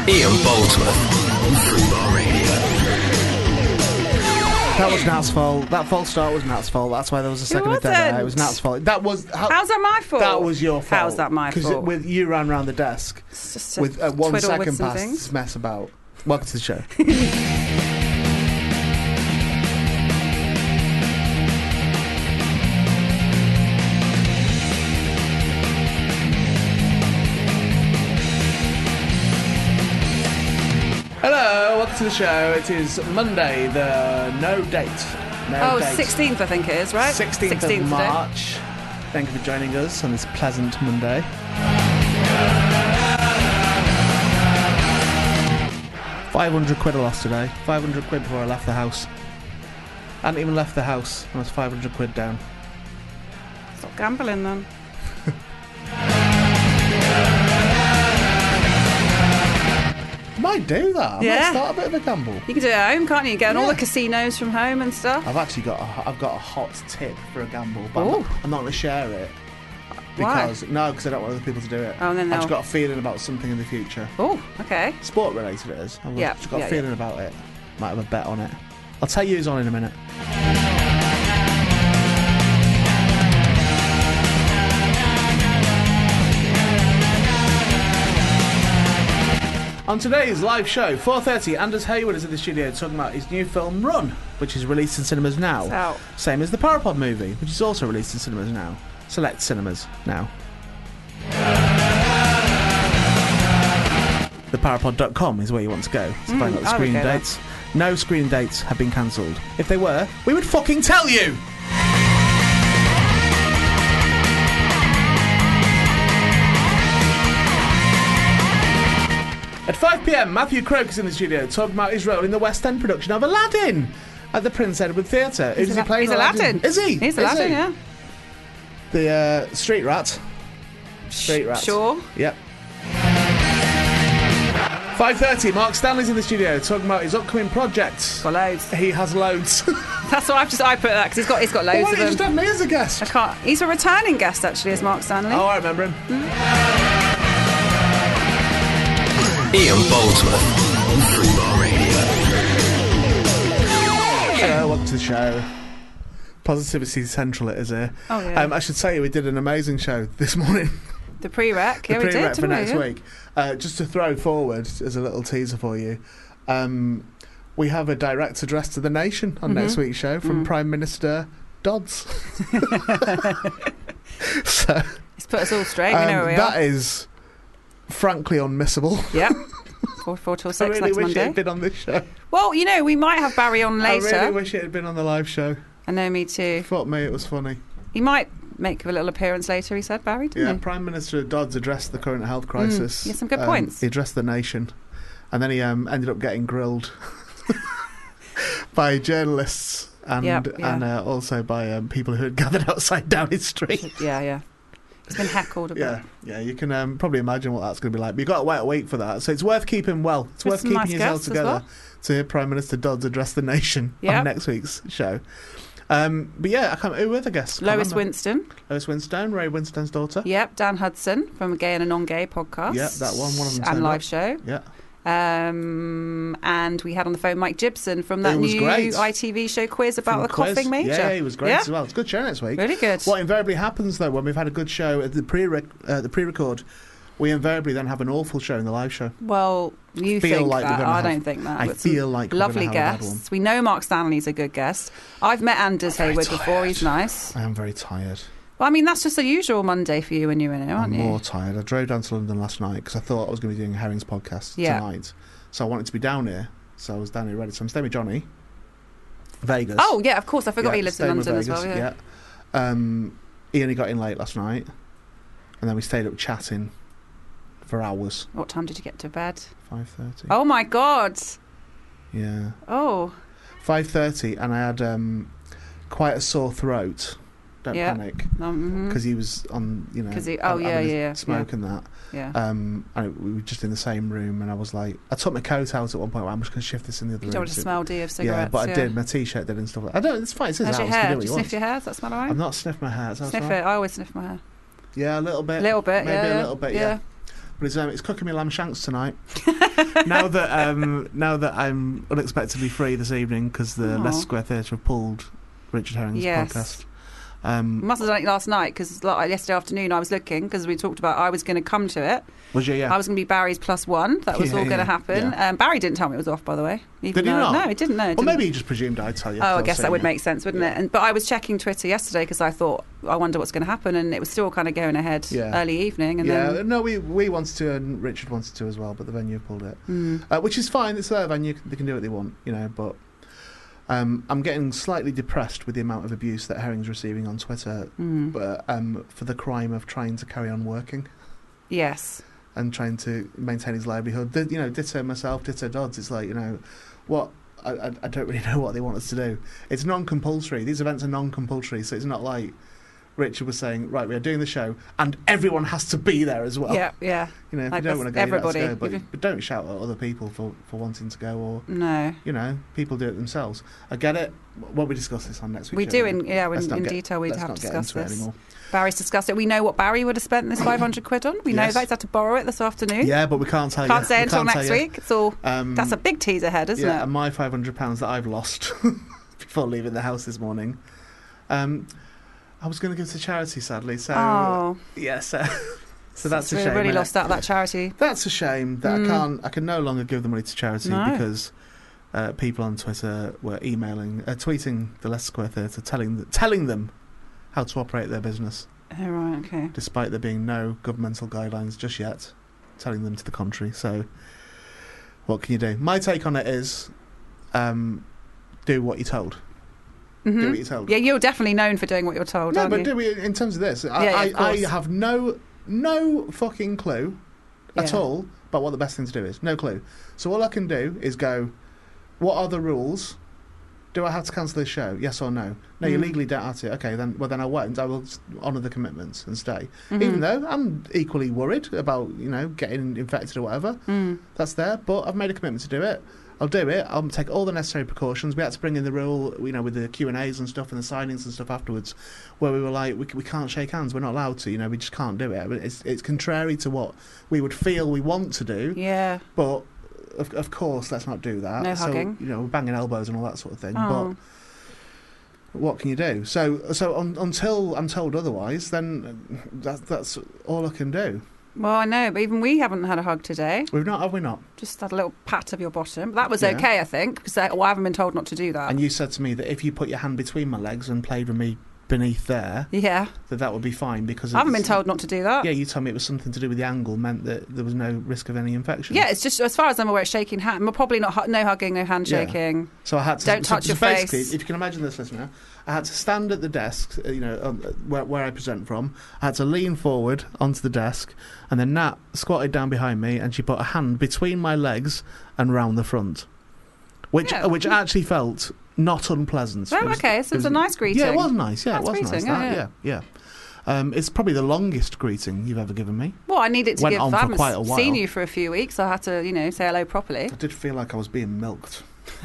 Ian Boldsworth on Freebar Radio. That was Nat's fault. That false start was Nat's fault. That's why there was a second of dead air. It was Nat's fault. That was. How's that my fault? That was your fault. How's that my fault? Because you ran round the desk It's just with 1 second past this mess about. Welcome to the show. Hello, welcome to the show. It is Monday, the no date. 16th I think it is, right? 16th of March. Thank you for joining us on this pleasant Monday. £500 I lost today. 500 quid before I left the house. I hadn't even left the house. I was 500 quid down. Stop gambling then. Might do that. I might start a bit of a gamble. You can do it at home, can't you? Get on all the casinos from home and stuff. I've actually got a hot tip for a gamble, but I'm not going to share it. Because I don't want other people to do it. Oh, then I've just got a feeling about something in the future. Oh, okay. Sport related it is. I've just got a feeling about it. Might have a bet on it. I'll tell you who's on in a minute. On today's live show, 4:30, Anders Hayward is in the studio talking about his new film Run, which is released in cinemas now. It's out. Same as the Parapod movie, which is also released in cinemas now. Select cinemas now. Theparapod.com is where you want to go to find out the screening dates. No screening dates have been cancelled. If they were, we would fucking tell you! At 5 p.m, Matthew Croak is in the studio talking about his role in the West End production of Aladdin at the Prince Edward Theatre. He's Aladdin. Is he? He's Aladdin, yeah. The Street Rat. Street Rat. Sure. Yep. 5:30, Mark Stanley's in the studio talking about his upcoming projects. Got loads. He has loads. That's what I put that because he's got loads Why of did you them. just have me as a guest? I can't. He's a returning guest actually, as Mark Stanley. Oh, I remember him. Ian Boldsworth on Freebar Radio. Hello, welcome to the show. Positivity Central it is here. Oh, yeah. I should say we did an amazing show this morning. The pre-rec. The Yeah, we did, pre-rec for didn't we? next week. Just to throw forward as a little teaser for you, we have a direct address to the nation on next week's show from Prime Minister Dodds. So He's put us all straight. We know where we that are. is frankly unmissable. Yep. 4 till 6 I really next wish Monday. it had been on this show. Well, we might have Barry on later. I really wish it had been on the live show. I know, me too. Fuck me, it was funny. He might make a little appearance later, he said, Barry, didn't Yeah, he? Prime Minister Dodds addressed the current health crisis. Yeah, some good points. He addressed the nation. And then he ended up getting grilled by journalists and also by people who had gathered outside Downing Street. Yeah. He's been heckled a bit. Yeah, you can probably imagine what that's going to be like. But you've got to wait a week for that. So it's worth keeping well. It's With worth some keeping nice yourself guests as together well. to hear Prime Minister Dodds address the nation on next week's show. But yeah, who were the guests? Lois Winston. Lois Winstone, Ray Winstone's daughter. Yep, Dan Hudson from a Gay and a Non-Gay podcast. Yep, that one of them. And live show. Yeah. And we had on the phone Mike Gibson from that new great. ITV show quiz about the coughing major. Yeah, he was great as well. It's a good show next week. Really good. What invariably happens though when we've had a good show at the pre-record, we invariably then have an awful show in the live show. Well, you feel think like that. we're gonna I have- don't think that. I With feel some like we're lovely gonna have a bad one. guests. We know Mark Stanley's a good guest. I've met Anders Hayward before. He's nice. I am very tired. Well, I mean, that's just a usual Monday for you when you're in it, aren't I'm you? more tired. I drove down to London last night because I thought I was going to be doing a Herring's podcast tonight. So I wanted to be down here. So I was down here ready. So I'm staying with Johnny. Vegas. Oh, yeah, of course. I forgot he lives in staying with London as well. Vegas, Yeah. He only got in late last night. And then we stayed up chatting for hours. What time did you get to bed? 5:30. Oh, my God. Yeah. Oh. 5:30 and I had quite a sore throat. Don't panic. Because he was on, smoke and that. Yeah. And we were just in the same room, and I was like, I took my coat out at one point. I'm just going to shift this in the other room. You don't want to smell, do you, of cigarettes? Yeah, but I did. My t-shirt did and stuff like that. I don't. It's fine. It's his How's house. your hair? You can do what Do you you sniff want. your hair? Does that smell alright? I've not sniffed my hair. Does that Sniff smell? it. I always sniff my hair. Yeah, a little bit. A little bit, Maybe a little bit, yeah. but it's cooking me lamb shanks tonight. now that I'm unexpectedly free this evening because the Leicester Square Theatre have pulled Richard Herring's podcast. Must have done it last night because yesterday afternoon I was looking because we talked about I was going to come to it. Was you? Yeah. I was going to be Barry's +1. That was all going to happen. Yeah. Barry didn't tell me it was off, by the way. Did he not? No, he didn't know. Well, maybe he just presumed I'd tell you. Oh, I guess that would make sense, wouldn't it? But I was checking Twitter yesterday because I thought, I wonder what's going to happen, and it was still kind of going ahead early evening. And then... no, we wanted to, and Richard wanted to as well, but the venue pulled it, which is fine. It's their venue; they can do what they want, But I'm getting slightly depressed with the amount of abuse that Herring's receiving on Twitter, but for the crime of trying to carry on working. Yes. And trying to maintain his livelihood. Ditto myself, ditto Dodds. It's like, what... I don't really know what they want us to do. It's non-compulsory. These events are non-compulsory, so it's not like Richard was saying, right, we are doing the show, and everyone has to be there as well. Yeah. If like you don't want to go, everybody. You go, but don't shout at other people for wanting to go, or... No. People do it themselves. I get it. Won't we discuss this on next week's We show? Do, in detail, we'd have to discuss this. Anymore. Barry's discussed it. We know what Barry would have spent this 500 quid on. We know that he's had to borrow it this afternoon. Yeah, but we can't tell you. Can't say until next week. It's all. That's a big tease ahead, isn't it? Yeah, and my £500 that I've lost before leaving the house this morning. I was going to give to charity, sadly. So yes. So that's a shame. Really lost out that charity. That's a shame that I can no longer give the money to charity because people on Twitter were tweeting the Leicester Square Theatre, telling them how to operate their business. Oh, right, okay. Despite there being no governmental guidelines just yet, telling them to the contrary. So, what can you do? My take on it is, do what you're told. Mm-hmm. Do what you're told. Yeah, you're definitely known for doing what you're told, aren't you? No, but in terms of this, of I have no fucking clue at all about what the best thing to do is. No clue. So all I can do is go, what are the rules? Do I have to cancel this show? Yes or no? No, you legally don't have to. Okay, then I won't. I will honour the commitments and stay. Even though I'm equally worried about, getting infected or whatever. That's there. But I've made a commitment to do it. I'll do it. I'll take all the necessary precautions. We had to bring in the rule, with the Q&As and stuff and the signings and stuff afterwards, where we were like, we can't shake hands. We're not allowed to. We just can't do it. It's contrary to what we would feel we want to do. Yeah. But... Of course, let's not do that. No hugging. We're banging elbows and all that sort of thing. But what can you do? So until I'm told otherwise, then that's all I can do. Well, I know, but even we haven't had a hug today. We've not, have we not? Just had a little pat of your bottom. That was okay, I think, because I haven't been told not to do that. And you said to me that if you put your hand between my legs and played with me beneath there, that would be fine because I haven't been told not to do that. Yeah, you told me it was something to do with the angle, meant that there was no risk of any infection. Yeah, it's just as far as I'm aware, it's shaking hand. We're probably not no hugging, no handshaking. Yeah. So I had to don't touch your face. If you can imagine this, listener, I had to stand at the desk, where I present from. I had to lean forward onto the desk, and then Nat squatted down behind me, and she put a hand between my legs and round the front, which actually felt not unpleasant. Oh, okay, so it was a nice greeting. Yeah, it was nice. Yeah, nice it was greeting, nice. Yeah. It's probably the longest greeting you've ever given me. Well, I needed to give. On I for quite a while. Seen you for a few weeks. I had to, say hello properly. I did feel like I was being milked.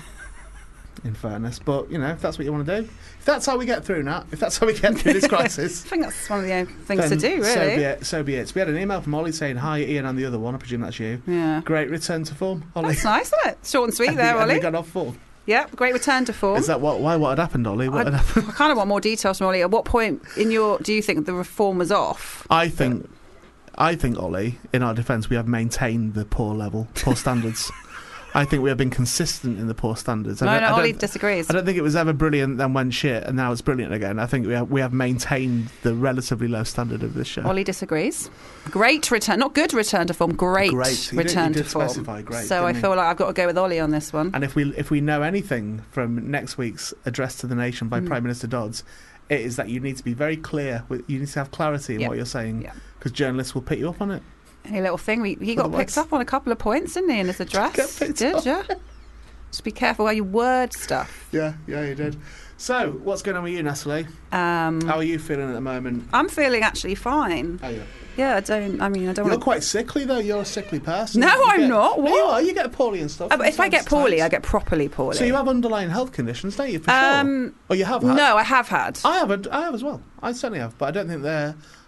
In fairness, but if that's what you want to do, if that's how we get through, Nat, if that's how we get through this crisis, I think that's one of the things to do, really. So be it. So we had an email from Ollie saying, "Hi, Ian, and the other one. I presume that's you. Yeah. Great return to form, Ollie. That's nice, isn't it? Short and sweet there, Ollie. And we got off form. Yeah, great return to form. Is that why? What had happened, Ollie? What had happened? I kind of want more details from Ollie. At what point do you think the reform was off? I think, Ollie, in our defence, we have maintained the poor standards. I think we have been consistent in the poor standards. Ollie disagrees. I don't think it was ever brilliant, then went shit, and now it's brilliant again. I think we have maintained the relatively low standard of this show. Ollie disagrees. Great return, not good return to form. Great return to form. Specify great. So I feel like I've got to go with Ollie on this one. And if we know anything from next week's address to the nation by Prime Minister Dodds, it is that you need to be very clear. You need to have clarity in what you're saying, because journalists will pick you up on it. Any little thing. He got picked up on a couple of points, didn't he, in his address? Did you? Just be careful how you word stuff. Yeah, you did. So, what's going on with you, Natalie? How are you feeling at the moment? I'm feeling actually fine. Are you? Yeah, I don't You're quite sickly, though. You're a sickly person. No, I'm not. What? You are. You get poorly and stuff. But if I get poorly, I get properly poorly. So you have underlying health conditions, don't you, for sure? Or you have had? No, I have had. I have as well. I certainly have, but I don't think they're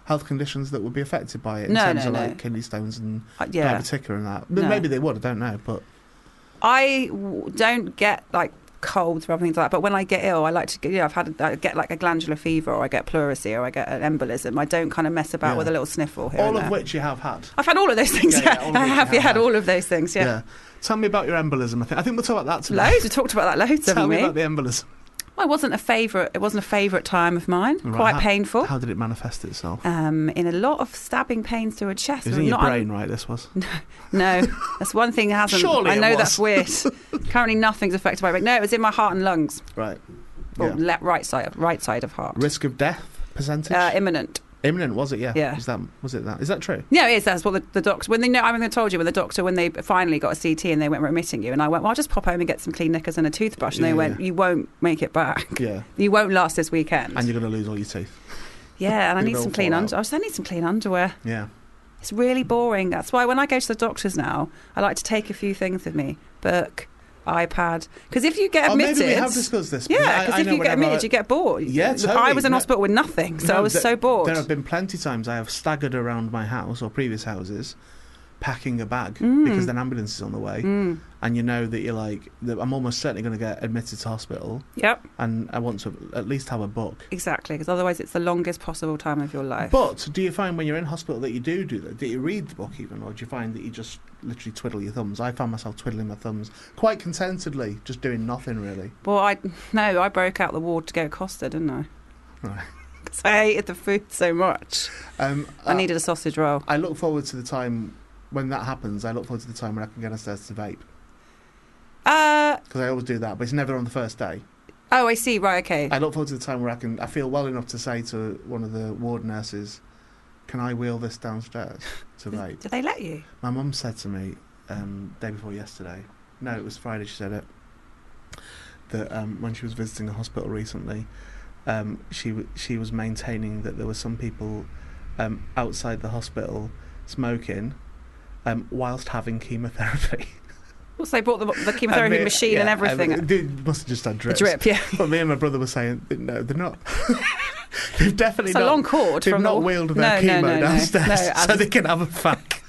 health conditions that would be affected by it in terms of like kidney stones and diverticular and that. No. Maybe they would, I don't know, but I don't get like colds or other things like that, but when I get ill, I like to I get like a glandular fever, or I get pleurisy, or I get an embolism. I don't kind of mess about with a little sniffle here. All of which you have had. I've had all of those things. I have had all of those things. Yeah. Tell me about your embolism. I think we'll talk about that tonight. Loads. We talked about that loads. Tell me about the embolism. Well, it wasn't a favourite time of mine. Right. Quite painful. How did it manifest itself? In a lot of stabbing pains through a chest. It was in your brain, right? This was. No, that's one thing that hasn't. Surely I know it was. That's weird. Currently, nothing's affected by it. No, it was in my heart and lungs. Right. Or right side of heart. Risk of death percentage? Imminent. Imminent, was it? Yeah. Yeah. Was it that? Is that true? Yeah, it is. That's what the doctor. When they told you when they finally got a CT and they went remitting you, and I went, well, I'll just pop home and get some clean knickers and a toothbrush, and they went, you won't make it back. Yeah. You won't last this weekend. And you're going to lose all your teeth. Yeah, and I need some clean underwear. I need some clean underwear. Yeah. It's really boring. That's why when I go to the doctors now, I like to take a few things with me. Book, iPad. Because if you get admitted... maybe we have discussed this. Yeah, because if you get admitted, you get bored. Yeah, totally. I was in hospital with nothing, so I was so bored. There have been plenty of times I have staggered around my house or previous houses packing a bag because an ambulance is on the way, and you know that you're like, I'm almost certainly going to get admitted to hospital. Yep. And I want to at least have a book. Exactly, because otherwise it's the longest possible time of your life. But do you find when you're in hospital that you do that? Do you read the book even, or do you find that you just literally twiddle your thumbs? I found myself twiddling my thumbs quite contentedly, just doing nothing really. Well, I broke out the ward to go Costa, didn't I? Right. Because I hated the food so much. I needed a sausage roll. I look forward to the time when that happens. I look forward to the time when I can get upstairs to vape. Because I always do that, but it's never on the first day. Oh, I see. Right, okay. I look forward to the time where I feel well enough to say to one of the ward nurses, can I wheel this downstairs to vape? Did they let you? My mum said to me day before yesterday, no, it was Friday she said it, that when she was visiting a hospital recently, she was maintaining that there were some people outside the hospital smoking whilst having chemotherapy. Well, so they brought the chemotherapy machine and everything. They must have just had drips. A drip, yeah. But me and my brother were saying, no, they're not. They've definitely it's not. A long cord. They've not wheeled their chemo downstairs so they can have a fuck.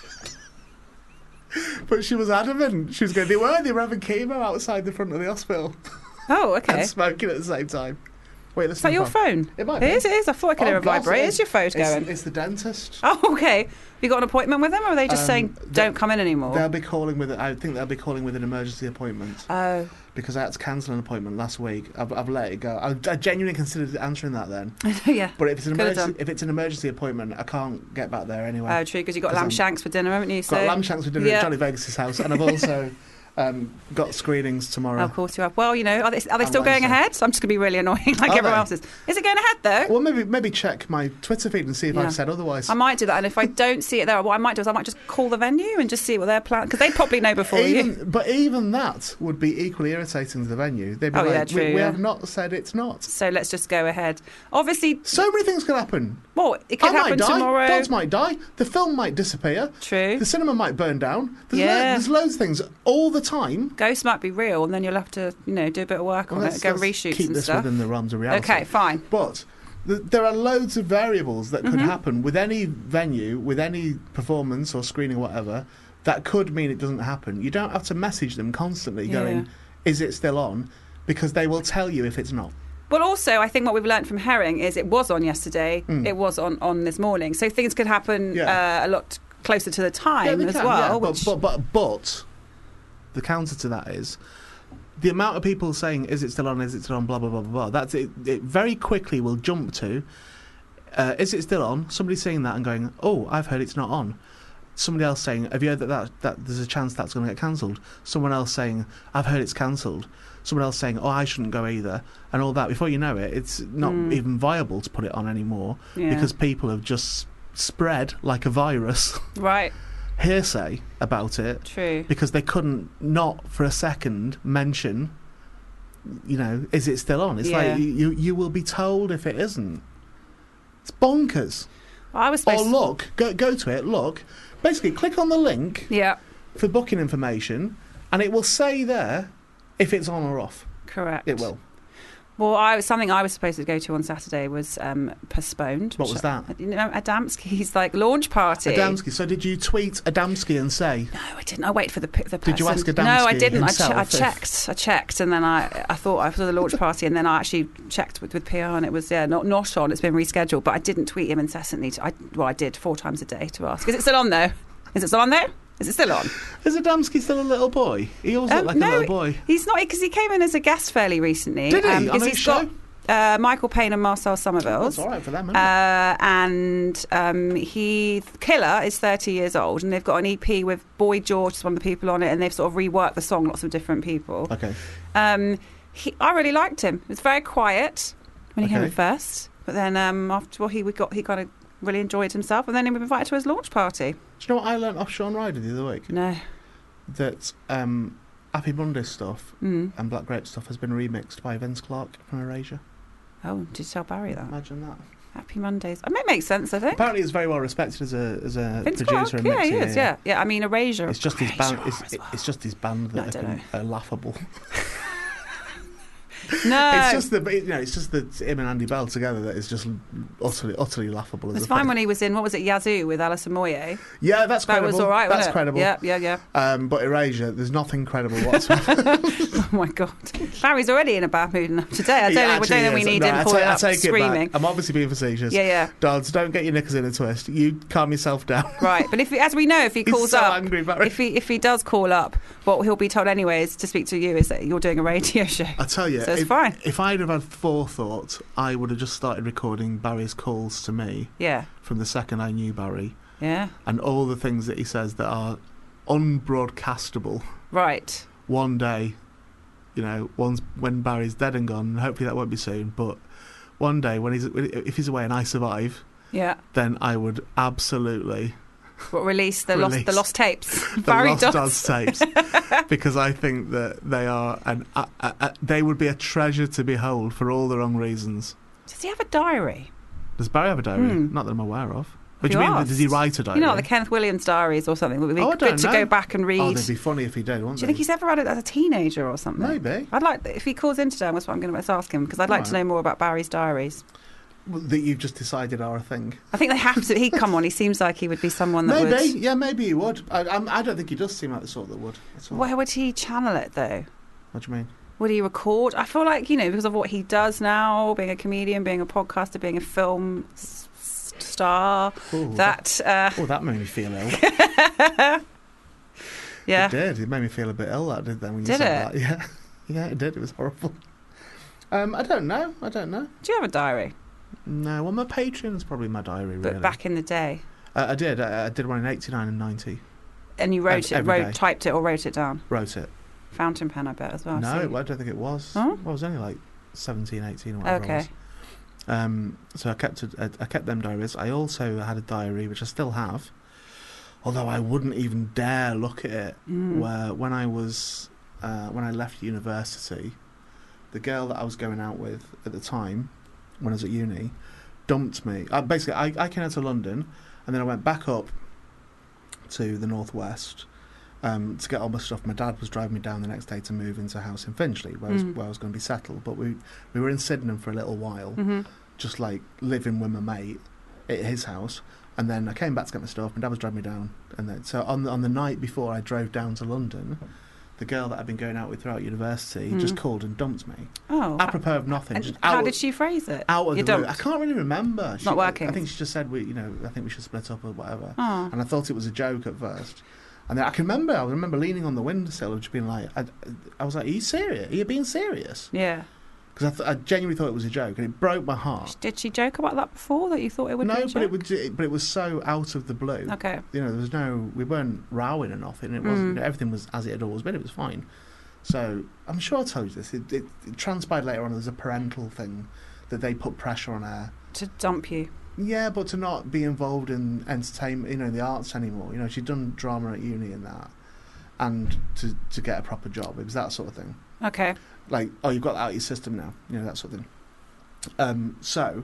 But she was adamant. She was going, they were having chemo outside the front of the hospital. Oh, okay. And smoking at the same time. Wait, is that your phone? It might be. It is. I thought I could hear a vibrate. It is your phone going. It's the dentist. Oh, okay. Have you got an appointment with them, or are they just saying, don't come in anymore? They'll be calling with it. I think they'll be calling with an emergency appointment. Oh. Because I had to cancel an appointment last week. I've let it go. I genuinely considered answering that then. Yeah. But if it's an emergency appointment, I can't get back there anyway. Oh, true, because you've got lamb shanks for dinner, haven't you? Got lamb shanks for dinner at Johnny Vegas' house, and I've also... got screenings tomorrow. Oh, of course you have. Well, are they still going ahead? So I'm just going to be really annoying like everyone else is. Is it going ahead though? Well, maybe check my Twitter feed and see if I've said otherwise. I might do that, and if I don't see it there, what I might do is I might just call the venue and just see what they're planning, because they probably know before you. But even that would be equally irritating to the venue. They'd be true, we have not said it's not. So let's just go ahead. Obviously, so many things could happen. Well, it could happen tomorrow. Dogs might die. The film might disappear. True. The cinema might burn down. There's loads of things all the time. Ghosts might be real, and then you'll have to, do a bit of work on it, go reshoots keep and this stuff. Within the realms of reality. Okay, fine. But there are loads of variables that could happen with any venue, with any performance or screening or whatever, that could mean it doesn't happen. You don't have to message them constantly going, is it still on? Because they will tell you if it's not. Well, also, I think what we've learned from Herring is it was on yesterday, it was on this morning, so things could happen a lot closer to the time as well. Yeah. But the counter to that is the amount of people saying, is it still on, blah, blah, blah, blah. That's it. It very quickly will jump to, is it still on? Somebody saying that and going, oh, I've heard it's not on. Somebody else saying, have you heard that there's a chance that's going to get cancelled? Someone else saying, I've heard it's cancelled. Someone else saying, oh, I shouldn't go either. And all that. Before you know it, it's not even viable to put it on anymore because people have just spread like a virus. Right. Hearsay about it. True. Because they couldn't not for a second mention, is it still on? It's like you will be told if it isn't. It's bonkers. Well, look, go to it, look. Basically, click on the link for booking information, and it will say there if it's on or off. Correct. It will. Well, something I was supposed to go to on Saturday was postponed. What was that? You know, Adamski's launch party. Adamski. So did you tweet Adamski and say? No, I didn't. I waited for the person. Did you ask Adamski? No, I didn't. Himself I checked, and then I thought I saw the launch party, and then I actually checked with PR, and it was not on. It's been rescheduled, but I didn't tweet him incessantly. I did 4 times a day to ask. Is it still on though? Is it still on there? Is it still on? Is Adamski still a little boy? He always looked like a little boy. He's not, because he came in as a guest fairly recently. Did he? Because he's got Michael Payne and Marcel Somerville. That's all right for them, isn't it? And Killer is 30 years old, and they've got an EP with Boy George, is one of the people on it, and they've sort of reworked the song, lots of different people. Okay. I really liked him. It was very quiet when he came in first, but then after he kind of really enjoyed himself, and then he was invited to his launch party. Do you know what I learnt off Sean Ryder the other week? No. That Happy Monday stuff and Black Grape stuff has been remixed by Vince Clarke from Erasure. Oh, did you tell Barry that? Imagine that. Happy Mondays. I mean, it makes sense, I think. Apparently, it's very well respected as a Vince producer Clarke, and mixer. he is. Yeah. I mean, Erasure. It's just his band. It's just his band that are laughable. No, it's just him and Andy Bell together that is just utterly laughable. It's fine when he was in, what was it, Yazoo with Alison Moyet? Yeah, that's credible. That was all right, that's wasn't it? credible. Yeah. But Erasure, there's nothing credible whatsoever. Oh my God, Barry's already in a bad mood enough today. I don't know we need him pulling up screaming. I'm obviously being facetious. Yeah. Dads, don't get your knickers in a twist. You calm yourself down. Right, but as we know, if he calls so up, angry, Barry. if he does call up, what he'll be told anyway is to speak to you is that you're doing a radio show. I tell you, so it's fine. If I'd have had forethought, I would have just started recording Barry's calls to me. Yeah. From the second I knew Barry. Yeah. And all the things that he says that are unbroadcastable. Right. One day, when Barry's dead and gone, and hopefully that won't be soon, but one day if he's away and I survive, then I would absolutely release the lost tapes. The Barry Lost Dodds tapes, because I think that they are they would be a treasure to behold for all the wrong reasons. Does he have a diary? Does Barry have a diary? Not that I'm aware of. What do you mean? Does he write a diary? You know, the Kenneth Williams diaries or something. It would be good to go back and read. Oh, they'd be funny if he did, wouldn't they? Do you think he's ever had it as a teenager or something? Maybe. I'd like, if he calls in today, that's what I'm going to ask him, because I'd like to know more about Barry's diaries. That you've just decided are a thing. I think they have to. He seems like he would be someone that would. Yeah, maybe he would. I don't think he does seem like the sort that would. Where would he channel it though? What do you mean? Would he record? I feel like, because of what he does now, being a comedian, being a podcaster, being a film star. Ooh, that made me feel ill. Yeah, it did. It made me feel a bit ill. That did then when you said that. Yeah, it did. It was horrible. I don't know. Do you have a diary? No, well, my Patreon's probably my diary, really. But back in the day? I did. I did one in 89 and 90. And you typed it or wrote it down? Wrote it. Fountain pen, I bet, as well. No, I don't think it was. Huh? Well, I was only like 17, 18 or whatever I was. So I kept them diaries. I also had a diary, which I still have, although I wouldn't even dare look at it, where when I left university, the girl that I was going out with at the time, when I was at uni, dumped me. Basically, I came out to London, and then I went back up to the northwest to get all my stuff. My dad was driving me down the next day to move into a house in Finchley, where I was going to be settled. But we were in Sydenham for a little while, just like living with my mate at his house. And then I came back to get my stuff. My dad was driving me down, and then so on the night before I drove down to London, the girl that I'd been going out with throughout university just called and dumped me. Oh, apropos of nothing. Just how did she phrase it? Out of the blue. I can't really remember. Not working. I think she just said I think we should split up or whatever. Oh. And I thought it was a joke at first. And then I remember leaning on the windowsill and just being like, I was like, are you serious? Are you being serious? Yeah. Because I genuinely thought it was a joke, and it broke my heart. Did she joke about that before, that you thought it would be a joke? but it was so out of the blue. Okay. We weren't rowing or nothing. It wasn't. Everything was as it had always been. It was fine. So I'm sure I told you this. It transpired later on. There's a parental thing that they put pressure on her to dump you. Yeah, but to not be involved in entertainment, the arts anymore. She'd done drama at uni and that, and to get a proper job. It was that sort of thing. Okay. Like, you've got that out of your system now, that sort of thing. So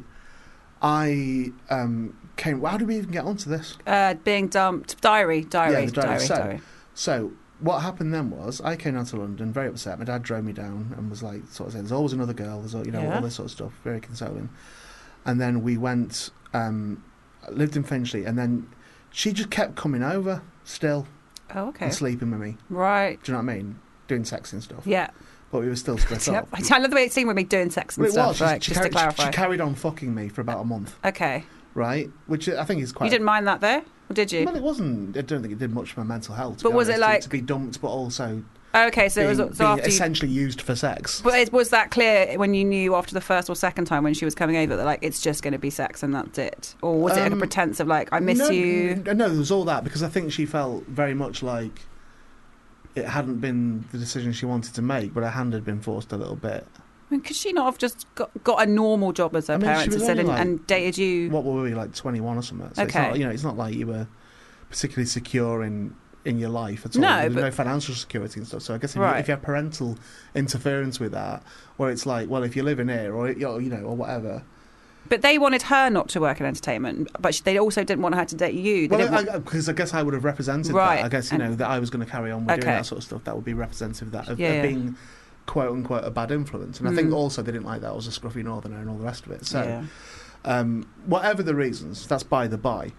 I came. How did we even get onto this? Being dumped. Diary. Yeah, the diary. So what happened then was I came down to London very upset. My dad drove me down and was like, sort of saying, "There's always another girl." There's all this sort of stuff. Very consoling. And then we went, lived in Finchley, and then she just kept coming over still. Oh, okay. And sleeping with me. Right. Do you know what I mean? Doing sex and stuff. Yeah. But we were still split up. I love the way it seemed with me doing sex and stuff. Right, just to clarify. She carried on fucking me for about a month. Okay. Right? Which I think is quite... You didn't mind that, though? Or did you? Well, it wasn't... I don't think it did much for my mental health. But was it like... To be dumped, but also... Okay, so it was after essentially used for sex. But was that clear when you knew after the first or second time when she was coming over that, like, it's just going to be sex and that's it? Or was it a pretense of, like, I miss you? No, there was all that, because I think she felt very much like it hadn't been the decision she wanted to make, but her hand had been forced a little bit. I mean, could she not have just got a normal job as her parents had said and dated you? What were we, like 21 or something? So okay. It's not like you were particularly secure in your life at all. No, There's no financial security and stuff. So I guess if you have parental interference with that, where it's like, well, if you live in here or or whatever. But they wanted her not to work in entertainment, but they also didn't want her to date you. Because I guess I would have represented that. I guess that I was going to carry on with doing that sort of stuff. That would be representative of being quote unquote a bad influence. And I think also they didn't like that I was a scruffy northerner and all the rest of it. So whatever the reasons, that's by the by.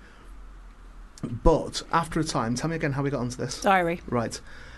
But after a time, tell me again how we got onto this. Diary. Right.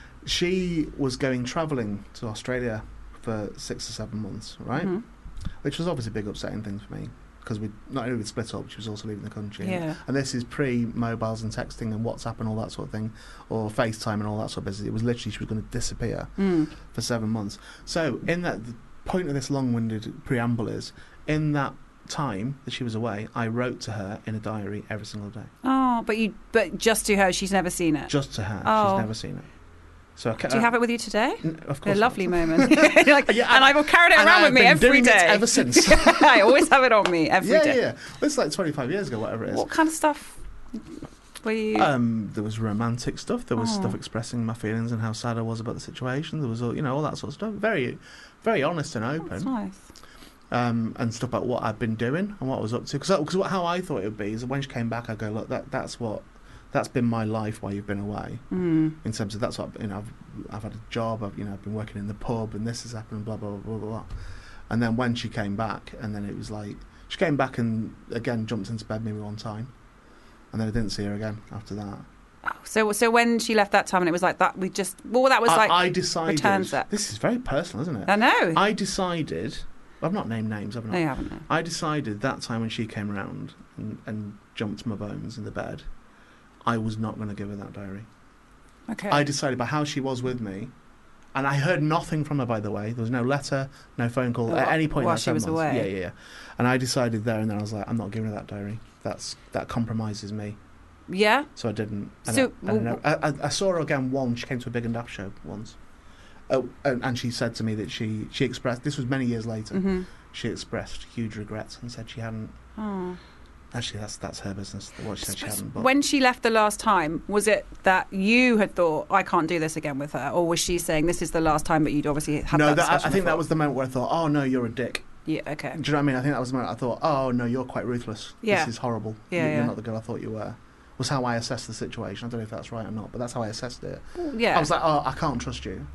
She was going travelling to Australia for 6 or 7 months, right? Mm-hmm. Which was obviously a big upsetting thing for me, because we not only we'd split up, she was also leaving the country. Yeah. And this is pre-mobiles and texting and WhatsApp and all that sort of thing, or FaceTime and all that sort of business. It was literally she was going to disappear for 7 months. So in that, the point of this long-winded preamble is, in that time that she was away, I wrote to her in a diary every single day. Oh, but just to her, she's never seen it. Just to her, she's never seen it. So do you have it with you today? Of course, a lovely moment. And I've carried it around with me every day ever since. I always have it on me every day. Yeah. Well, it's like 25 years ago, whatever it is. What kind of stuff were you? There was romantic stuff. There was stuff expressing my feelings and how sad I was about the situation. There was all that sort of stuff. Very, very honest and open. That's nice. And stuff about what I'd been doing and what I was up to. Because how I thought it would be is that when she came back, I'd go, look, that's been my life while you've been away. In terms of that's what I've had a job. I've been working in the pub, and this has happened. Blah blah blah blah blah. And then when she came back, and then it was like she came back and again jumped into bed maybe one time, and then I didn't see her again after that. Oh, so when she left that time, and it was like that, I decided. This is very personal, isn't it? I know. I decided. I've not named names, have I not? No, you haven't. No. I decided that time when she came around and jumped my bones in the bed, I was not going to give her that diary. Okay. I decided by how she was with me, and I heard nothing from her, by the way. There was no letter, no phone call at any point. While she was away. Yeah. And I decided there and then, I was like, I'm not giving her that diary. That compromises me. Yeah. So I didn't. And I saw her again once. She came to a Big and Daft show once. Oh, and she said to me that she expressed, this was many years later, she expressed huge regrets and said she hadn't. Oh. Actually, that's her business. What she said she hadn't. But when she left the last time, was it that you had thought, I can't do this again with her? Or was she saying, this is the last time, but you'd obviously had that discussion I think that was the moment where I thought, oh, no, you're a dick. Yeah, okay. Do you know what I mean? I think that was the moment I thought, oh, no, you're quite ruthless. Yeah. This is horrible. Yeah, you're not the girl I thought you were. Was how I assessed the situation. I don't know if that's right or not, but that's how I assessed it. Yeah. I was like, oh, I can't trust you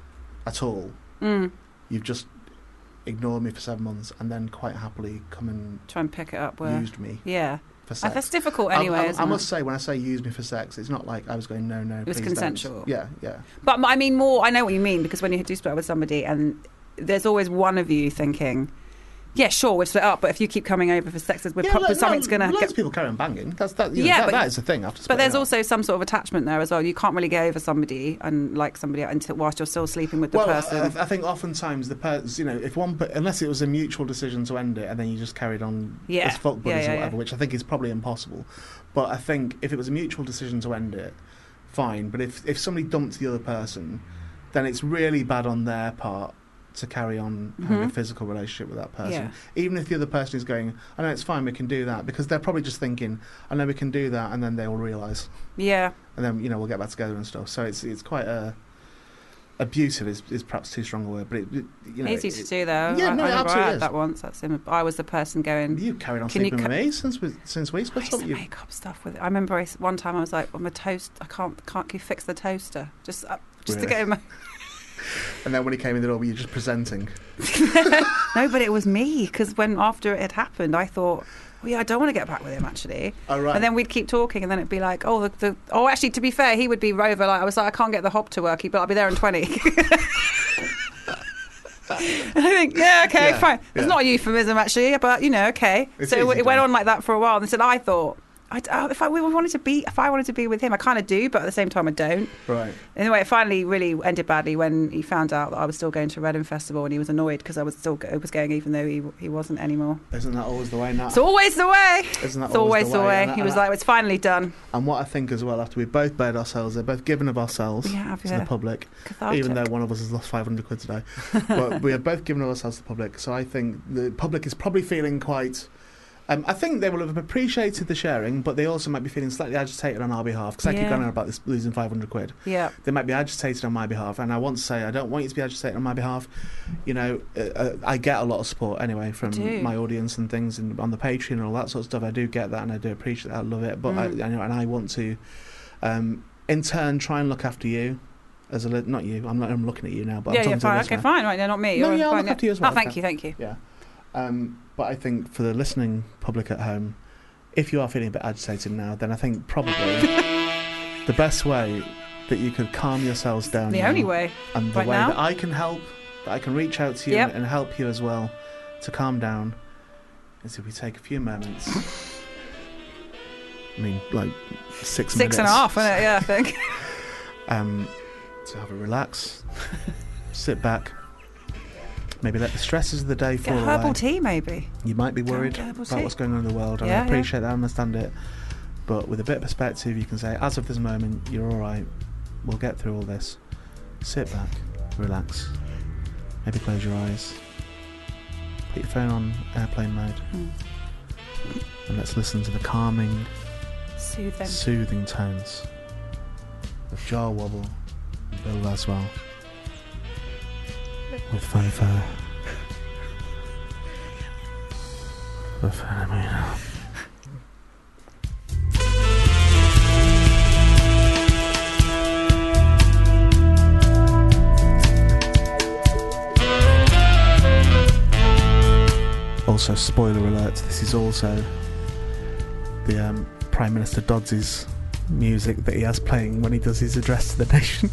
at all. You've just ignored me for 7 months and then quite happily come and try and pick it up. Used me. Yeah. For sex. That's difficult anyway. I must say, when I say use me for sex, it's not like I was going, no, it was please consensual. Don't. Yeah. But I mean, I know what you mean, because when you do split up with somebody and there's always one of you thinking, yeah, sure, we'll split up, but if you keep coming over for sex, something's going to... Lots of people carry on banging. That is the thing after splitting But there's up. also some sort of attachment there as well. You can't really get over somebody and like somebody whilst you're still sleeping with the person. I think oftentimes unless it was a mutual decision to end it and then you just carried on as fuck buddies or whatever, which I think is probably impossible. But I think if it was a mutual decision to end it, fine. But if somebody dumped the other person, then it's really bad on their part to carry on having a physical relationship with that person, even if the other person is going, I know it's fine, we can do that, because they're probably just thinking, I know we can do that, and then they will realise, and then we'll get back together and stuff. So it's quite a abusive is perhaps too strong a word, but easy to do though. Yeah, no, I remember absolutely I had is. that once. I was the person going. You carried on Can you sleeping with me since we I split used up. to You make up stuff with it. I remember one time I was like, "On my toast, I can't you fix the toaster?" Just to Really? get him. and then when he came in the door, were you just presenting? No, but it was me because after it had happened, I thought, well, yeah, I don't want to get back with him actually. Oh right. And then we'd keep talking, and then it'd be like, oh, actually, to be fair, he would be Rover. Like I was like, I can't get the hob to work, but I'll be there in 20. And I think, yeah, okay, Yeah, fine. yeah. It's not a euphemism actually, but okay. It's So easy it went done. on like that for a while, and said, I thought. If I wanted to be with him, I kind of do, but at the same time, I don't. Right. Anyway, it finally really ended badly when he found out that I was still going to Reading Festival, and he was annoyed because I was going, even though he wasn't anymore. Isn't that always the way now? It's always the way. Isn't that It's always the way. And He was like, "It's finally done." And what I think as well, after we've both bared ourselves, they're both given of ourselves We have, to yeah. the public, Cathartic. even though one of us has lost 500 quid today. But we have both given of ourselves to the public, so I think the public is probably feeling quite... I think they will have appreciated the sharing, but they also might be feeling slightly agitated on our behalf, because I keep Yeah. going on about this losing 500 quid. Yeah. They might be agitated on my behalf, and I want to say I don't want you to be agitated on my behalf. I get a lot of support anyway from do. my audience and things, and on the Patreon and all that sort of stuff. I do get that, and I do appreciate that. I love it, but I want to, in turn, try and look after you. Not you. I'm looking at you now, but I'm talking to the fine. listener. Okay, fine. Right, no, not me. No, You're yeah, I'll fine, look after you as well, Oh, thank okay. you. Yeah. But I think for the listening public at home, if you are feeling a bit agitated now, then I think probably the best way that you could calm yourselves down The now, only way. and the right way now? that I can help, that I can reach out to you Yep. and help you as well to calm down, is if we take a few moments. I mean, like 6 minutes. 6.5, isn't it? Yeah, I think. To have a relax, sit back, maybe let the stresses of the day Get fall herbal away. tea, maybe. You might be Go worried get herbal about tea. what's going on in the world, and Yeah, I appreciate that, I understand it. But with a bit of perspective, you can say, as of this moment, you're all right. We'll get through all this. Sit back, relax, maybe close your eyes, put your phone on airplane mode, and let's listen to the calming, soothing tones of Jar Wobble and Bill Laswell with Fofo. The Phenomenal. Also, spoiler alert, this is also the Prime Minister Dodds's music that he has playing when he does his address to the nation.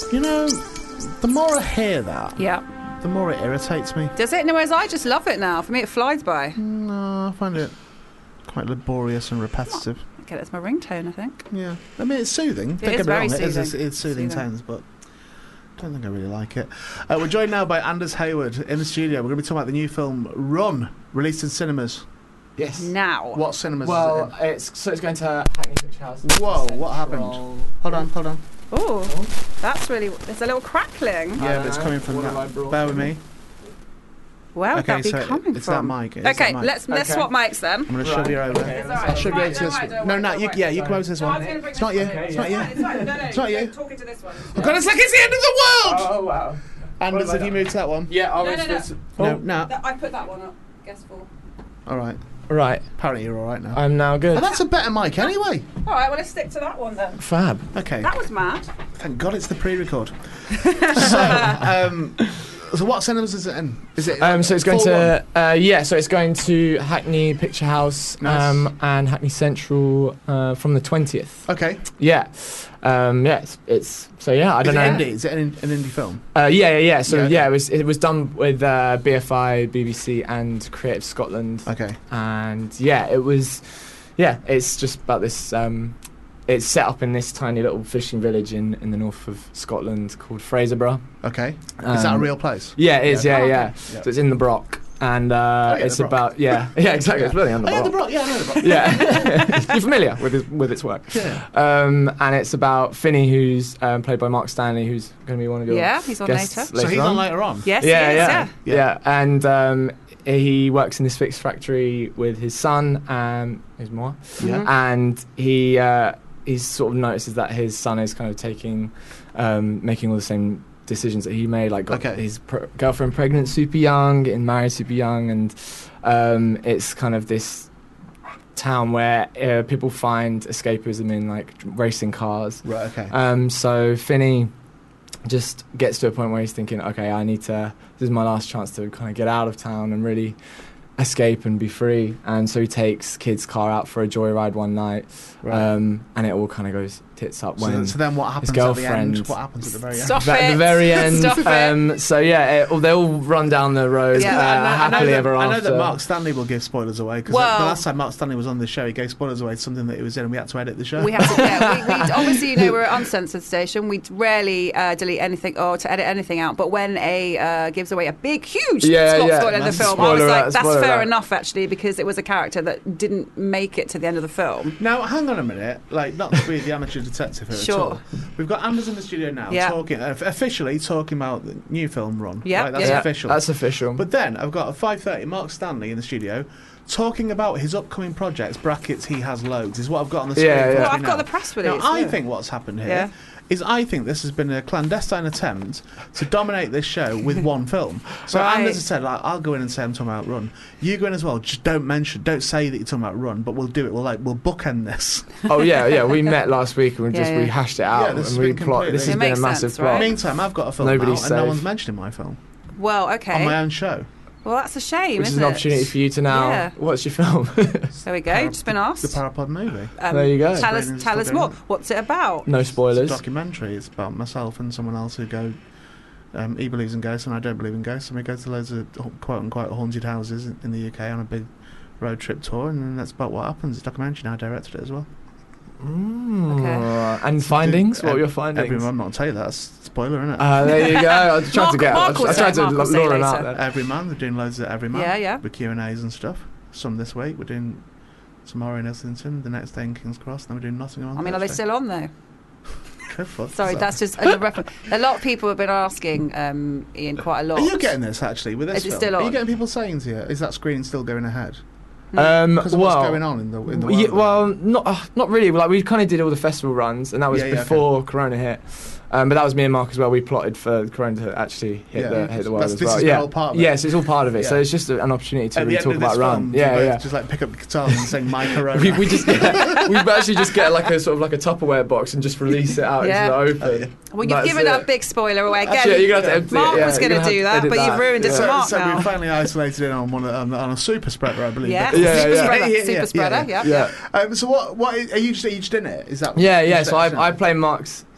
You know, the more I hear that, Yeah. the more it irritates me. Does it? No, whereas I just love it now. For me, it flies by. No, I find it quite laborious and repetitive. Okay, that's my ringtone, I think. Yeah, I mean it's soothing. It Don't is get me very wrong, soothing. it's soothing Soothing. tones, but I don't think I really like it. We're joined now by Anders Hayward in the studio. We're going to be talking about the new film Run, released in cinemas. Yes. Now. What cinemas? Well, is it's going to Hackney Picture House. it in? Whoa, what happened? Hold on. Oh, that's really... There's a little crackling. Yeah, but it's coming from What have I that. brought? Bear with me. Where would that be so coming it's from? that mic. It's Okay, that mic. let's Okay. swap mics then. I'm going to shove you over. Okay, It's that's alright. I'll shove you over to Don't this worry, one. don't No, worry, no, don't you, worry. yeah, you come over to this No, I one. was gonna bring It's not you. this one. Okay, It's not you. It's fine. No, It's not you. Talking to this one. For God's sake, it's the end of the world! Oh wow. Anders, have you moved to that one? Yeah, I'll No, no, no. No. I put that one up. Guess for. All right. Right, Apparently you're all right now. I'm now good. And that's a better mic anyway. All right, well, let's stick to that one then. Fab. Okay. That was mad. Thank God it's the pre-record. So what cinemas is it in? Is it? So it's going 4-1? so it's going to Hackney Picture House Nice. and Hackney Central from the 20th. Okay. Yeah. It's so yeah, I Is don't it know. indie? Is it an indie film? Yeah. So Yeah, yeah, okay. it was done with BFI, BBC, and Creative Scotland. Okay. And yeah, it's just about this. It's set up in this tiny little fishing village in the north of Scotland called Fraserburgh. Okay. Is that a real place? Yeah, it is. Yeah. Yeah, Oh, yeah. okay. Yeah. So it's in the Brock, and yeah, it's the Brock. about yeah, exactly. It's really on the Oh, yeah, Brock. the Brock. Yeah, I know the Brock. Yeah, you're familiar with its work. Yeah. And it's about Finney, who's played by Mark Stanley, who's going to be one of your Yeah, he's on guests later. So he's on. on later on. Yes, Yeah, he is, yeah, Yeah. yeah. And he works in this fix factory with his son, his moi, Yeah. and he sort of notices that his son is kind of making all the same decisions that he made, like got Okay. his girlfriend pregnant super young, getting married super young, and it's kind of this town where people find escapism in like racing cars. Right. Okay. So Finney just gets to a point where he's thinking, okay, this is my last chance to kind of get out of town and really escape and be free. And so he takes kid's car out for a joyride one night, Right. and it all kind of goes tits up when So then what happens his at the girlfriend- end? What happens at the very end? Stop at the it. very end. Stop it. So yeah, they all run down the road Yeah, happily ever I know after. that Mark Stanley will give spoilers away because Well- the last time Mark Stanley was on the show, he gave spoilers away to something that he was in, and we had to edit the show. We have to, yeah, we obviously, we're an uncensored station. We rarely delete anything or to edit anything out. But when a gives away a big, huge Yeah, spoiler yeah. in the That's film, I spoiler was like, alert, that's spoiler fair alert. enough, actually, because it was a character that didn't make it to the end of the film. Now, hang on a minute. Like, not to be the amateur detective here Sure. at all. We've got Anders in the studio now, Yeah. officially talking about the new film Run. Yeah, Right, that's yeah. official. That's official. But then I've got at 5:30 Mark Stanley in the studio talking about his upcoming projects. Brackets, he has loads. Is what I've got on the screen. Yeah, in yeah. front Well, of I've me got now. the press release. Now, I yeah. think what's happened here Yeah. is I think this has been a clandestine attempt to dominate this show with one film. So Right. Anders has said, like, I'll go in and say I'm talking about Run. You go in as well. Just don't say that you're talking about Run, but we'll do it. We'll bookend this. Oh yeah. We met last week and we just Yeah, yeah. rehashed it out Yeah, this has and we been plot. This completely- has It been a makes massive sense, plot. right? Meantime, I've got a film Nobody's out, and no safe. one's mentioning my film Well, on okay. my own show. Well, that's a shame, Which is isn't an it? opportunity for you to now. Yeah. What's your film? There we go. You've just been asked. The Parapod movie. There you go. Tell us, Brandon's tell us still more. doing What's it about? No It's a spoilers. documentary. It's about myself and someone else who go. He believes in ghosts and I don't believe in ghosts, and we go to loads of quote unquote haunted houses in the UK on a big road trip tour, and then that's about what happens. It's a documentary. Now I directed it as well. And findings? What were your findings? Every I'm not tell you that. That's a spoiler, isn't it? There you go. I was trying to get. Mark will I tried say- to Mark will say lure him out later. there. Every man. They're doing loads of every man. Yeah, yeah. With Q&As and stuff. Some this week. We're doing tomorrow in Islington. The next day in King's Cross. Then we're doing Nottingham on I mean, are they Thursday. still on though? Go for it. Sorry, So- that's just a reference. A lot of people have been asking Ian quite a lot. Are you getting this actually with this Is it film? still Are you on? getting people saying to you, is that screening still going ahead? Because of what's going on in the world. Yeah, at the well, moment. not really. Like we kind of did all the festival runs, and that was Yeah, yeah, before Corona hit. But that was me and Mark as well. We plotted for Corona to actually hit Yeah. the world as This well. is yeah, all part of it. yes, it's all part of it. So Yeah. it's just an opportunity to At the really end talk of this about film, run. do you Yeah, both yeah. just like pick up the guitar and sing My Corona. We just we actually just get like a sort of like a Tupperware box and just release it out Yeah. into the open. Well, you've That's given it. a big spoiler away again. Actually, yeah, you're gonna have to empty Mark it. Yeah, was you're going to gonna do have that, to but edit you've that. ruined it Yeah. to Mark so now. we finally isolated in on a super spreader, I believe. Yeah, because- Yeah, super yeah. spreader. Yeah, yeah, Super yeah, spreader, yeah. yeah. Yeah. So what are you just in it? Is that? Yeah, you yeah. just So in it? I play Mark's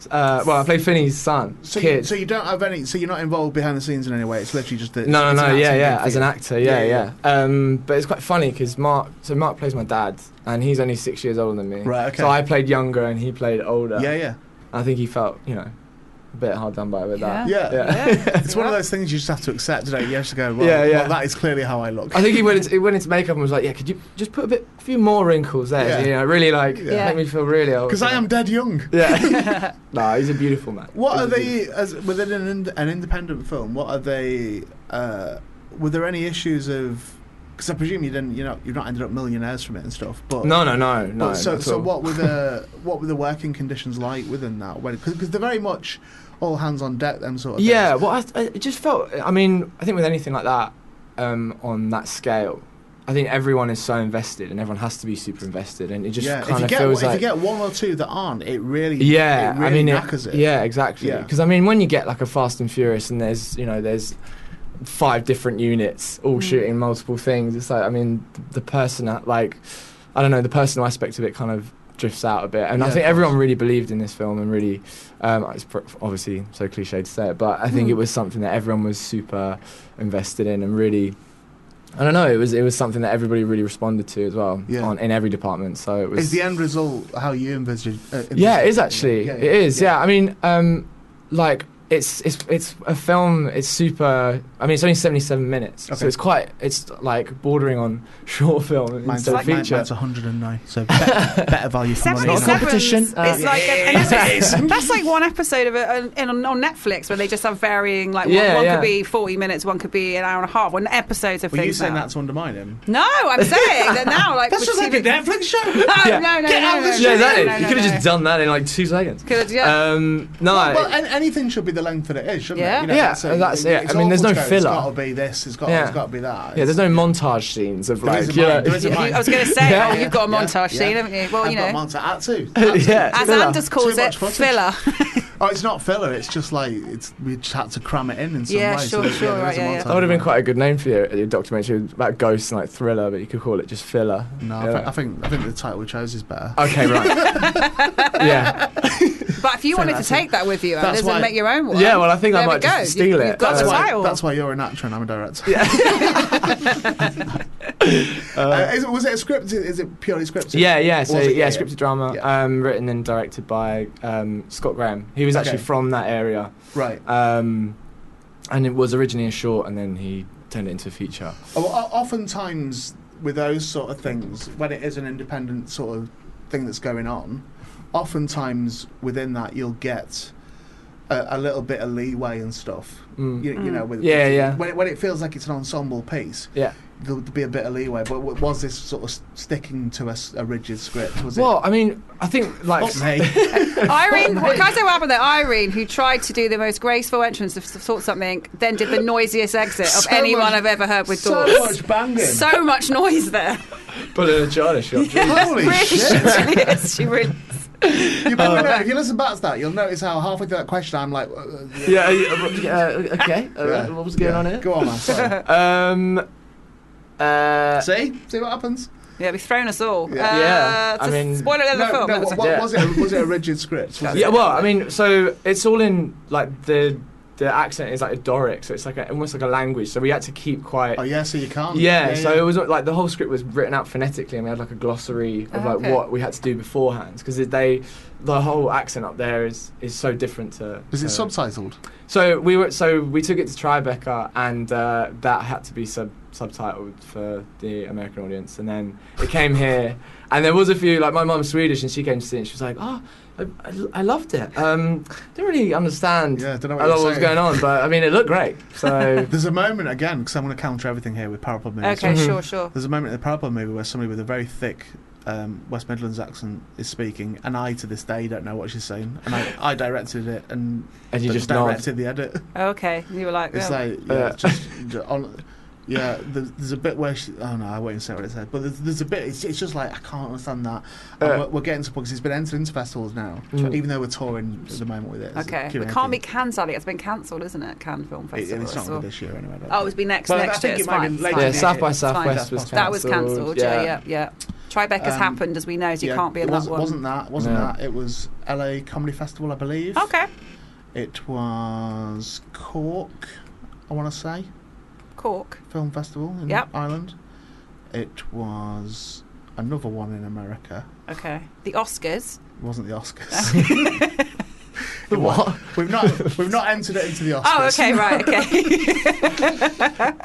Well, I played Finney's son, So kid. you don't have any. So you're not involved behind the scenes in any way. It's literally just No, it's an acting yeah, gig for as an you. actor, yeah. But it's quite funny because Mark plays my dad, and he's only 6 years older than me. Right, okay. So I played younger, and he played older. Yeah. I think he felt, a bit hard done by with that. Yeah. It's one of those things you just have to accept, don't you? You have to go, well, well, that is clearly how I look. I think he went into makeup and was like, could you just put a few more wrinkles there? Yeah. Really make me feel really old. Because I am dead young. Yeah. No, he's a beautiful man. What are they, within an independent film, what are they, were there any issues of, because I presume you've not ended up millionaires from it and stuff, but... No. But so what were the working conditions like within that? Because they're very much all hands on deck, them sort of things. Yeah, well, I just felt, I think with anything like that, on that scale, I think everyone is so invested and everyone has to be super invested, and it just kind of feels like... If you get one or two that aren't, it really knackers it. Yeah, exactly. Because, when you get like a Fast and Furious and there's 5 different units all shooting multiple things, it's like, the personal aspect of it kind of drifts out a bit, and I think everyone really believed in this film, and really it's obviously so cliche to say it, but I think it was something that everyone was super invested in, and really, I don't know, it was something that everybody really responded to as well, in every department. So it was... Is the end result how you envisage it? Yeah, it is actually. It is. It's a film. It's super. It's only 77 minutes, so it's like bordering on short film instead of feature. Mine's 109, so better value for money. Not competition. That's like one episode of it on Netflix where they just have varying, like one could be 40 minutes, one could be an hour and a half. When episodes of things. Were you saying that to undermine him? No, I'm saying that now. Like that's just like a Netflix show. No. Get out of the show. You could have just done that in like 2 seconds. Well, anything should be the length that it is, shouldn't it? That's it. There's no filler. It's got to be this. It's got to be that. Yeah, there's no montage scenes of like. There is a I was going to say, you've got a montage scene, haven't you? Well, I've got Act 2. As Anders calls it, filler. Oh, it's not filler. It's just like we just had to cram it in some way. Sure. That would have been quite a good name for your documentary about ghosts and like thriller, but you could call it just filler. No, I think the title we chose is better. Okay, right. Yeah. But if you wanted to take that with you, Anders, and make your own one. Yeah, well, I think I might just steal it. You've got the title. That's why you're an actor and I'm a director. Yeah. Was it a script? Is it purely scripted? Yeah. So scripted drama, written and directed by Scott Graham. He was actually from that area, right? And it was originally a short, and then he turned it into a feature. Oftentimes with those sort of things, when it is an independent sort of thing that's going on, oftentimes within that you'll get a little bit of leeway and stuff. When it feels like it's an ensemble piece, there'll be a bit of leeway. But was this sort of sticking to a rigid script? I think like Irene. Can I say what happened there? Irene, who tried to do the most graceful entrance of sort something, then did the noisiest exit of anyone I've ever heard with doors. So much banging, so much noise there. But in a China shop. Holy shit! She really. If you listen back to that, you'll notice how halfway through that question I'm like, okay. What was going on here? Go on, man. Sorry. See what happens. Yeah, we've thrown us all. Spoiler alert the film. Was it a rigid script? So it's all in like the accent is like a Doric, so it's like almost like a language. So we had to keep quiet. Oh yeah, so you can't. So it was like the whole script was written out phonetically, and we had like a glossary of what we had to do beforehand, because the whole accent up there is so different to. Was it subtitled? So we took it to Tribeca, and that had to be subtitled for the American audience, and then it came here, and there was a few, like my mum's Swedish, and she came to see it, and she was like, I loved it. Didn't really understand don't know what was going on, but it looked great. So there's a moment again, because I'm going to counter everything here with Parapod movies. Okay, sure. There's a moment in the Parapod movie where somebody with a very thick West Midlands accent is speaking, and I to this day don't know what she's saying, and I directed it, and you just directed the edit. Okay, you were like, it's like there's a bit where I won't even say what it said, but there's a bit. It's just like I can't understand that. We're getting to because it's been entered into festivals now, even though we're touring at the moment with it. Okay, it can't be Cannes, sadly. It's been cancelled, isn't it? Cannes Film Festival. It's not this year anyway. It's been next year. It's fine. South by Southwest was cancelled. That was cancelled. Yeah. Tribeca's happened, as we know, so you can't be in that one. Wasn't that. It was LA Comedy Festival, I believe. Okay. It was Cork, I want to say. Cork. Film Festival in Ireland. It was another one in America. Okay. The Oscars. It wasn't the Oscars. The what? We've not entered it into the Oscars. Oh, okay, right,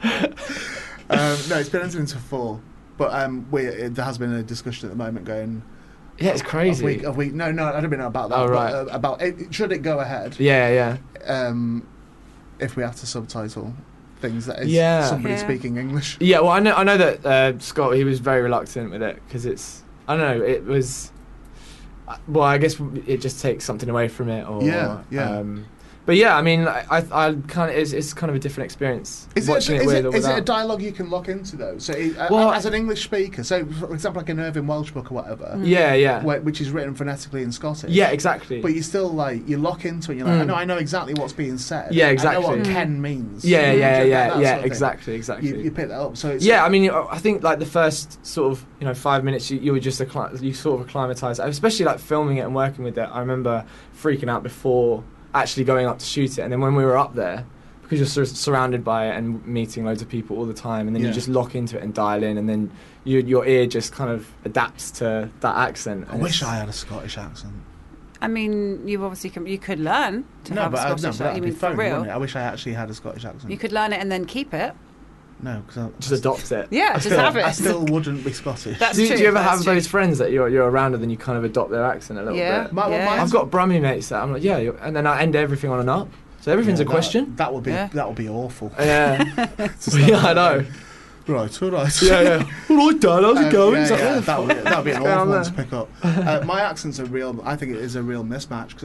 okay. No, it's been entered into 4. But there has been a discussion at the moment going. Yeah, it's crazy. A week. No, I don't mean about that. Oh, right. But, about it, should it go ahead? Yeah. If we have to subtitle things that is somebody speaking English. Yeah, well, I know that Scott, he was very reluctant with it because it's, I don't know, it was. Well, I guess it just takes something away from it, or but yeah, I mean, I kind of it's kind of a different experience. Is it a dialogue you can lock into though? So, as an English speaker, so for example, like an Irving Welsh book or whatever, which is written phonetically in Scottish. Yeah, exactly. But you still you lock into it. And you're like, I know exactly what's being said. Yeah, exactly. I know what Ken means. Yeah, exactly. You pick that up. So it's I mean, I think like the first sort of 5 minutes, you were just you sort of acclimatise, especially like filming it and working with it. I remember freaking out before actually going up to shoot it, and then when we were up there, because you're sort of surrounded by it and meeting loads of people all the time, and then you just lock into it and dial in, and then your ear just kind of adapts to that accent. I wish I had a Scottish accent. I mean, you obviously you could learn to have a Scottish accent. You mean for real? I wish I actually had a Scottish accent. You could learn it and then keep it. No, because just adopt it. Yeah, just have it. I still wouldn't be Scottish. That's do true. You ever have those friends that you're around and then you kind of adopt their accent a little bit? I've got Brummie mates that I'm like, and then I end everything on an up. So everything's a question. That would be awful. Yeah, I know. Right, all right. Yeah. All right, Dad, how's it going? That would be an awful one to pick up. My accent's I think it is a real mishmash,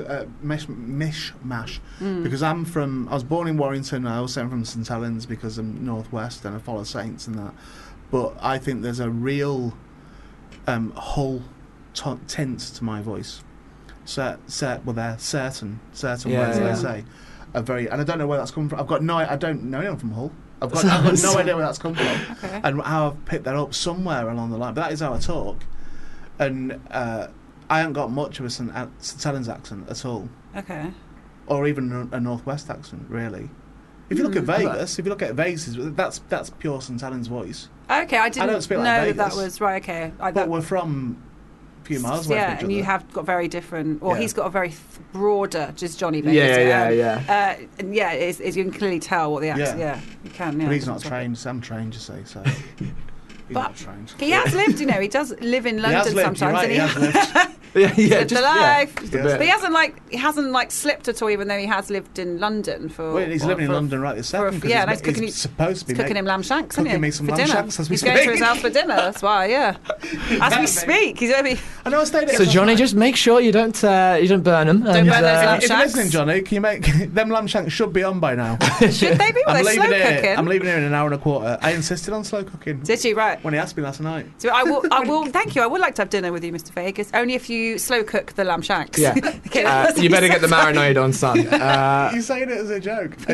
because I was born in Warrington, I was from St Helens because I'm northwest and I follow Saints and that. But I think there's a real Hull tint to my voice. Certain words they say are very, and I don't know where that's come from. I don't know anyone from Hull. I've got no idea where that's come from, and how I've picked that up somewhere along the line. But that is how I talk, and I haven't got much of a St Helens accent at all. Okay. Or even a Northwest accent, really. If you look at Vegas, that's pure St Helens voice. Okay, I don't speak like know Vegas. that was right. Okay, but we're from a few miles away from each other. And you have got very different. Or he's got a very broader, just Johnny Vegas. Yeah. And you can clearly tell what the accent. Yeah, you can. Yeah, but he's not trained. I'm trained, you see. So. But he has lived, he does live in London sometimes, and he has lived. Lived the life. But he hasn't slipped at all, even though he has lived in London for. Well, he's living in London right this second. He's supposed to be cooking him lamb shanks, isn't he? Cooking me some lamb shanks as we speak. He's going to his house for dinner. That's why, as we speak, he's going to be. I know I stayed. So Johnny, just make sure you don't burn them. Don't burn those lamb shanks. If you're listening, Johnny, can you make them lamb shanks should be on by now? Should they be? Well, they're slow cooking. I'm leaving here in an hour and a quarter. I insisted on slow cooking. Did you? Right. When he asked me last night. So I will. Thank you. I would like to have dinner with you, Mr. Vegas. Only if you slow cook the lamb shanks. Yeah. You better get the marinade on, son. You're saying it as a joke. I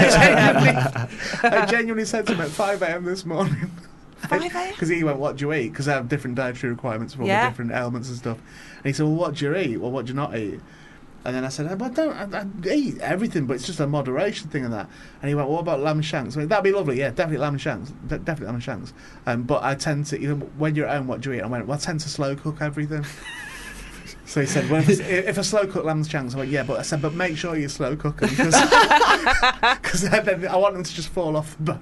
genuinely said to him at 5 a.m. this morning. 5 a.m. Because he went, "What do you eat?" Because I have different dietary requirements for all the different ailments and stuff. And he said, "Well, what do you eat? Well, what do you not eat?" And then I said, I eat everything, but it's just a moderation thing and that. And he went, what about lamb shanks? I went, that'd be lovely, yeah, definitely lamb shanks. Definitely lamb shanks. But I tend to, when you're at home, what do you eat? I went, well, I tend to slow cook everything. So he said, well, if I slow cook lamb shanks, I went, yeah, but make sure you slow cook them, because then I want them to just fall off the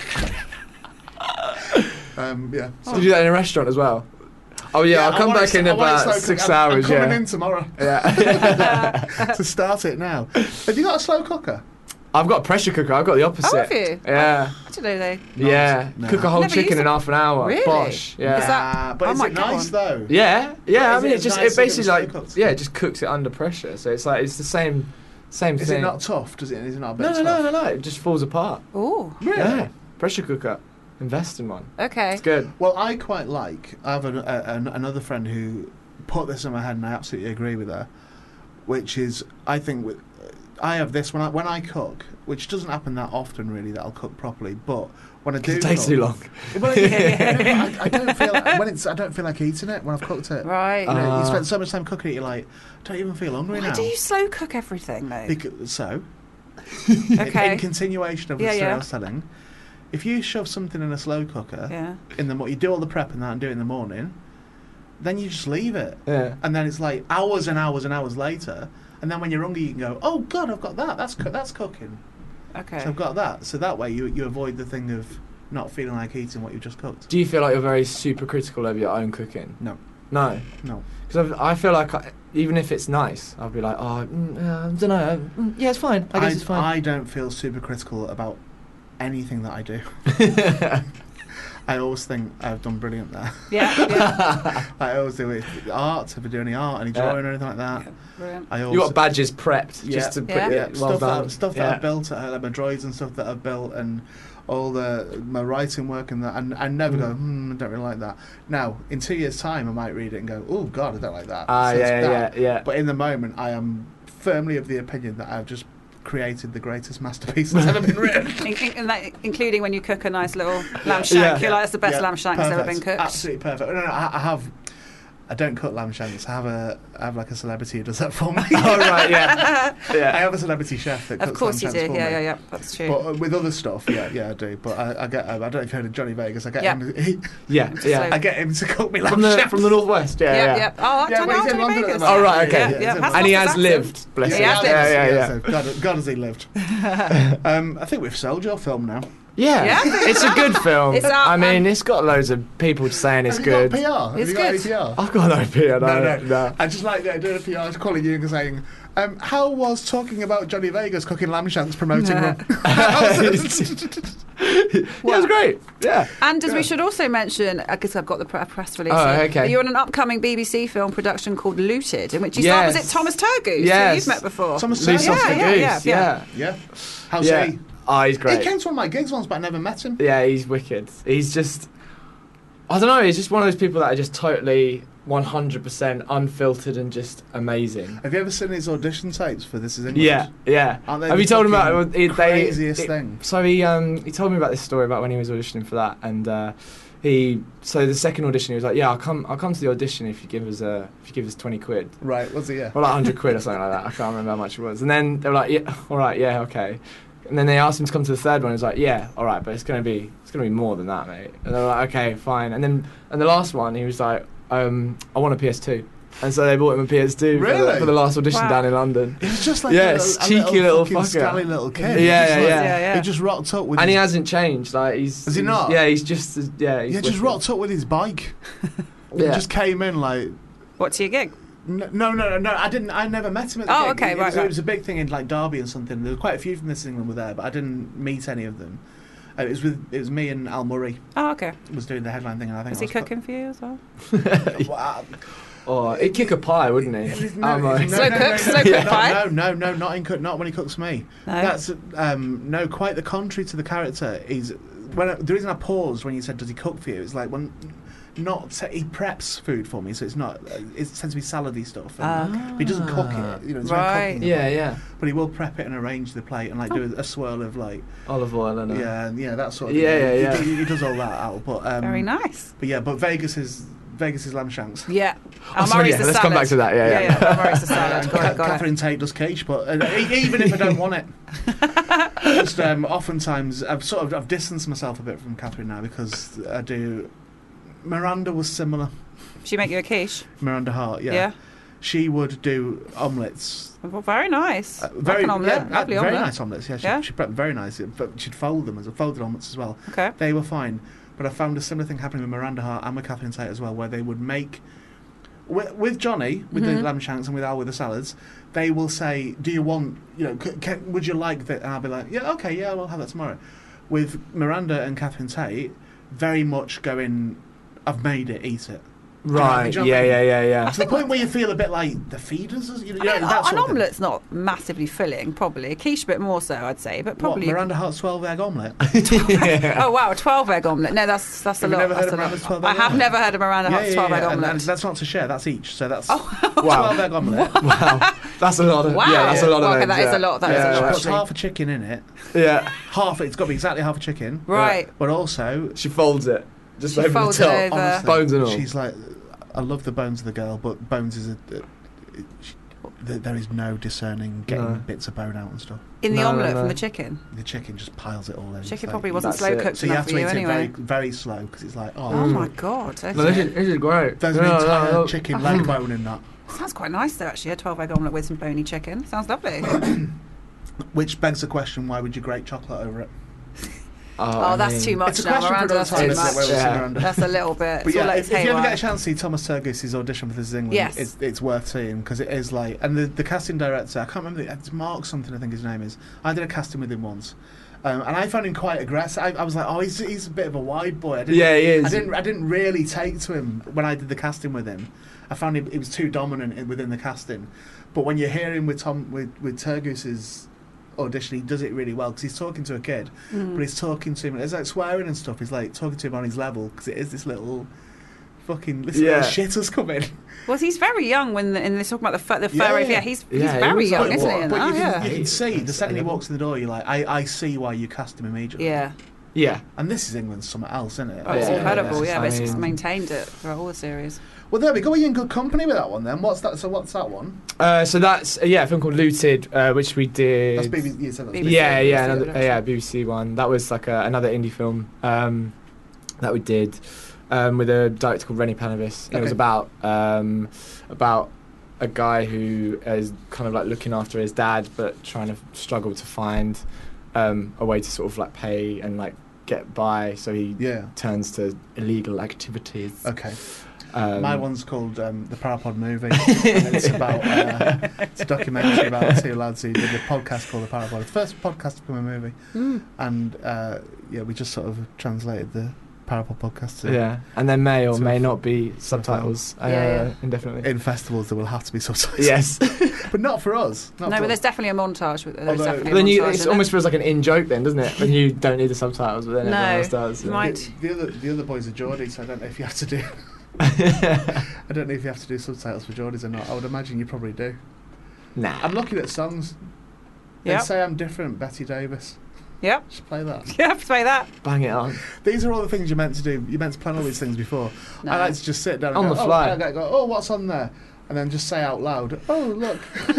bone. Yeah. So you do that in a restaurant as well? Oh yeah, I'll come back in about 6 hours. I'm coming in tomorrow. Yeah. To start it now. Have you got a slow cooker? I've got a pressure cooker. I've got the opposite. Oh, have you? Yeah. I don't know they. Yeah. No. Cook a whole chicken in half an hour. Really? Bosh. Yeah. But is it nice though? Yeah. I mean, it basically cooked? it just cooks it under pressure. So it's it's the same thing. Is it not tough? Is it not a bit tough? No. It just falls apart. Oh. Really? Yeah. Pressure cooker. Invest in one. Okay. It's good. Well, I quite like. I have another friend who put this in my head, and I absolutely agree with her. Which is, I think, I have this when I cook, which doesn't happen that often really that I'll cook properly, but when I do, It takes cook, too long. Well, yeah, I don't feel I don't feel like eating it when I've cooked it. Right. You know, you spend so much time cooking it, you're like, I don't even feel hungry Why now. do you slow cook everything though? So, Okay. in continuation of the story I was telling, if you shove something in a slow cooker, Yeah. in the you do all the prep and that and do it in the morning, then you just leave it, Yeah. and then it's like hours and hours and hours later, and then when you're hungry, you can go, oh God, I've got that. That's cooking. Okay. So I've got that. So that way you avoid the thing of not feeling like eating what you've just cooked. Do you feel like you're very super critical of your own cooking? No. No. No. Because I feel like even if it's nice, I'll be like, I don't know. Yeah, it's fine. I guess it's fine. I don't feel super critical about anything that I do. I always think I've done brilliant there. Yeah. I always do it. Art, if I do any art, any drawing or anything like that. Brilliant. I always, You got badges prepped Yeah. just to put Yeah. it well done. stuff that I've built, like my droids and stuff that I've built, and all my writing work and that, and I never go, I don't really like that. Now, in 2 years' time, I might read it and go, oh God, I don't like that. So it's that. Yeah. But in the moment, I am firmly of the opinion that I've just created the greatest masterpiece that's ever been written. Including when you cook a nice little lamb shank. You're like, that's the best Yeah, lamb shank that's ever perfect. been cooked. Absolutely perfect. No, I don't cook lamb shanks. I have like a celebrity who does that for me. Oh right, yeah. I have a celebrity chef that cooks Of course you lamb do. shanks for me. Yeah. That's true. But with other stuff, yeah, I do. But I get, I don't know if you've heard of Johnny Vegas. I get Yeah. him. Yeah. So- I get him to cook me lamb From the shanks. northwest. Yeah. Oh, Yeah, I but he's in know London at the Vegas. moment. Oh right, okay. Yeah, Yeah. he's in How's And he his has accent? lived. Bless Yeah, him. He has Yeah. So God has he lived. I think we've sold your film now. Yeah, Yeah? it's a good film. It's out, I mean, it's got loads of people saying it's Have you good. got PR? Have It's you got good. any PR? I've got no PR. No. I just like doing a PR, calling you and saying, how was talking about Johnny Vegas cooking lamb shanks promoting Nah. them? Yeah, it was great. Yeah. And as we should also mention, I guess I've got the press release Oh, here, okay. that you're in an upcoming BBC film production called Looted, in which you starred, was it Thomas Turgoose, Yes. who you've met before? Thomas Loose Turgoose? off the Yeah, goose. yeah. Yeah. How's Yeah. he? Oh, he's great. He came to one of my gigs once, but I never met him. Yeah, he's wicked. He's just, I don't know, he's just one of those people that are just totally 100% unfiltered and just amazing. Have you ever seen his audition tapes for This Is England? Yeah. Aren't they Have the you told him about fucking it? craziest thing? So he told me about this story about when he was auditioning for that, and so the second audition he was like, yeah, I'll come to the audition if you give us 20 quid. Right, was it? Yeah. Or like 100 quid or something like that. I can't remember how much it was. And then they were like, yeah, all right, yeah, okay. And then they asked him to come to the third one. He was like, yeah, all right, but it's gonna be more than that, mate. And they were like, okay, fine. And the last one, he was like, I want a PS2. And so they bought him a PS2 Really? for the last audition Wow. down in London. He was just like Yeah, a it's little, cheeky little fucking fucker. scally little kid. Yeah, He just, yeah. He just rocked up with And his, he hasn't changed. Like he's Has he not? Yeah, he's just he's just wicked. rocked up with his bike. He Yeah. just came in like... What's your gig? No, I didn't. I never met him at the Oh, gig. okay, It was, right. It was a big thing in like Derby and something. There were quite a few from This England were there, but I didn't meet any of them. It was me and Al Murray Oh, okay. was doing the headline thing, and I think Was he cooking for you as well? Wow. Oh, he'd kick a pie, wouldn't he? No, Slow cook pie? No, not when he cooks me. No. That's no, quite the contrary to the character. The reason I paused when you said, "Does he cook for you?" It's like he preps food for me, so it's not. It tends to be salady stuff. And he doesn't cook it. You know, it's Right. very cooking. Yeah. But he will prep it and arrange the plate and like do a swirl of like Olive oil and yeah, that sort of thing. Yeah. He does all that out. But Very nice. But Vegas is lamb shanks. Yeah. Oh, sorry, Murray's the let's salad. come back to that, yeah. Al Murray's the salad. Got it. Catherine Tate does quiche, but even if I don't want it, just oftentimes I've distanced myself a bit from Catherine now because I do. Miranda was similar. She make you a quiche? Miranda Hart, yeah. Yeah. She would do omelettes. Well, very nice. Very Like an omelette. Lovely very omelette. nice omelettes. Yeah? She prepped very nice, but she'd fold them as folded omelettes as well. Okay. They were fine, but I found a similar thing happening with Miranda Hart and with Catherine Tate as well, where they would make with Johnny with the lamb shanks and with Al with the salads. They will say, "Do you want? Would you like that?" And I'll be like, "Yeah, okay, yeah, we'll have that tomorrow." With Miranda and Catherine Tate, very much going, "I've made it, eat it." Right. Do you know what I mean? Yeah. To the point where you feel a bit like the feeders, you know, I mean, that sort an of thing. omelette's not massively filling, probably. A quiche a bit more so, I'd say, but What, probably. Miranda Hart's 12-egg omelette? Oh wow, a 12-egg omelette. No, that's a Have you lot. never heard That's of a Miranda's lot. 12-egg I have omelette? never heard of Miranda Hart's 12-egg And omelette. that's not to share, that's each. So that's Wow. 12-egg omelette. Wow. That's a lot of. Wow. Yeah, that's a lot of. Okay, eggs, that is yeah. a lot, that is a Yeah. lot. She puts actually. half a chicken in it. Yeah. It's got to be exactly half a chicken. Right. But also, She folds it just She over folds the it top. over. honestly, Bones and all. she's like, I love the bones of the girl, but bones is there is no discerning getting No. bits of bone out and stuff. In the No, omelette no. from the chicken. The chicken just piles it all in. Chicken It's like- probably wasn't That's slow it. cooked So you enough have for to you eat anyway. it very, very slow because it's like, Oh my god. No, this is great. There's an Yeah, entire no. chicken leg bone in that. Sounds quite nice though, actually. A 12-egg omelette with some bony chicken. Sounds lovely. Which begs the question: why would you grate chocolate over it? Oh, that's too much It's a now, question Miranda. for That's another too time, isn't it, where much. we'll see Yeah. Miranda. That's a little bit. But It's all yeah, like if you ever get haywire. a chance to see Thomas Turgis' audition for This Is England, Yes. it's worth seeing because it is like, and the casting director, I can't remember, it's Mark something I think his name is. I did a casting with him once, and I found him quite aggressive. I was like, oh, he's a bit of a wide boy. Yeah, he is. I didn't really take to him when I did the casting with him. I found he was too dominant within the casting. But when you hear him with Turgis's audition, he does it really well because he's talking to a kid, but he's talking to him. It's like swearing and stuff. He's like talking to him on his level because it is this little fucking little shitters come in. Well, he's very young when they're talking about the furry. Yeah. Yeah, he's Yeah, he very was young, like, isn't he? what? in But that? you Yeah. can see the second he walks in the door, you're like, I see why you cast him immediately. Yeah. Yeah. And This Is England something else, isn't it? Oh, it's Yeah. incredible. Yeah, I but it's just mean- maintained it throughout all the series. Well, there we go. You're in good company with that one then. What's that? So what's that one? So that's a film called Looted, which we did. That's BBC. You said that's BBC. Yeah, BBC another, production. BBC one. That was like another indie film that we did with a director called Rennie Panavis. And It was Okay. about a guy who is kind of like looking after his dad, but trying to struggle to find a way to sort of like pay and like get by. So he Yeah. turns to illegal activities. Okay. Um, My one's called The Parapod Movie. And it's about it's a documentary about two lads who did a podcast called The Parapod. The first podcast to become a movie. And we just sort of translated the Parapod podcast to Yeah, and there may or So may f- not be subtitles Yeah. indefinitely. in festivals there will have to be subtitles. Yes. But not for us. Not No, for but us. there's definitely a montage. There's Although- definitely But then a you, montage it in almost feels like an in-joke then, doesn't it? When you don't need the subtitles, but then No, everyone else does. you yeah. might- The other boys are Geordies, so I don't know if you have to do. I don't know if you have to do subtitles for Geordies or not. I would imagine you probably do. Nah. I'm looking at songs. They Yep. say I'm different, Betty Davis. Yep. Just play that. Yeah, play that. Bang it on. These are all the things you're meant to do. You're meant to plan all these things before. No. I like to just sit down On and the go, fly. Oh, what's on there? And then just say out loud, oh, look.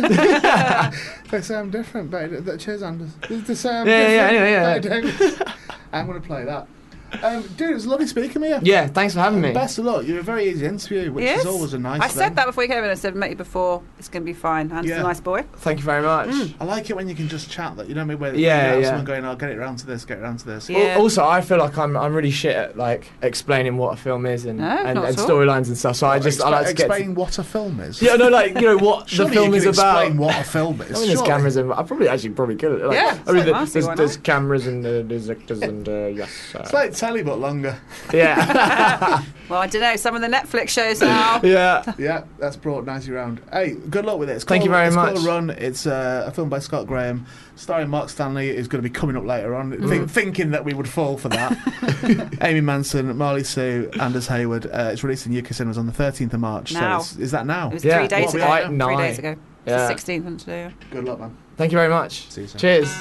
They say I'm different, Betty. Cheers, Anders. They say I'm Yeah, different, anyway, yeah. Betty Davis. I'm going to play that. Dude, it was lovely speaking with you. Yeah, thanks for having me. Best of luck. You're a very easy interview, which Yes. is always a nice I thing. said that before you came in. I said, met you before. It's going to be fine. And he's Yeah. a nice boy. Thank you very much. I like it when you can just chat. That you know what I mean? Where Yeah, you have yeah. someone going, I'll get it round to this, get it round to this. Yeah. Also, I feel like I'm really shit at like explaining what a film is and No, and, not and at all. storylines and stuff. So I like to get. explain what a film is. Yeah, no, like you know what Surely the film you is can about. Explain what a film is. I mean, there's surely. cameras and I'm probably good at it. Like, Yeah, I mean, so I see why there's not. cameras and there's actors and yes. It's like telly, but longer. Yeah, Well, I don't know. Some of the Netflix shows now. yeah. Yeah, that's brought nicely round. Hey, good luck with it. It's Thank you called- very it's much. Called Run. It's a film by Scott Graham, starring Mark Stanley, who's going to be coming up later on. Thinking that we would fall for that. Amy Manson, Marley Sue, Anders Hayward. It's released in UK cinemas on the 13th of March. Now. So is that now? It was Yeah, 3 days what we ago. are 3 now? days ago. Yeah. It's the 16th and today. Good luck, man. Thank you very much. See you soon. Cheers.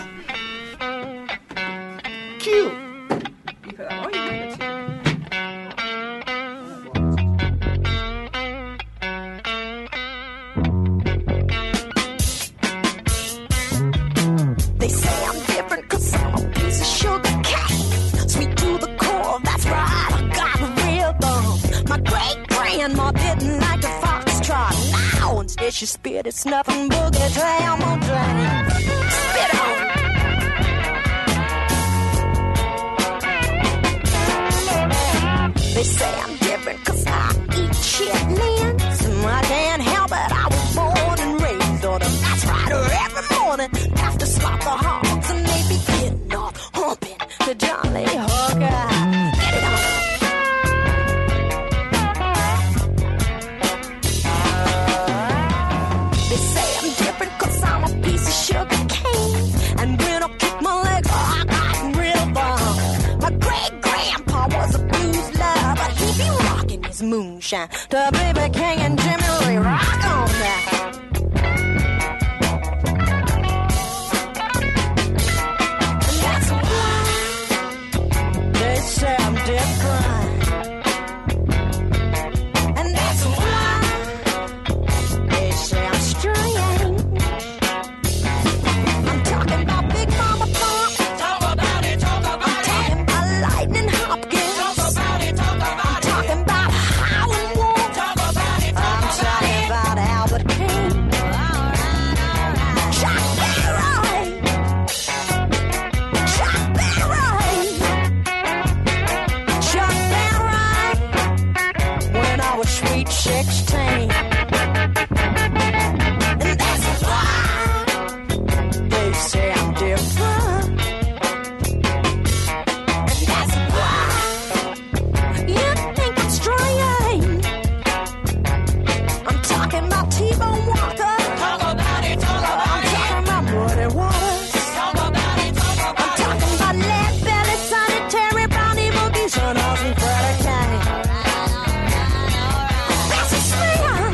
Cute. You put that on. You put it too. They say I'm different 'cause I'm a piece of sugar cane. Sweet to the core, that's right, I got a rhythm. My great-grandma didn't like the foxtrot. Now instead she spit, it's nothing boogie jam or jam. Spit on. They say I'm different 'cause I eat chitlins. And I can't help it, I was born and raised on them. That's right, every morning after slop the hogs and they be getting off, humping the Johnny Hooker. Get it on. moonshine. The baby king and Jimmy Lee, rock on now. And that's why they say I'm different. And that's why they say I'm strange. I'm talking about Big Mama Pump. Talk about it, talk about it. Talking about Lightning Hopkins. Talk about it, talk about it. Talking about Howlin' Wolf. Talk about it, talk I'm talking about Albert King. Chuck Berry. Chuck Berry. Chuck Berry. When I was sweet 16. And that's why they say I'm different. And that's why you think I'm strange. I'm talking about T-Bone Walker. Talk about it, talk about it. I'm talking about Muddy Waters. Talk about it, talk about it. I'm talking about Lead Belly, Sonny Terry, Brownie Boogie, Son Oz, and Freddie Kane. That's a smear.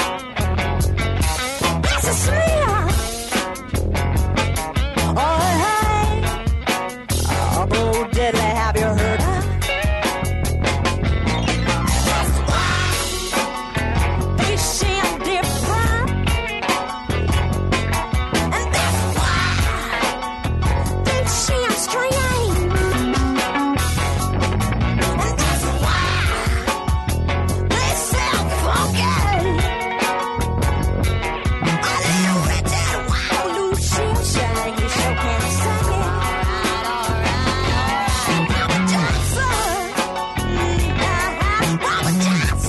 That's a smear. Oh, hey. Oh, Bo Diddley, have you heard her? That's why they say I'm different. And that's why they say I'm strange. And that's why they say I'm funky. A little bit that wild Lucille sang, you sure can sing it. Robert Johnson, Robert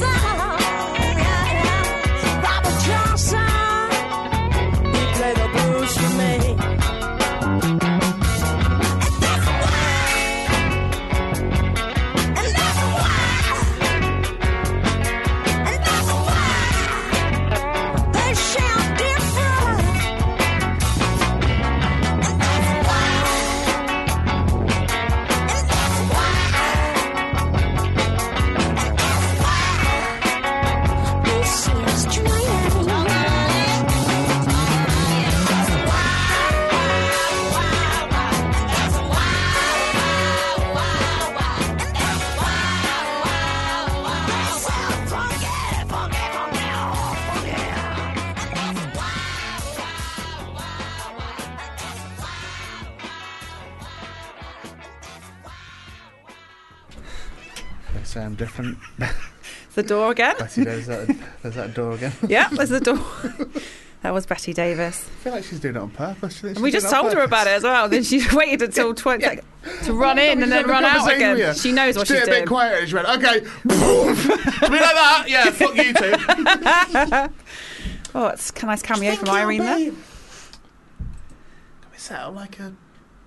Johnson, Robert Johnson, he played the blues for me. And that's why they say I'm different. And that's why they say I'm strange. They say I'm different. The door again. Betty, there's that door again. Yeah, there's the door. That was Betty Davis. I feel like she's doing it on purpose. And we just told her about it as well. Then she waited until 20 seconds to run in and then run out again. She knows what she's did it a doing. bit quieter and she went, okay, boom. To be like that, yeah, fuck you two. Oh, it's a nice cameo from Irene there. Can we set up like a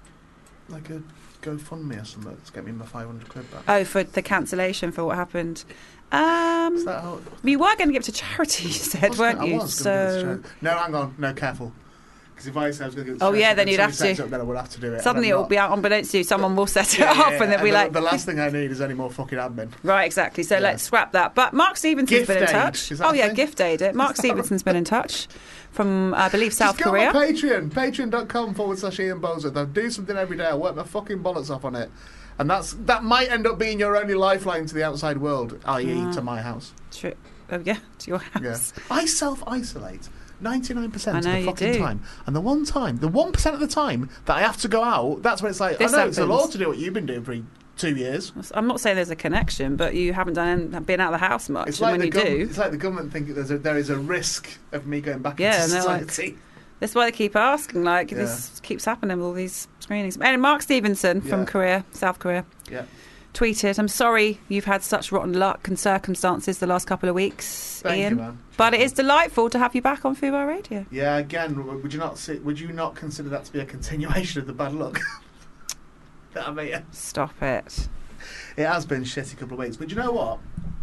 GoFundMe or something to get me my 500 quid back? Oh, for the cancellation for what happened. Is that how You were going to give it to charity, you said, weren't you? So no, hang on, no, careful. Because if I say I was going to give it to Oh, charity, yeah, then you'd have somebody to. sets it up, then I would have to do it. Suddenly and I'm it'll be not. out unbeknownst to you. Someone will set it Yeah, up yeah, and they'll be like... the last thing I need is any more fucking admin. Right, exactly. So let's scrap that. But Mark Stevenson's been in Gift Aid. touch. Is that Oh, a yeah, thing? Gift Aid. Mark Stevenson's been in touch from, I believe, South Just go Korea. on my Patreon, patreon.com/Ian Bozer. I'll do something every day. I'll work my fucking bollocks off on it. And that might end up being your only lifeline to the outside world, i.e. to my house. True. Oh, yeah, to your house. Yeah. I self-isolate 99% I of know the you fucking do. time. And the 1% of the time that I have to go out, that's when it's like, This I know it's the happens. law to do what you've been doing for 2 years. I'm not saying there's a connection, but you haven't been out of the house much. It's And like, when you do... it's like the government think that there is a risk of me going back Yeah, into and they're like- society. That's why they keep asking, like, this keeps happening with all these screenings. And Mark Stevenson from Yeah. Korea, South Korea, Yeah. tweeted, I'm sorry you've had such rotten luck and circumstances the last couple of weeks, Thank Ian. you, man. But it is delightful to have you back on Fubar Radio. Yeah, again, would you not consider that to be a continuation of the bad luck? That I mean, Stop it. it has been shitty couple of weeks. But you know what?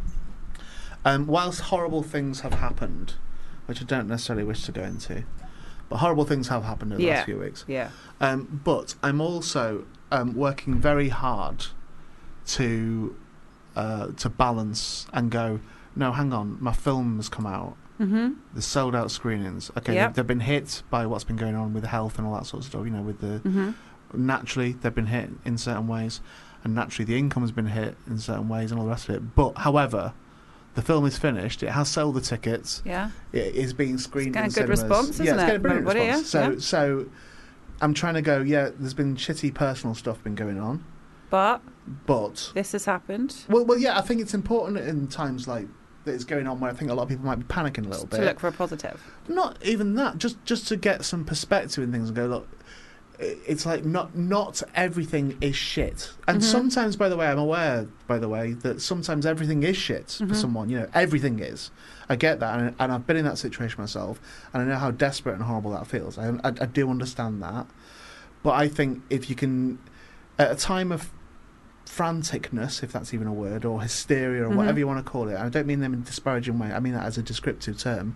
Whilst horrible things have happened, which I don't necessarily wish to go into, but horrible things have happened in the last few weeks. Yeah. But I'm also working very hard to balance and go, no, hang on, my film has come out. Mm-hmm. The sold out screenings. Okay, Yep. they've been hit by what's been going on with health and all that sort of stuff. You know, with the naturally they've been hit in certain ways, and naturally the income has been hit in certain ways and all the rest of it. But however, the film is finished. It has sold the tickets. Yeah. It is being screened. It's in getting a good cinemas. response, isn't yeah, it's it, getting a from brilliant everybody, response. yeah? So I'm trying to go. Yeah, there's been shitty personal stuff been going on, But but this has happened. well, yeah. I think it's important in times like that it's going on where I think a lot of people might be panicking a little bit. To look for a positive. Not even that. Just to get some perspective in things and go, look, it's like not everything is shit. And sometimes, by the way, I'm aware, by the way, that sometimes everything is shit for someone. You know, everything is. I get that, and I've been in that situation myself, and I know how desperate and horrible that feels. I do understand that. But I think if you can, at a time of franticness, if that's even a word, or hysteria, or whatever you want to call it, I don't mean them in a disparaging way, I mean that as a descriptive term,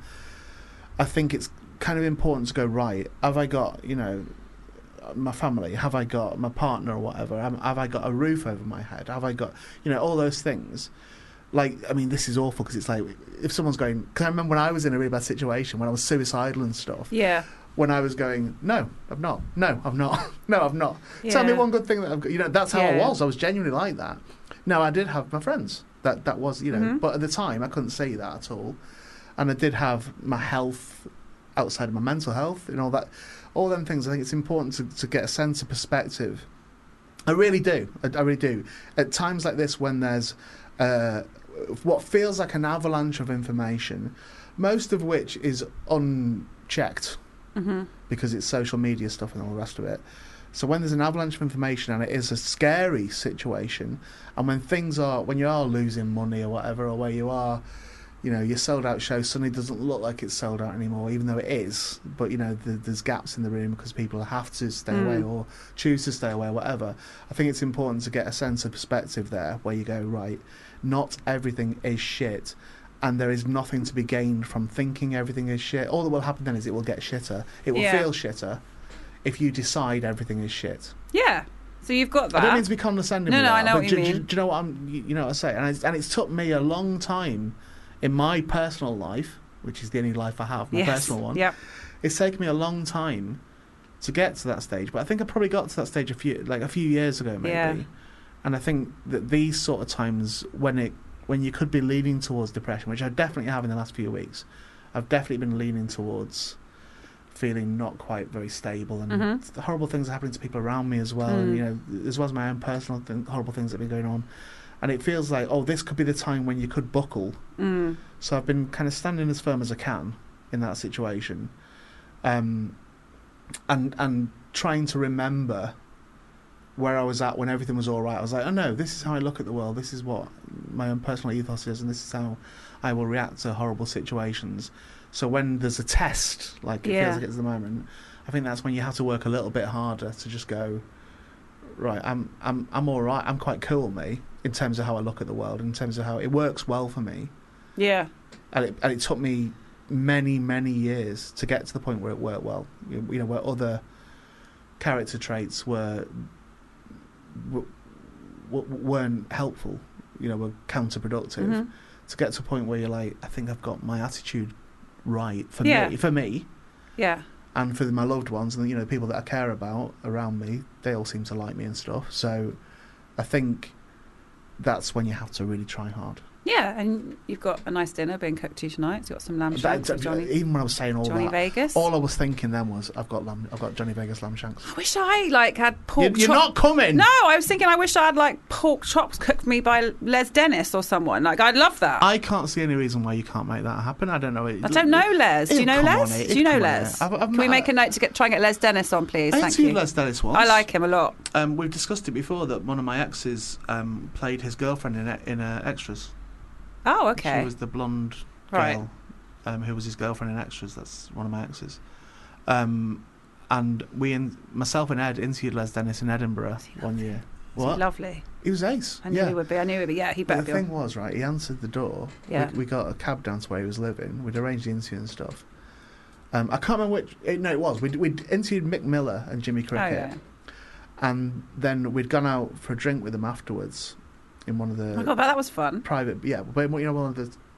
I think it's kind of important to go, right, have I got, you know, my family, have I got my partner or whatever, have I got a roof over my head, have I got, you know, all those things. Like, I mean, this is awful because it's like, if someone's going, because I remember when I was in a really bad situation, when I was suicidal and stuff, Yeah. when I was going, no, I've not, no, I've not, no, I've not. Yeah. Tell me one good thing that I've got, you know, that's how I Yeah. was genuinely like that. Now, I did have my friends, that was, you know, but at the time, I couldn't say that at all. And I did have my health outside of my mental health and all that, all them things. I think it's important to get a sense of perspective. I really do. I really do. At times like this, when there's what feels like an avalanche of information, most of which is unchecked because it's social media stuff and all the rest of it. So when there's an avalanche of information and it is a scary situation, and when you are losing money or whatever, or where you are, you know, your sold out show suddenly doesn't look like it's sold out anymore, even though it is. But, you know, there's gaps in the room because people have to stay away or choose to stay away, whatever. I think it's important to get a sense of perspective there where you go, right, not everything is shit. And there is nothing to be gained from thinking everything is shit. All that will happen then is it will get shitter. It will feel shitter if you decide everything is shit. Yeah. So you've got that. I don't mean to be condescending. No, with no, that, I know but what you mean. Do you know what you know what I say? And it's took me a long time in my personal life, which is the only life I have, my personal one. Yep. It's taken me a long time to get to that stage, but I think I probably got to that stage a few years ago, maybe. Yeah. And I think that these sort of times when you could be leaning towards depression, which I definitely have in the last few weeks, I've definitely been leaning towards feeling not quite very stable, and the horrible things are happening to people around me as well, and, you know, as well as my own personal horrible things that have been going on. And it feels like, oh, this could be the time when you could buckle. So I've been kind of standing as firm as I can in that situation, and trying to remember where I was at when everything was all right. I was like, oh no, this is how I look at the world. This is what my own personal ethos is, and this is how I will react to horrible situations. So when there's a test, like it feels like it's the moment, I think that's when you have to work a little bit harder to just go, right, I'm all right. I'm quite cool, me, in terms of how I look at the world, in terms of how it works well for me. Yeah. And it took me many, many years to get to the point where it worked well. You know, where other character traits weren't helpful. You know, were counterproductive. To get to a point where you're like, I think I've got my attitude right for me. Yeah. And for my loved ones, and, you know, people that I care about around me, they all seem to like me and stuff. So I think that's when you have to really try hard. Yeah, and you've got a nice dinner being cooked to you tonight. You've got some lamb shanks with Johnny. Even when I was saying all Johnny that, Vegas. all I was thinking then was, I've got Johnny Vegas lamb shanks. I wish I had pork. You're not coming. No, I was thinking I wish I had pork chops cooked me by Les Dennis or someone. I'd love that. I can't see any reason why you can't make that happen. I don't know. I don't know Les. Do you know Les? Do you know Les? Can we make a note to try and get Les Dennis on, please? I Thank you. interviewed Les Dennis once. I like him a lot. We've discussed it before that one of my exes played his girlfriend in Extras. Oh, okay. She was the blonde girl who was his girlfriend in Extras. That's one of my exes. And myself and Ed interviewed Les Dennis in Edinburgh one year. Was he lovely? He was ace. I knew he would be. Yeah, he better be. be. The thing was, right, he answered the door. Yeah. We got a cab down to where he was living. We'd arranged the interview and stuff. I can't remember which... No, it was. We'd interviewed Mick Miller and Jimmy Cricket. Oh, yeah. And then we'd gone out for a drink with them afterwards in one of the... Oh, God, that was fun. Private... Yeah, but, you know, one of the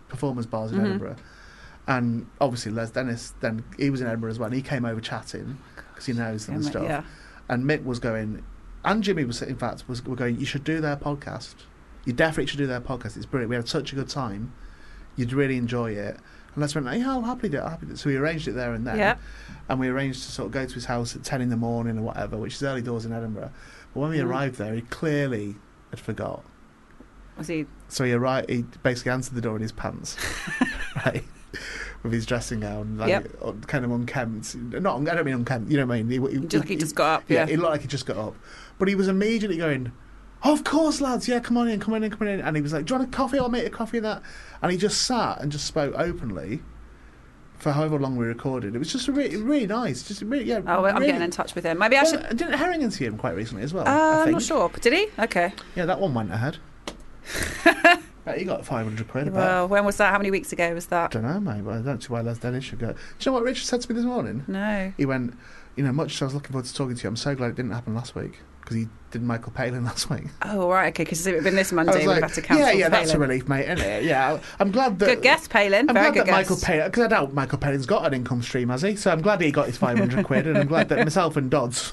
performers bars in Edinburgh. And obviously Les Dennis, then he was in Edinburgh as well, and he came over chatting because he knows them and stuff. Yeah. And Mick was going, and Jimmy was, in fact, were going, you should do their podcast. You definitely should do their podcast. It's brilliant. We had such a good time. You'd really enjoy it. And Les went, yeah, I'll happily do it. So we arranged it there and then. Yeah. And we arranged to sort of go to his house at 10 in the morning or whatever, which is early doors in Edinburgh. But when we arrived there, he clearly had forgot. Was he? So he basically answered the door in his pants, right? With his dressing gown, like kind of unkempt. I don't mean unkempt. You know what I mean? He just got up. Yeah, it looked like he just got up, but he was immediately going, "Oh, of course, lads. Yeah, come on in." And he was like, "Do you want a coffee? I'll make a coffee." And that, and he just sat and just spoke openly for however long we recorded. It was just really, really nice. Just really, yeah. Oh, I'm getting in touch with him. Maybe I should. Didn't Herring interview him quite recently as well? I'm not sure. Did he? Okay. Yeah, that one went ahead. He got 500 quid. Well, when was that? How many weeks ago was that? I don't know, mate. But I don't see why Les Dennis should go. Do you know what Richard said to me this morning? No. He went, much as I was looking forward to talking to you, I'm so glad it didn't happen last week because he did Michael Palin last week. Oh, right, okay, because if it had been this Monday, we'd have to cancel Yeah, Palin. that's a relief, mate, isn't it? Yeah, I'm glad that... Good guess, Palin. Very good guess. Michael Palin, because I doubt Michael Palin's got an income stream, has he? So I'm glad he got his 500 quid, and I'm glad that myself and Dodds...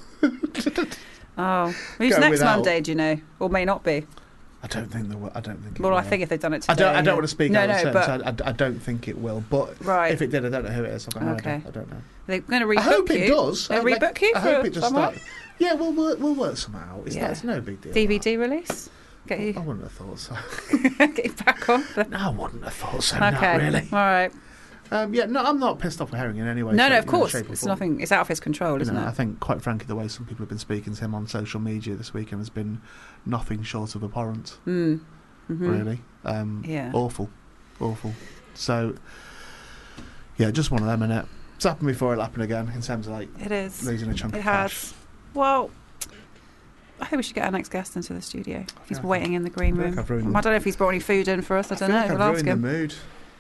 Who's next Monday, do you know? Or may not be? I don't think it will. Well, I think if they've done it today... I don't want to speak out of turn, but... so I don't think it will. But if it did, I don't know who it is. I've got no idea. I don't know. They're going to rebook you. I hope it does. They'll rebook you I for hope it just someone? Yeah, we'll work somehow out. It's no big deal. DVD release? Get you... I wouldn't have thought so. Get you back on? No, I wouldn't have thought so, okay. not really. All right. No, I'm not pissed off with Herring in any way. No, of course. It's nothing. It's out of his control, isn't it? I think, quite frankly, the way some people have been speaking to him on social media this weekend has been nothing short of abhorrent. Really. Awful. So, yeah, just one of them, innit? It's happened before, it'll happen again, in terms of, it is. losing a chunk of cash. Well, I think we should get our next guest into the studio. He's waiting in the green room. I don't know if he's brought any food in for us. I don't know. We'll ask him. I've ruined the mood.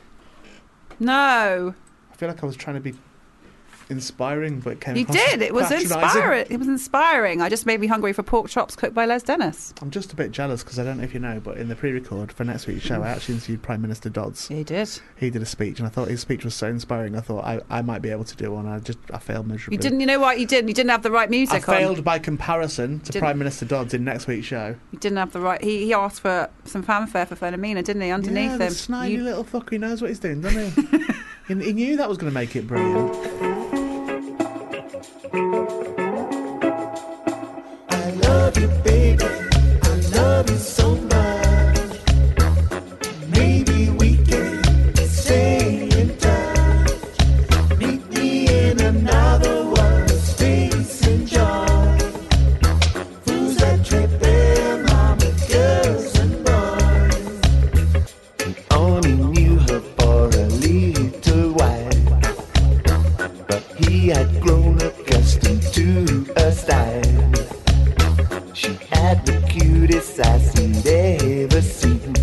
No. I feel like I was trying to be inspiring, but it came You across did. as It was patronising. inspiring. It was inspiring. I just made me hungry for pork chops cooked by Les Dennis. I'm just a bit jealous because I don't know if you know, but in the pre-record for next week's show, I actually interviewed Prime Minister Dodds. He did. He did a speech, and I thought his speech was so inspiring. I thought I might be able to do one. I failed miserably. You didn't. You know what? You didn't. You didn't have the right music on. I failed by comparison to Prime Minister Dodds in next week's show. You didn't have the right. He asked for some fanfare for Philomena, didn't he? Underneath him. The snidey little fucker. He knows what he's doing, doesn't he? He knew that was going to make it brilliant. I love you, baby. I love you so much. Maybe we can stay in touch. Meet me in another world, space and joy. Fools that trip their mama, girls and boys. We only knew her for a little while, but he had grown accustomed to her style. She had the cutest eyes he'd ever seen.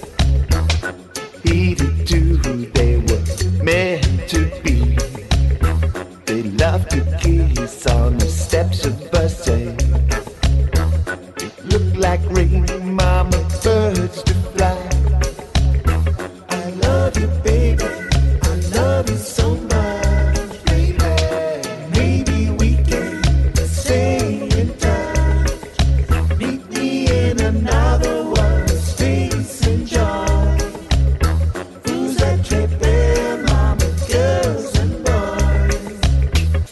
He did too, they were meant to be. They loved to kiss on the steps of buses. It looked like rain, mama, birds to fly. I love you, baby. I love you so much, baby. Maybe we can stay in touch. Meet me in another world, space and joy. Fools that trip their mama, girls and boys.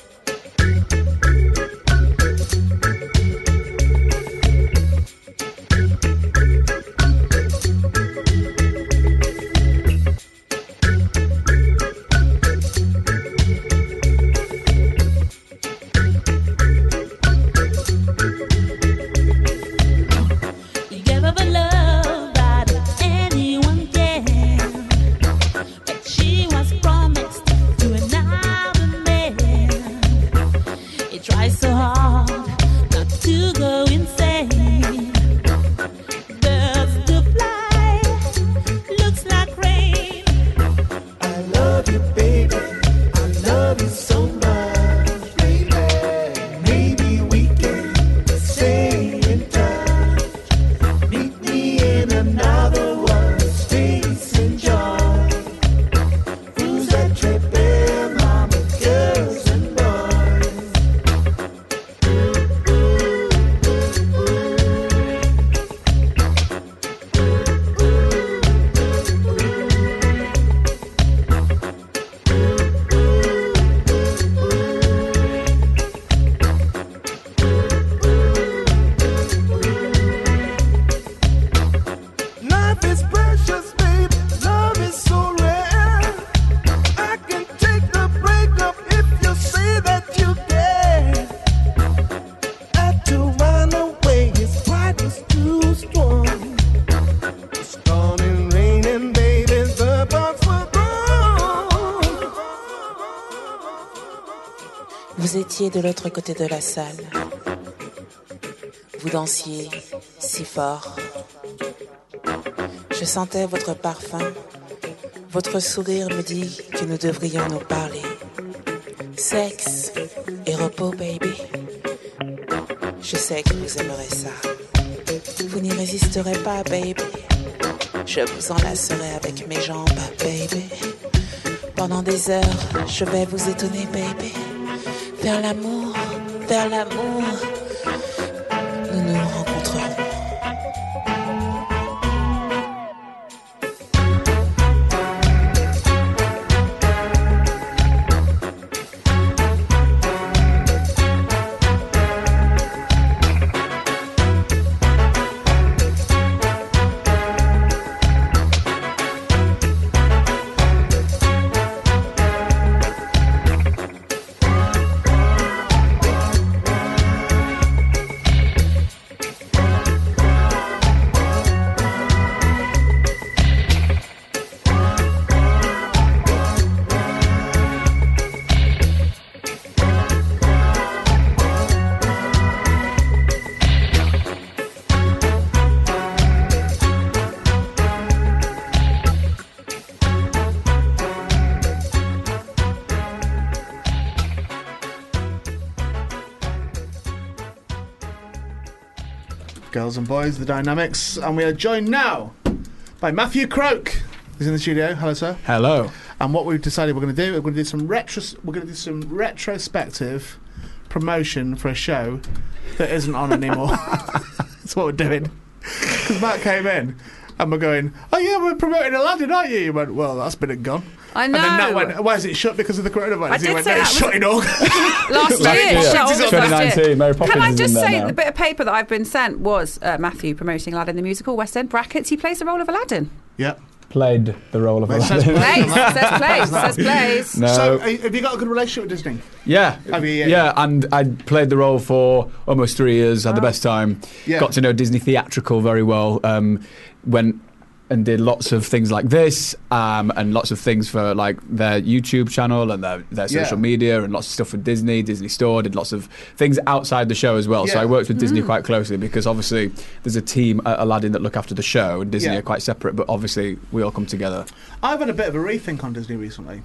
You give up a love that anyone can, but she was promised to another man. He tries so hard not to go insane. Birds to fly, looks like rain. I love you, baby. I love you so much, baby. Maybe we can stay in touch. Meet me in another world, space and joy. Vous étiez de l'autre côté de la salle. Vous dansiez si fort. Je sentais votre parfum. Votre sourire me dit que nous devrions nous parler. Sexe et repos, baby. Je sais que vous aimerez ça. Vous n'y résisterez pas, baby. Je vous enlacerai avec mes jambes, baby. Pendant des heures, je vais vous étonner, baby. Vers l'amour, nous nous rencontrerons. Girls and boys, the Dynamics, and we are joined now by Matthew Croak. He's in the studio. Hello, sir. Hello. And what we've decided we're going to do, we're going to do some retrospective promotion for a show that isn't on anymore. That's what we're doing. Because Matt came in and we're going, oh yeah, we're promoting Aladdin, aren't you? You went, well, that's been and gone. I know. And then Nat went, why is it shut because of the coronavirus? I He did went, say no, it's that shut in August. Last year, shut August last 2019, year. Mary Poppins Can I is just in there say now. the bit of paper that I've been sent was Matthew promoting Aladdin the musical, West End brackets. He plays the role of Aladdin. Yep. Played the role of It says Aladdin. play. Plays, says plays. No. So, have you got a good relationship with Disney? Yeah, Have you? yeah, and I played the role for almost 3 years. Had the best time. Yeah. Got to know Disney theatrical very well. Went and did lots of things like this, and lots of things for like their YouTube channel and their social media, and lots of stuff with Disney Store. Did lots of things outside the show as well. So Yeah. I worked with Disney quite closely because obviously there's a team at Aladdin that look after the show, and Disney Yeah. are quite separate. But obviously we all come together. I've had a bit of a rethink on Disney recently.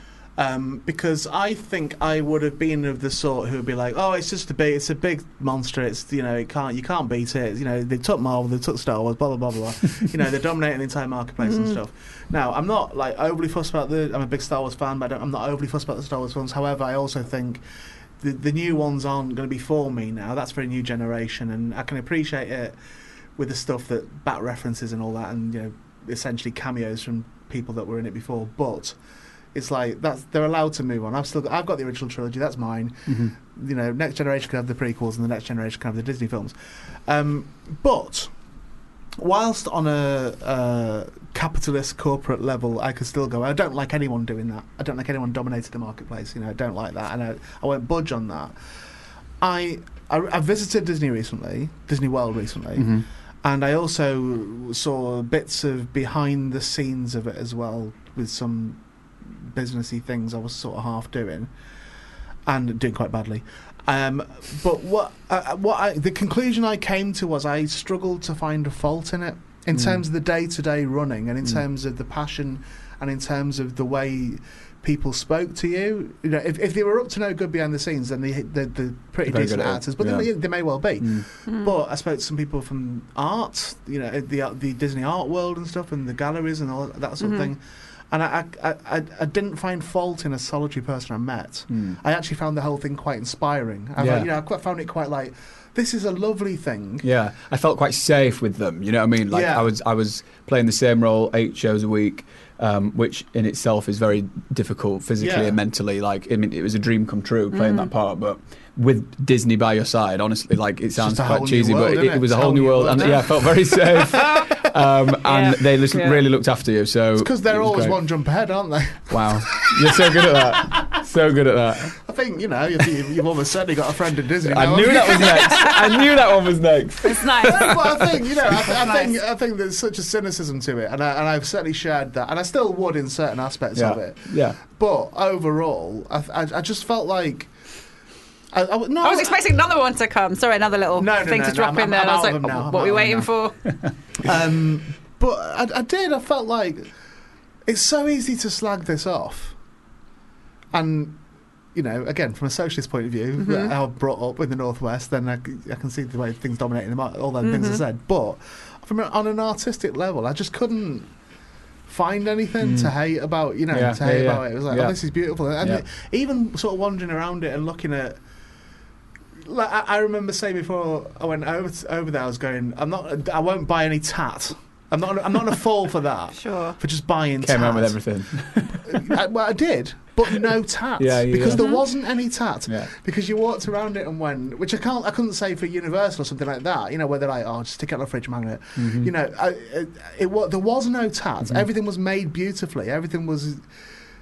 Because I think I would have been of the sort who would be like, oh, it's a big monster. It's you can't beat it. You know, they took Marvel, they took Star Wars, blah blah blah blah. You know, they're dominating the entire marketplace and stuff. Now, I'm not like overly fussed about I'm a big Star Wars fan, but I'm not overly fussed about the Star Wars films. However, I also think the new ones aren't going to be for me now. That's for a new generation, and I can appreciate it with the stuff that bat references and all that, and you know, essentially cameos from people that were in it before, but. It's like they're allowed to move on. I've got the original trilogy. That's mine. You know, next generation can have the prequels, and the next generation can have the Disney films. But whilst on a capitalist corporate level, I could still go. I don't like anyone doing that. I don't like anyone dominating the marketplace. You know, I don't like that, and I won't budge on that. I visited Disney World recently. And I also saw bits of behind the scenes of it as well, with some businessy things I was sort of half doing and doing quite badly. But the conclusion I came to was I struggled to find a fault in it in terms of the day-to-day running, and in terms of the passion, and in terms of the way people spoke to you. You know, if they were up to no good behind the scenes, then they're pretty Very decent good at it. actors, but they may well be. But I spoke to some people from art, you know, the Disney art world and stuff, and the galleries and all that sort of thing. And I didn't find fault in a solitary person I met. I actually found the whole thing quite inspiring. I found it quite like, this is a lovely thing. Yeah, I felt quite safe with them. You know what I mean? Like Yeah. I was playing the same role 8 shows a week, which in itself is very difficult physically Yeah. and mentally. Like, I mean, it was a dream come true playing that part, but with Disney by your side, honestly, like it sounds just a whole quite new cheesy, world, but isn't it was it? a whole new world, and yeah, I felt very safe. And they really looked after you. So It's because they're it was always great. one jump ahead, aren't they? Wow, you're so good at that. So good at that. I think, you know, you've almost certainly got a friend in Disney I now. knew that was next. I knew that one was next. It's nice. But I think, you know, I think there's such a cynicism to it, and I've certainly shared that, and I still would in certain aspects of it. Yeah. But overall, I just felt like No, I was expecting another one to come. Sorry, another little thing to drop in there. And I was like, what are we waiting for? But I did. I felt like it's so easy to slag this off. And, you know, again, from a socialist point of view, how I'm brought up in the Northwest, then I can see the way things dominating all those things I said. But on an artistic level, I just couldn't find anything to hate about, you know, about it. It was like, oh, this is beautiful. And even sort of wandering around it and looking at, like, I remember saying before I went over there, I was going, I won't buy any tat. I'm not gonna fall for that. Sure. For just buying Came tat. home with everything. Well, I did, but no tat. Because there wasn't any tat. Yeah. Because you walked around it and went, which I couldn't say for Universal or something like that. You know, where they're like, oh, just stick it on a fridge magnet. You know, there was no tat. Everything was made beautifully. Everything was. Do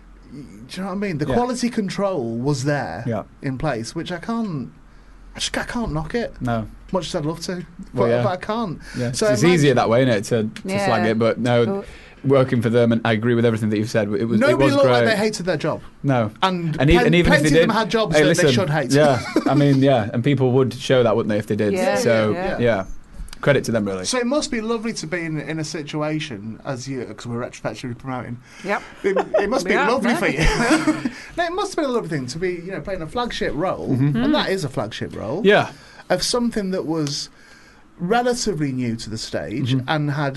you know what I mean? The quality control was there in place, which I can't knock it. No. Much as I'd love to. But I can't. Yeah. So it's easier that way, isn't it, to slag it, but no, working for them, and I agree with everything that you've said. Nobody looked like they hated their job. No. And even if they did, of them had jobs that they should hate. Yeah, I mean, and people would show that, wouldn't they, if they did. So, credit to them, really. So it must be lovely to be in a situation, because we're retrospectively promoting. Yep. It must be lovely for you. No, it must have been a lovely thing to be, you know, playing a flagship role, and that is a flagship role. Yeah. Of something that was relatively new to the stage and had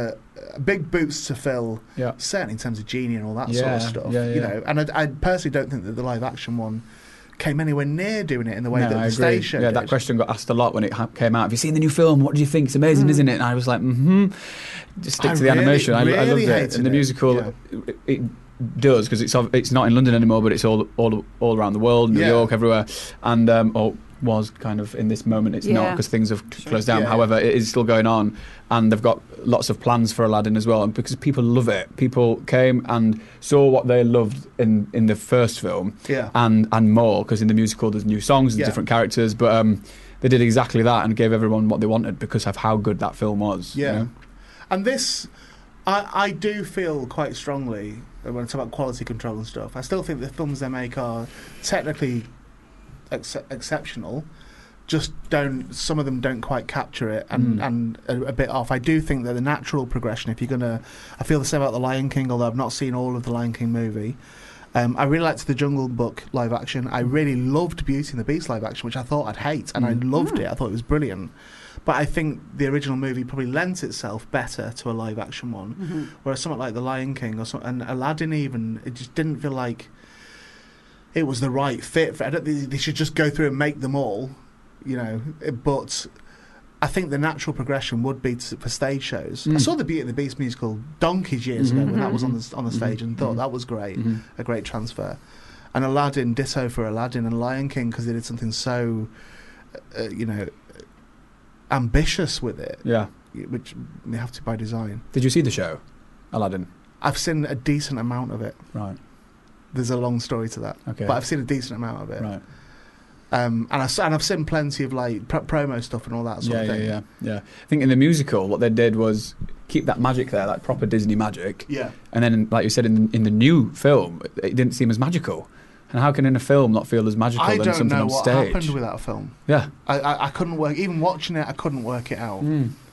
big boots to fill, certainly in terms of Genie and all that sort of stuff. You know, and I personally don't think that the live action one came anywhere near doing it in the way that the stage show did. That question got asked a lot when it came out. Have you seen the new film? What do you think? It's amazing, isn't it? And I was like, just stick to the animation. I loved it. And the musical, it does, because it's not in London anymore, but it's all around the world, New York, everywhere, and was kind of in this moment. It's not, because things have closed down. However, it is still going on, and they've got lots of plans for Aladdin as well. And because people love it, people came and saw what they loved in the first film, and more. Because in the musical, there's new songs, there's different characters, but they did exactly that and gave everyone what they wanted because of how good that film was. Yeah, you know? And this, I do feel quite strongly when I talk about quality control and stuff. I still think the films they make are technically exceptional, just some of them don't quite capture it and a bit off. I do think that the natural progression, I feel the same about The Lion King, although I've not seen all of the Lion King movie. I really liked the Jungle Book live action. I really loved Beauty and the Beast live action, which I thought I'd hate, and I loved it. I thought it was brilliant. But I think the original movie probably lent itself better to a live action one, whereas something like The Lion King and Aladdin even, it just didn't feel like it was the right fit. I don't think they should just go through and make them all, you know. But I think the natural progression would be for stage shows. I saw the Beauty and the Beast musical donkeys years ago when that was on the stage, and thought that was great, a great transfer. And Aladdin, ditto for Aladdin, and Lion King, because they did something so, you know, ambitious with it. Yeah, which they have to by design. Did you see the show, Aladdin? I've seen a decent amount of it. Right. There's a long story to that, but I've seen a decent amount of it. Right. And I've seen plenty of like promo stuff and all that sort of thing. Yeah. I think in the musical, what they did was keep that magic there, like proper Disney magic. Yeah. And then, like you said, in the new film, it didn't seem as magical. And how can in a film not feel as magical than something on stage? I don't know what happened with that film. Yeah. I couldn't work. Even watching it, I couldn't work it out.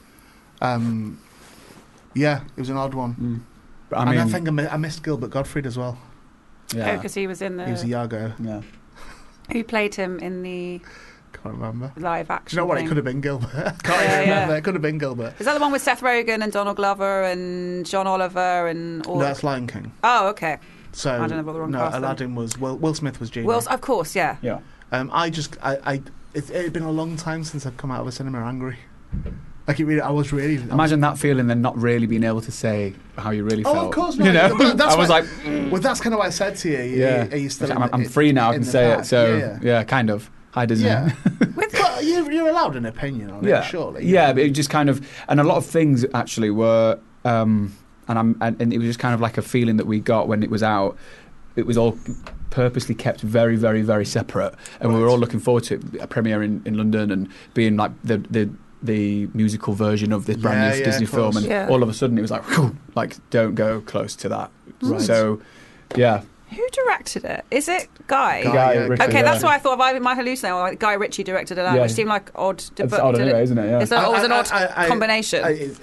Yeah, it was an odd one. But I think I missed Gilbert Gottfried as well. Yeah. because he was He was Iago. Yeah. Who played him in the... Can't remember. Live action. Do you know what? thing? It could have been Gilbert. Can't even remember. It could have been Gilbert. Is that the one with Seth Rogen and Donald Glover and John Oliver and all? No, that's Lion King. Oh, okay. So I don't know what the wrong no, cast Aladdin was Will Smith was Genie. Of course, yeah. Yeah. It had been a long time since I've come out of a cinema angry. Like I was really. Imagine that feeling, then not really being able to say how you really felt. Oh, of course not. You know, that's I was like, well, that's kind of what I said to you. Yeah. Are you still? I'm free now. I can say it. So yeah, kind of. Hi, Disney. Yeah. But you're allowed an opinion on it, surely. Yeah, but it just kind of, and a lot of things actually were, and it was just kind of like a feeling that we got when it was out. It was all purposely kept very, very, very separate, and we were all looking forward to it, a premiere in London and being like the musical version of this brand new Disney film, and all of a sudden it was like, whew, like don't go close to that. Right. So, yeah. Who directed it? Is it Guy? Guy yeah. Ritchie, Okay, yeah. that's why I thought I might hallucinate. Or Guy Ritchie directed Aladdin, Yeah. which seemed like odd. It's odd anyway, isn't it? Yeah. It's always an odd combination.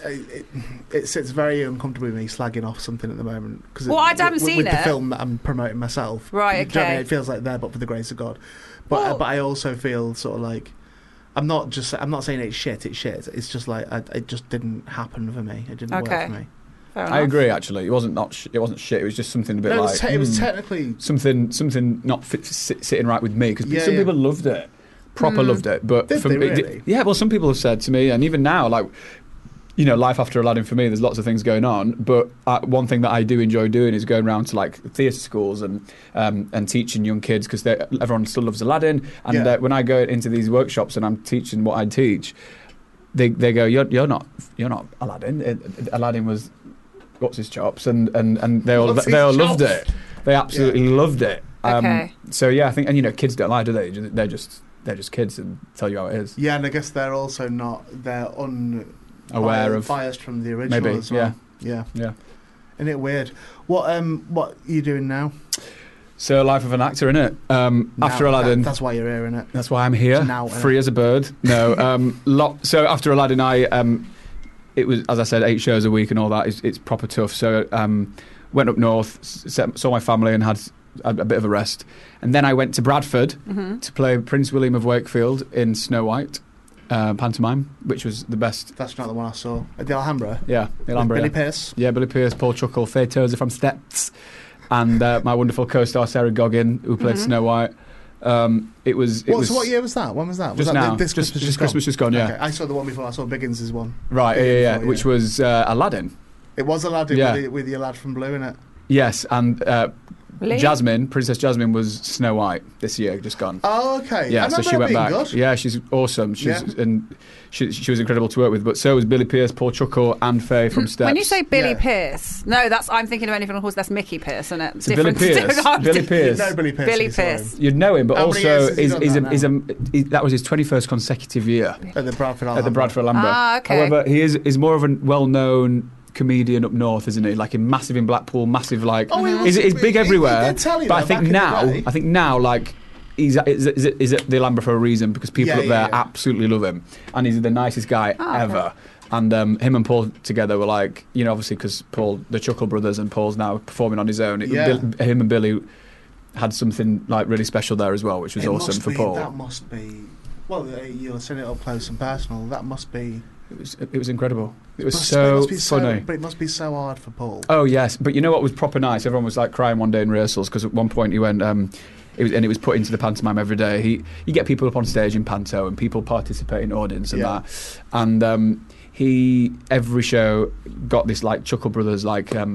It sits very uncomfortably with me slagging off something at the moment. Cause Well, I haven't seen with the it. film that I'm promoting myself. Right, Do you know what I okay. mean? It feels like there, but for the grace of God. But Well- but I also feel sort of like I'm not saying it's shit. It's shit. It's just like it just didn't happen for me. It didn't Okay. work for me. Fair I enough. agree. Actually, it wasn't it wasn't shit. It was just something a bit No, like it was technically. something not sitting right with me because Yeah, some yeah. people loved it, proper loved it. But Did for they me, really? yeah. Well, some people have said to me, and even now, like, you know, life after Aladdin for me, there's lots of things going on. But one thing that I do enjoy doing is going around to like theatre schools and teaching young kids because everyone still loves Aladdin. And Yeah. when I go into these workshops and I'm teaching what I teach, they go, you're not Aladdin. Aladdin was what's his chops, and they all What's his loved chops? it. They absolutely loved it. Okay. So yeah, I think, and you know, kids don't lie, do they? They're just kids and tell you how it is. Yeah, and I guess they're also not. They're Aware of biased from the original maybe, as well. Yeah. yeah. Isn't it weird? What are you doing now? So life of an actor, innit? After Aladdin, That's why you're here, innit? that's why I'm here, Now, innit? free as a bird. No, so after Aladdin, it was, as I said, 8 shows a week and all that. It's proper tough. So went up north, saw my family and had a bit of a rest, and then I went to Bradford to play Prince William of Wakefield in Snow White pantomime, which was the best. That's not the one I saw. At the Alhambra. Yeah, the With Alhambra. Billy Pearce. Yeah, Billy Pearce, Paul Chuckle, Faye Tozer from Steps, and my wonderful co-star Sarah Goggin, who played Snow White. It was. So what year was that? When was that? Was Just that now. This Just Christmas Christmas just gone, yeah. Okay, I saw the one before. I saw Biggins's one. Right, The year yeah, before, which was Aladdin. It was Aladdin Yeah. with the lad from Blue in it. Yes, and Lee? Jasmine, Princess Jasmine, was Snow White this year, just gone. Oh, okay. Yeah, I so remember she her went being back. good. Yeah, she's awesome. Yeah. And she was incredible to work with. But so was Billy Pearce, Paul Chuckle, and Faye from Steps. When you say Billy Yeah. Pierce, no, I'm thinking of anything on horse. That's Mickey Pierce, isn't it? So Billy Pearce, Billy Pearce, No, Billy Pearce. Billy sorry. Pearce. you'd know him, but How many also years has he done that that was his 21st consecutive year At the Bradford at the Bradford Alhambra. Ah, okay. However, he is more of a well-known comedian up north, isn't he? Like massive in Blackpool, massive like. Oh, he was- he's big he everywhere. did tell you but I that think back in the day. now, like. He's at the Alhambra for a reason because people Yeah, up there yeah. absolutely love him, and he's the nicest guy okay. ever. And him and Paul together were like, you know, obviously because Paul, the Chuckle brothers, and Paul's now performing on his own. Yeah. Him and Billy had something like really special there as well, which was It awesome must for be- Paul. That must be. Well, you'll seen it up close and personal. That must be. It was incredible. It was It so must be funny. but it must be so hard for Paul. Oh yes, but you know what was proper nice? Everyone was like crying one day in rehearsals because at one point he went. It was put into the pantomime every day. You get people up on stage in panto and people participate in audience and Yeah. that. And he every show got this like Chuckle Brothers like a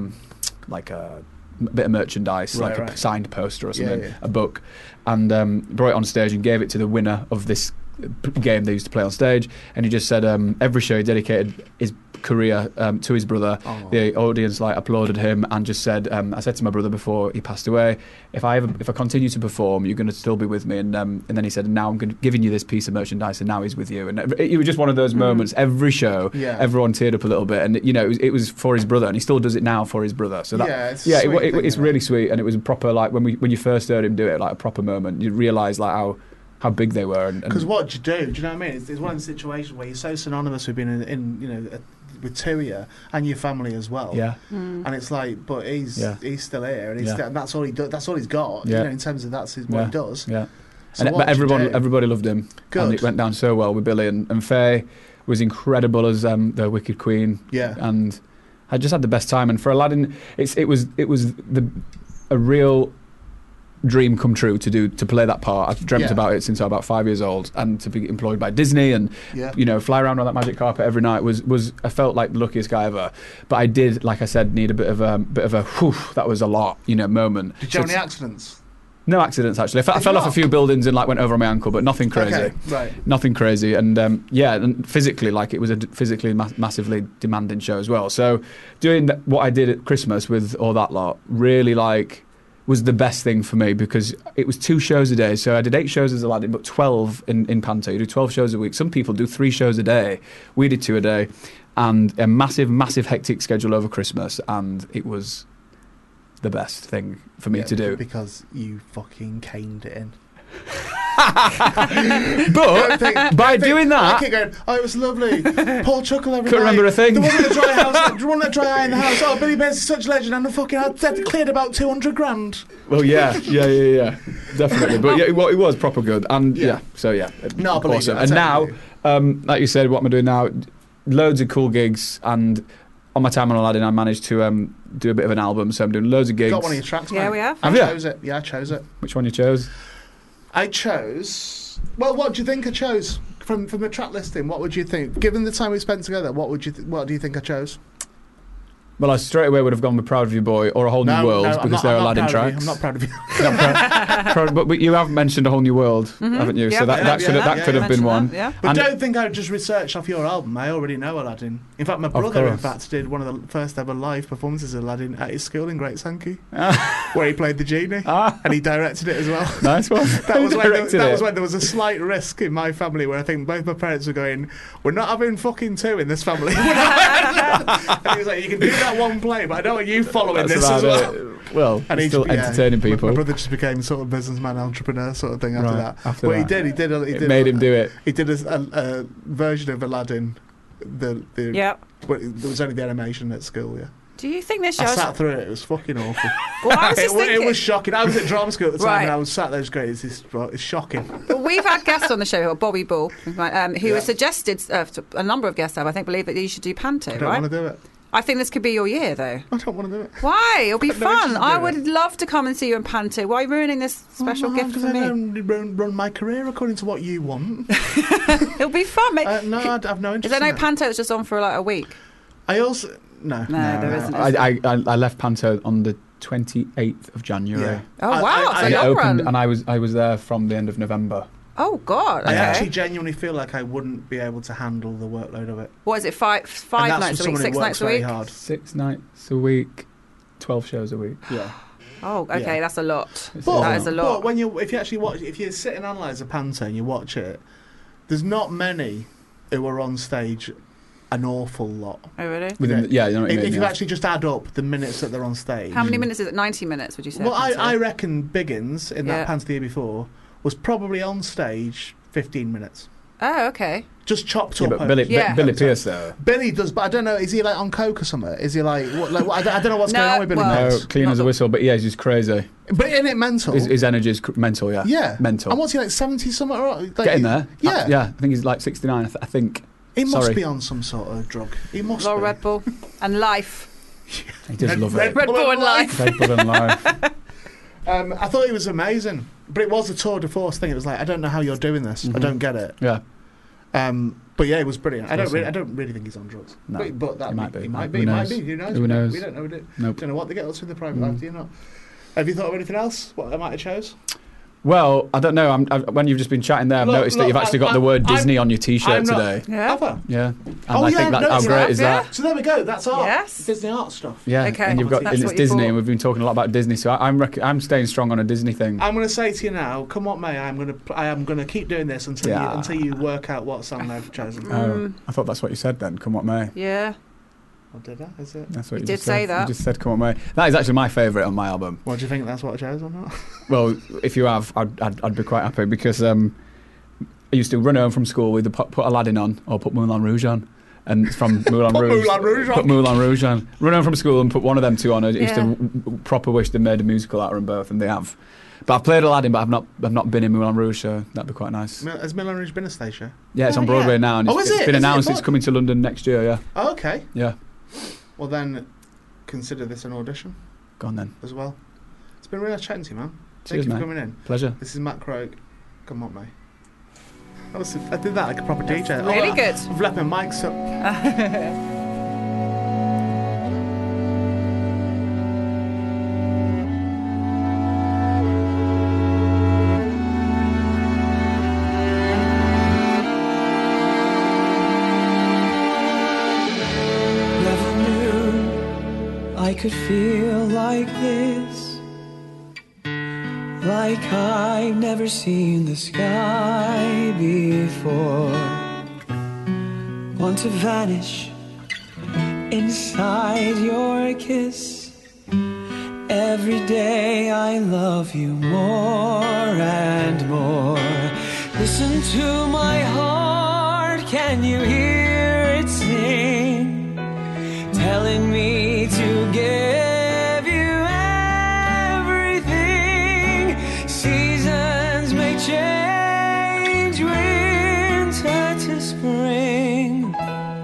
bit of merchandise, Right, like right. a signed poster or something, yeah. a book, and brought it on stage and gave it to the winner of this game they used to play on stage. And he just said every show he dedicated his career to his brother. Oh. The audience like applauded him and just said, I said to my brother before he passed away, if I continue to perform, you're going to still be with me. And then he said, now I'm giving you this piece of merchandise, and now he's with you. And it was just one of those moments. Every show, Yeah. everyone teared up a little bit, and you know it was for his brother, and he still does it now for his brother. So that, Yeah, it's a sweet thing, it's isn't it? really sweet, and it was a proper like when you first heard him do it, like a proper moment. You realise like how big they were. Because what do you do? Do you know what I mean? It's one of the situations where you're so synonymous with being in you know, with Tyria and your family as well. Yeah. And it's like, but he's still here, and Yeah. and that's all he does. That's all he's got. Yeah. You know, in terms of what Yeah. he does. Yeah. So But what do you do? everybody loved him. Good. And it went down so well with Billy and Faye was incredible as the Wicked Queen. Yeah. And I just had the best time. And for Aladdin, it was a real dream come true to play that part. I've dreamt Yeah. about it since I was about 5 years old, and to be employed by Disney and Yeah. you know fly around on that magic carpet every night was I felt like the luckiest guy ever. But I did, like I said, need a bit of a whew, that was a lot, you know, moment. Did you have So any it's- accidents? No accidents actually. I Did fell you off a not? few buildings and like went over on my ankle, but nothing crazy. Okay, right. Nothing crazy, and and physically, like it was a physically massively demanding show as well. So doing what I did at Christmas with all that lot really like was the best thing for me because it was 2 shows a day. So I did 8 shows as Aladdin, but 12 in Panto. You do 12 shows a week. Some people do 3 shows a day. We did 2 a day, and a massive hectic schedule over Christmas, and it was the best thing for me to do. Because you fucking caned it in. But by doing that, I keep going, oh, it was lovely. Paul chuckle every Couldn't night. remember a thing. There wasn't a dry house. There wasn't a dry eye in the house. Oh, Billy Bates is such a legend, and I'd cleared about 200 grand. well, yeah, definitely. But yeah, it was proper good, and so No, I believe awesome. it. I And now, totally like you said, what am I doing now? Loads of cool gigs, and on my time on Aladdin, I managed to do a bit of an album. So I'm doing loads of gigs. Got one of your tracks, Yeah, mate. we have. Have I you? chose it. Yeah, I chose it. Which one you chose? I chose. Well, what do you think I chose from the track listing? What would you think, given the time we spent together? What do you think I chose? Well, I straight away would have gone with Proud of You Boy or A Whole New World because they're Aladdin tracks. I'm not proud of you. But you have mentioned A Whole New World, haven't you? Yeah, so that could have been one. Yeah. But And- don't think I just researched off your album. I already know Aladdin. In fact, my brother, in fact, did one of the first ever live performances of Aladdin at his school in Great Sankey, where he played the genie, and he directed it as well. Nice one. That was Directed when there was a slight risk in my family where I think both my parents were going, we're not having fucking two in this family. And he was like, you can do that one play, but I don't want you following That's this as about well. it. Well, And he still just- entertaining people. My brother just became sort of businessman, entrepreneur sort of thing after Right, that. after But that. he did. It made him do it. He did a version of Aladdin. Yeah. But there was only the animation at school. Yeah. Do you think this I shows? sat through it. It was fucking awful. Well, I was just it thinking. was shocking. I was at drama school at the time, Right. and I was sat there. It's great. It's shocking. Well, we've had guests on the show, Bobby Bull, who has suggested a number of guests have, I think, believe that you should do Panto, I don't right? want to do it. I think this could be your year, though. I don't want to do it. Why? It'll be I've no interest fun. in I doing would love to come and see you in Panto. Why are you ruining this special gift for I me? don't run my career according to what you want. It'll be fun, mate. No, I have no Is interest. there no in it. Panto that's just on for like a week? I also no. there isn't. I left Panto on the 28th of January. Yeah. Oh I- wow, I- so And it long opened, run. and I was there from the end of November. Oh God. I Okay. actually genuinely feel like I wouldn't be able to handle the workload of it. What is it? Five And that's nights for a week, someone who 6 works nights a very week. hard. 6 nights a week, 12 shows a week. Yeah. Oh, okay, Yeah. that's a lot. But, That is a lot. But if you actually watch, if you sit and analyse a Panto and you watch it, there's not many who are on stage an awful lot. Oh really? Within Yeah. you know what I mean. If you yeah. actually just add up the minutes that they're on stage. How many minutes is it? 90 minutes, would you say? Well, Panto? I reckon Biggins in Yeah. that Panto the year before was probably on stage 15 minutes. Oh, okay. Just chopped Yeah, up. but Billy, Yeah. Billy Pierce though. Billy does, but I don't know. Is he like on coke or something? Is he like what? I don't know what's No, going on with Billy well- No, Pierce. clean Not as a the- whistle, but yeah, he's just crazy. But isn't it mental? His energy is mental, yeah. Yeah, mental. And what's he like? 70 something? Like, Getting there. Yeah, Yeah, I think he's like 69. I think. He must Sorry. be on some sort of drug. He must. Lot of be. Red Bull and life. He does love Red it. Red Bull and life. Red Bull and life. I thought he was amazing, but it was a tour de force thing. It was like I don't know how you're doing this. I don't get it. Yeah. But yeah, it was brilliant. I Awesome. don't really think he's on drugs. No, but that he might be. He might Who be. He might knows? be. Who knows? Who knows? We don't know. Nope. Don't know what they get up to in the private life. Do you not? Have you thought of anything else? What I might have chose? Well, I don't know. When you've just been chatting there, I've Look, noticed that you've actually got the word Disney on your T-shirt I'm not- today. Yeah. Have I? Yeah. And Oh, I yeah, think no, how it's great that, is yeah. that? So there we go. That's art. Yes. Disney art stuff. Yeah. Okay. And you've got That's and it's what you Disney, bought. and we've been talking a lot about Disney. So I'm staying strong on a Disney thing. I'm going to say to you now, come what may, I am going to keep doing this until Yeah. you work out what song I've chosen. Oh, I thought that's what you said then. Come what may. Yeah. Or did I? Is it? That's what You you did just say said. that. You just said come what may. That is actually my favourite on my album. What do you think? That's what I chose or not? Well, if you have, I'd be quite happy because I used to run home from school with put Aladdin on or put Moulin Rouge on. And from Moulin Put Rouge, Moulin Rouge on. put Moulin Rouge on. Run home from school and put one of them two on. I used Yeah. to proper wish they made a musical out of them both, and they have. But I've played Aladdin, but I've not been in Moulin Rouge, so that'd be quite nice. Has Moulin Rouge been a stage show? Yeah, it's Oh, on Broadway yeah. now, and Oh, it's is it? been Is it? announced it's What? coming to London next year. Yeah, Oh, okay. yeah. Well then, consider this an audition Go on then. as well. It's been really nice chatting to you, man. Thank Cheers, you for mate. coming in. Pleasure. This is Matt Croak. Come on, mate. I did that like a proper DJ. Really good. I've left my mics up. Never knew I could feel like this, like I've never seen the sky before. Want to vanish inside your kiss Every day I love you more and more. Listen to my heart, can you hear it sing? Telling me to give you everything. Seasons may change, winter to spring,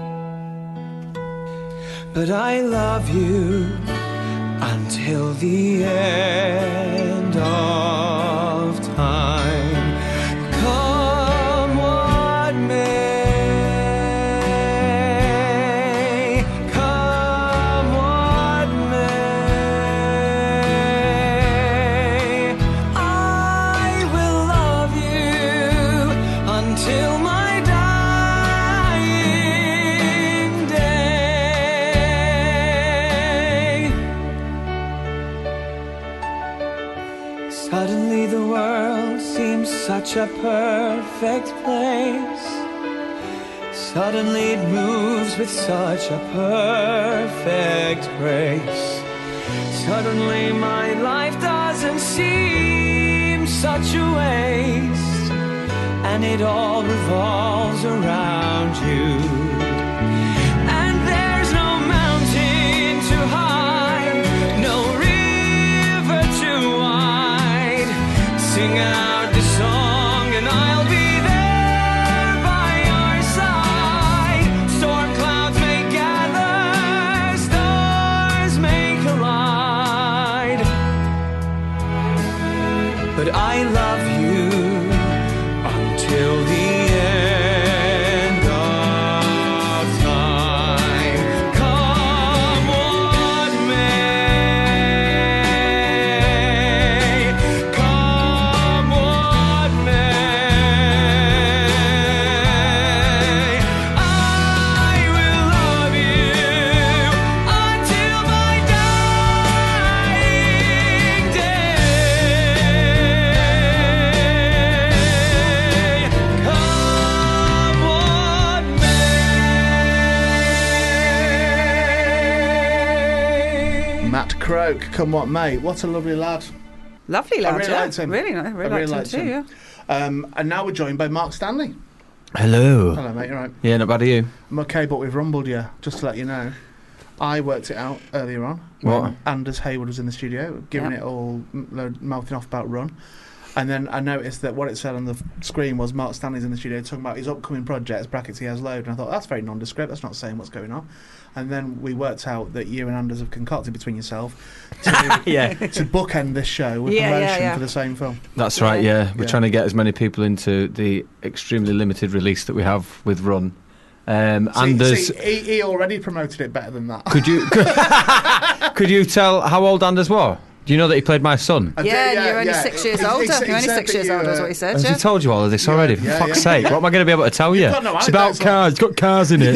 but I love you until the end of time. Come what may, come what may, I will love you until my dying day. Suddenly the world seems such a perfect place. Suddenly it moves with such a perfect grace. Suddenly my life doesn't seem such a waste, and it all revolves around you. And there's no mountain too high, no river too wide. Sing out the song and I'll be there by your side. Storm clouds may gather, stars may collide, but I love you until the end of time. Come what may, come what may, I will love you until my dying day. Come what may. Matt Croak, come what may. What a lovely lad. Lovely lad, I really yeah. liked him. Really, I I really really liked him liked too, him. yeah. And now we're joined by Mark Stanley. Hello. Hello, mate. You're right. Yeah, not bad, are you? I'm okay, but we've rumbled you. Just to let you know, I worked it out earlier on. What? When Anders Hayward was in the studio, giving Yep. it all, mouthing off about Run. And then I noticed that what it said on the screen was Mark Stanley's in the studio talking about his upcoming projects, brackets he has load. And I thought, that's very nondescript, that's not saying what's going on. And then we worked out that you and Anders have concocted between yourself to, Yeah. to bookend this show with Yeah, promotion yeah. for the same film. That's right, yeah. We're Yeah. trying to get as many people into the extremely limited release that we have with Run. Anders, he already promoted it better than that. could you tell how old Anders was? Do you know that he played my son? I did, Yeah, and you're only 6 years older. You're only said 6 that years you, older, is what he said. Has Yeah. he told you all of this already? For yeah, fuck's yeah. sake, what am I going to be able to tell you? got no It's about anecdotes, cars, it's got cars in it.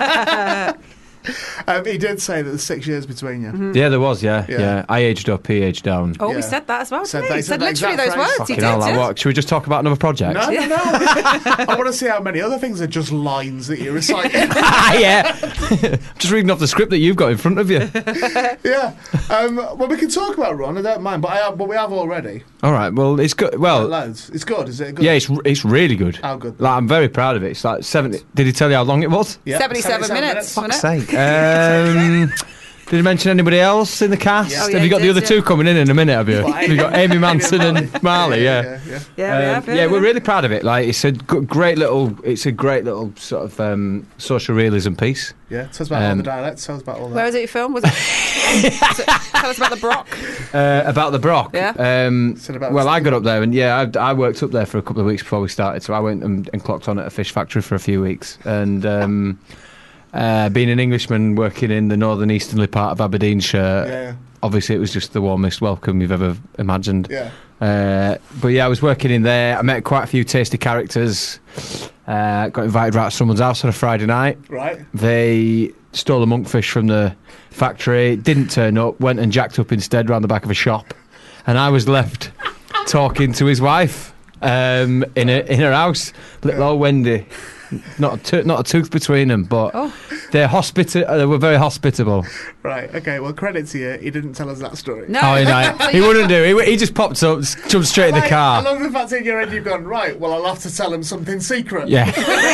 He did say that there's 6 years between you. Yeah, there was, yeah. Yeah. I aged up, he aged down. Oh, Yeah. he said that as well, Said didn't that- he? he He said said that literally exact those phrase. words. He Fucking did, hell, yeah. what? Should we just talk about another project? No. I want to see how many other things are just lines that you recite. Yeah. Just reading off the script that you've got in front of you. Yeah. Well, we can talk about Run. I don't mind, but we have already. All right, well, it's good. Well, Loads. It's good. Is it good? yeah, it's really good. How good? Like, I'm very proud of it. It's like 70. Did he tell you how long it was? Yeah. 77 minutes. Fuck's wasn't it? sake. Did he mention anybody else in the cast? Yeah. Oh, Have yeah, you got he the did, other two yeah. coming in a minute, have you? Well, Have you got Amy Manson and Marley? Yeah. Yeah. Yeah, we have. Yeah, we're really proud of it. Like, it's a great little sort of social realism piece. Yeah. Tell us about all the dialects. Tell us about all that. Where was it you filmed? Was it? Tell us about the Brock. About the Brock. Yeah. Said about Well, the I got up there and I worked up there for a couple of weeks before we started. So I went and clocked on at a fish factory for a few weeks. And being an Englishman working in the northern easternly part of Aberdeenshire, Yeah. obviously it was just the warmest welcome you've ever imagined. Yeah. But yeah, I was working in there. I met quite a few tasty characters. Got invited right to someone's house on a Friday night. Right. They stole a monkfish from the factory, didn't turn up, went and jacked up instead round the back of a shop, and I was left talking to his wife in her house, little old Wendy. Not a tooth between them, but They were very hospitable. Right, okay, well, credit to you, he didn't tell us that story. No, He wouldn't do. He just popped up, jumped straight in the I car. love the fact in your head you've gone, right, well, I'll have to tell him something secret. Yeah.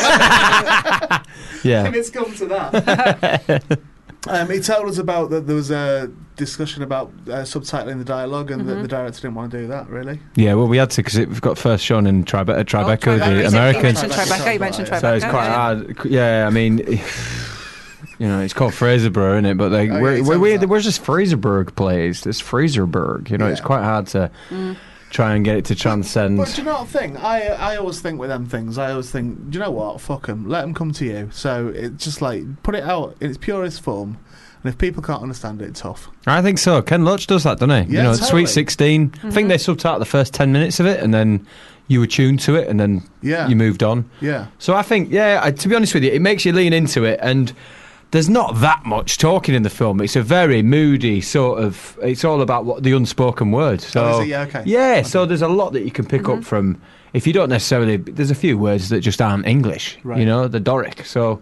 Yeah. And it's come to that. He told us about that there was a discussion about subtitling the dialogue, and the director didn't want to do that, really. Yeah, well, we had to because we've got first shown in Tribeca, the American. You mentioned Tribeca. So it's quite hard. Yeah, I mean, you know, it's called Fraserburg, isn't it? But where's this Fraserburg place? This Fraserburg, you know, it's quite hard to try and get it to transcend. But do you know what thing? I always think with them things, I always think, do you know what? Fuck them. Let them come to you. So it's just like, put it out in its purest form. And if people can't understand it, it's tough. I think so. Ken Loach does that, doesn't he? Yeah, you know, totally. Sweet 16. I think they subtitled the first 10 minutes of it, and then you were tuned to it, and then you moved on. Yeah. So I think, to be honest with you, it makes you lean into it, and there's not that much talking in the film. It's a very moody sort of. It's all about the unspoken word. So is it? Yeah, okay. Yeah, so there's a lot that you can pick up from. If you don't necessarily, there's a few words that just aren't English. Right. You know, the Doric. So.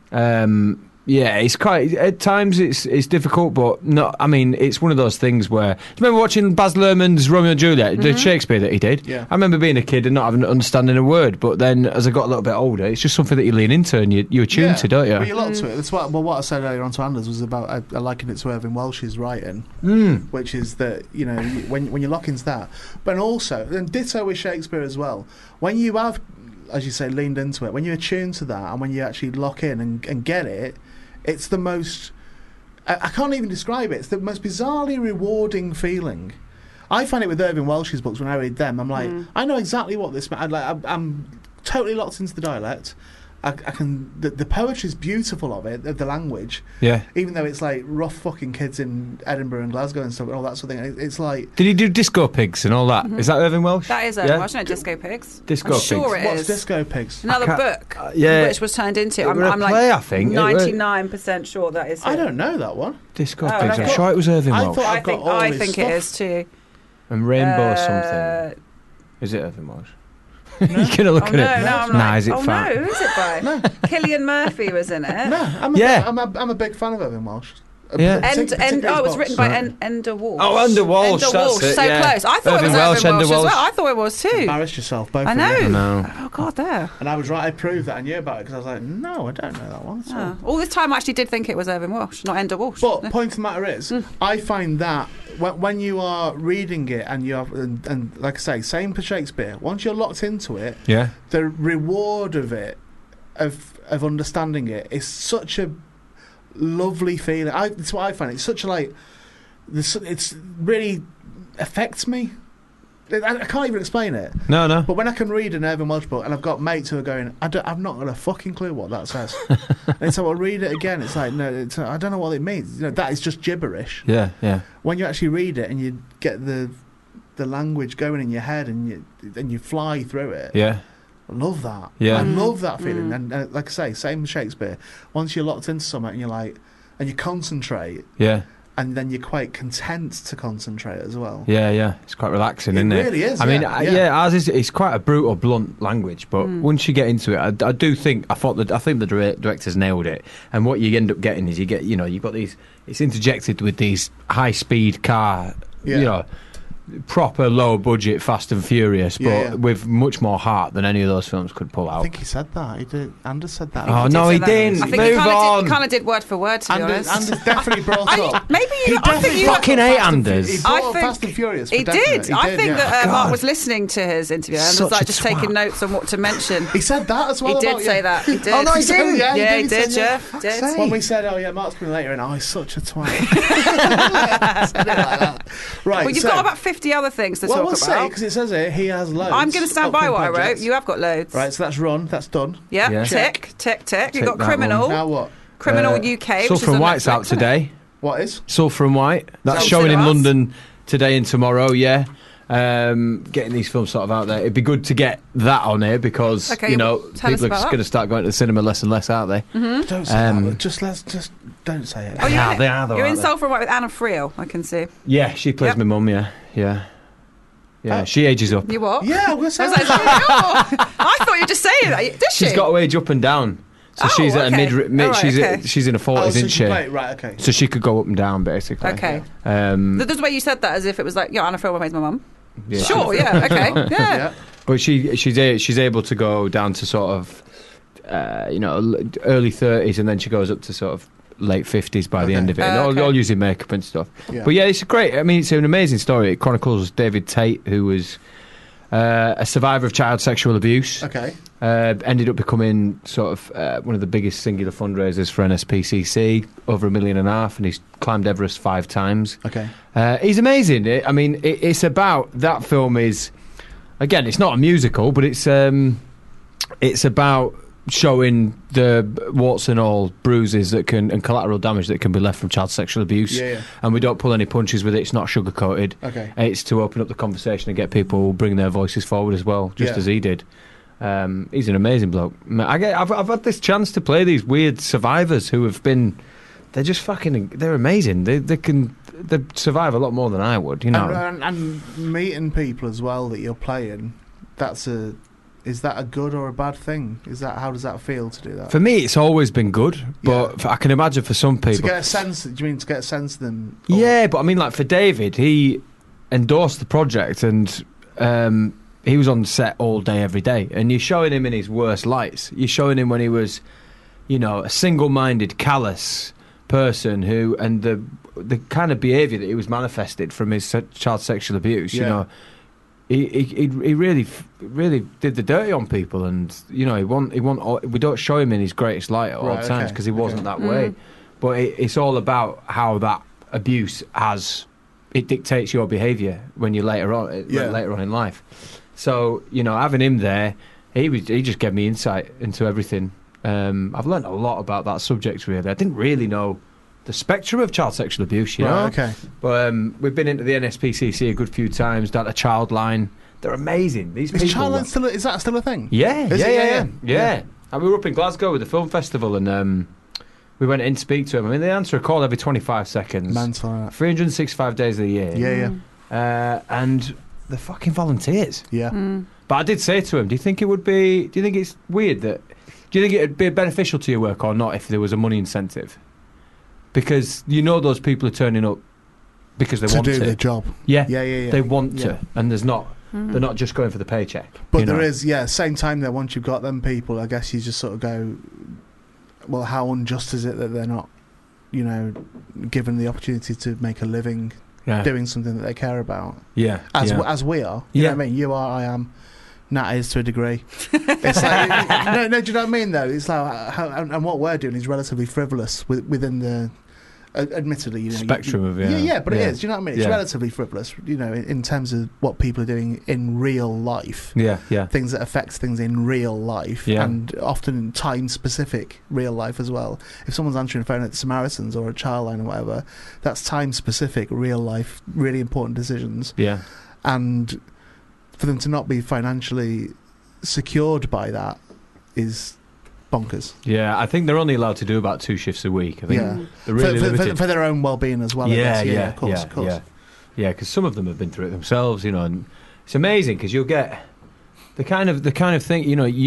Yeah, it's quite. At times, it's difficult, but not. I mean, it's one of those things where. Do you remember watching Baz Luhrmann's Romeo and Juliet, the Shakespeare that he did? Yeah. I remember being a kid and not having understanding a word, but then as I got a little bit older, it's just something that you lean into and you're tuned to, don't you? Well, you look to it. That's what I said earlier on to Anders was about. I likened it to Irving Welsh's writing, which is that when you lock into that, but also then ditto with Shakespeare as well. When you have, as you say, leaned into it, when you're attuned to that, and when you actually lock in and get it. It's the most... I can't even describe it. It's the most bizarrely rewarding feeling. I find it with Irving Welsh's books when I read them. I'm like, I know exactly what this... I'm totally locked into the dialect. I can... The poetry's beautiful of it, of the language. Yeah. Even though it's like rough fucking kids in Edinburgh and Glasgow and stuff and all that sort of thing. It's like... Did he do Disco Pigs and all that? Is that Irving Welsh? That is Irving Welsh, no, Disco Pigs. Disco I'm sure Pigs. it What's is. Disco Pigs? Another book, yeah. which was turned into. I'm a play, I think. 99% sure that is it. I don't know that one. Disco Oh, Pigs. okay. I'm sure it was Irving Welsh. thought I've got all I this think it stuff. is too. And Rainbow something. Is it Irving Welsh? You're going to look at it. I'm nah, like, is it fat? no, who's it by? Killian Murphy was in it. No, I'm a big fan of Irving Welsh. Yeah. It was written by Ender Walsh. Oh, Ender Walsh, Ender that's Walsh, it, so yeah. close. I thought Irving it was Welsh, Irving Ender Welsh as Walsh. well. I thought it was too. Embarrassed yourself, both I of know. you. No. Oh God, there. And I was right. I proved that I knew about it because I was like, no, I don't know that one at all. All this time, I actually did think it was Irving Walsh, not Ender Walsh. But point of the matter is, I find that when you are reading it and you have, and like I say, same for Shakespeare. Once you're locked into it, Yeah. the reward of it, of understanding it, is such a lovely feeling. That's what I find. It's such a it's really affects me. I can't even explain it. No. But when I can read an Irving Welsh book and I've got mates who are going, I've not got a fucking clue what that says. And so I'll read it again. It's like, no, I don't know what it means. That is just gibberish. Yeah. When you actually read it and you get the language going in your head and you fly through it. Yeah. I love that. Yeah. I love that feeling. And like I say, same with Shakespeare. Once you're locked into something and you're like, and you concentrate. Yeah. And then you're quite content to concentrate as well. Yeah. It's quite relaxing, isn't it? It really is. I mean, ours is. It's quite a brutal, blunt language, but once you get into it, I do think. I think the directors nailed it. And what you end up getting is you've got these. It's interjected with these high-speed car, proper low budget Fast and Furious, but with much more heart than any of those films could pull out. I think he said that. He did. Anders said that. Oh no, he didn't. I think Move on. he kind of did word for word. To be honest, Anders definitely brought up. Maybe you. I think you fucking hate Anders. He brought up Fast and Furious. He did. I think that Mark was listening to his interview and was like just taking notes on what to mention. He said that as well. He did say that. He did. Oh no, he did. Yeah, he did. Yeah, did. When we said, "Oh yeah, Mark's coming later," and he's such a twat. Right. Well, you've got about 50 other things to talk about. We'll say because it says here he has loads. I'm going to stand by what I wrote. You have got loads. Right, so that's run. That's done. Yeah. Tick. You've got Criminal. Now what? Criminal UK. Sulphur and White's out today. What is? Sulphur and White. That's showing in London today and tomorrow. Yeah. Getting these films sort of out there. It'd be good to get that on here because people are going to start going to the cinema less and less, aren't they? Mm-hmm. Don't say that. Just don't say it. Oh, yeah, they are. You're in Sulphur and White with Anna Friel, I can see. Yeah, she plays my mum. Yeah. She ages up. You what? Yeah, I was I thought you were just saying that. Does she? She's got to age up and down. So she's at a mid. All right, She's in her 40s, so isn't she she? play it, right, okay. So she could go up and down, basically. Okay. Um, The way you said that, as if it was like, Anna Froma plays my mum. yeah. Sure, yeah, okay, yeah. Yeah. But she's able to go down to sort of, early 30s, and then she goes up to sort of late 50s by the end of it. And all using makeup and stuff. Yeah. But yeah, it's great. I mean, it's an amazing story. It chronicles David Tate, who was a survivor of child sexual abuse. Okay. Ended up becoming sort of one of the biggest singular fundraisers for NSPCC, over $1.5 million, and he's climbed Everest 5 times. Okay. He's amazing. It's about, that film is, again, it's not a musical, but it's about showing the warts and all bruises and collateral damage that can be left from child sexual abuse. Yeah. And we don't pull any punches with it. It's not sugar coated. Okay. It's to open up the conversation and get people bring their voices forward as well, just as he did. He's an amazing bloke. I've had this chance to play these weird survivors who have been. They're just they're amazing. They survive a lot more than I would, you know. And meeting people as well that you're playing, is that a good or a bad thing? How does that feel to do that? For me, it's always been good, but I can imagine for some people. To get a sense, do you mean to get a sense of them? Yeah, but I mean, like for David, he endorsed the project and he was on set all day, every day. And you're showing him in his worst lights. You're showing him when he was, a single-minded, callous person and the kind of behaviour that he was manifested from his child sexual abuse, He really did the dirty on people, and we don't show him in his greatest light at all times because he wasn't that way. But it's all about how that abuse it dictates your behaviour when you're later on in life. So having him there, he just gave me insight into everything. I've learned a lot about that subject. Really, I didn't really know the spectrum of child sexual abuse, you know. Okay. But we've been into the NSPCC a good few times, down to Childline. They're amazing. These people. Is that still a thing? Yeah. And we were up in Glasgow with the film festival, and we went in to speak to them. I mean, they answer a call every 25 seconds. Mental. 365 days of the year. Yeah. And they're fucking volunteers. Yeah. But I did say to him, do you think it's weird do you think it'd be beneficial to your work or not if there was a money incentive? Because those people are turning up because they want to do their job. Yeah. Yeah. They want to, and there's not. They're not just going for the paycheck. But there is, same time though, once you've got them people, I guess you just sort of go, well, how unjust is it that they're not, given the opportunity to make a living doing something that they care about? Yeah. As we are. You know what I mean? You are, I am. Nat is to a degree. It's like, no, do you know what I mean though? It's like, and what we're doing is relatively frivolous within the, admittedly, spectrum of but it is. Do you know what I mean? It's relatively frivolous, in terms of what people are doing in real life. Yeah. Things that affect things in real life, and often in time-specific real life as well. If someone's answering a phone at the Samaritans or a Childline or whatever, that's time-specific, real life, really important decisions. Yeah, and for them to not be financially secured by that is bonkers. Yeah, I think they're only allowed to do about 2 shifts a week. I think they're really limited. For their own well-being as well. Of course. Yeah, because some of them have been through it themselves, and it's amazing because you'll get the kind of thing,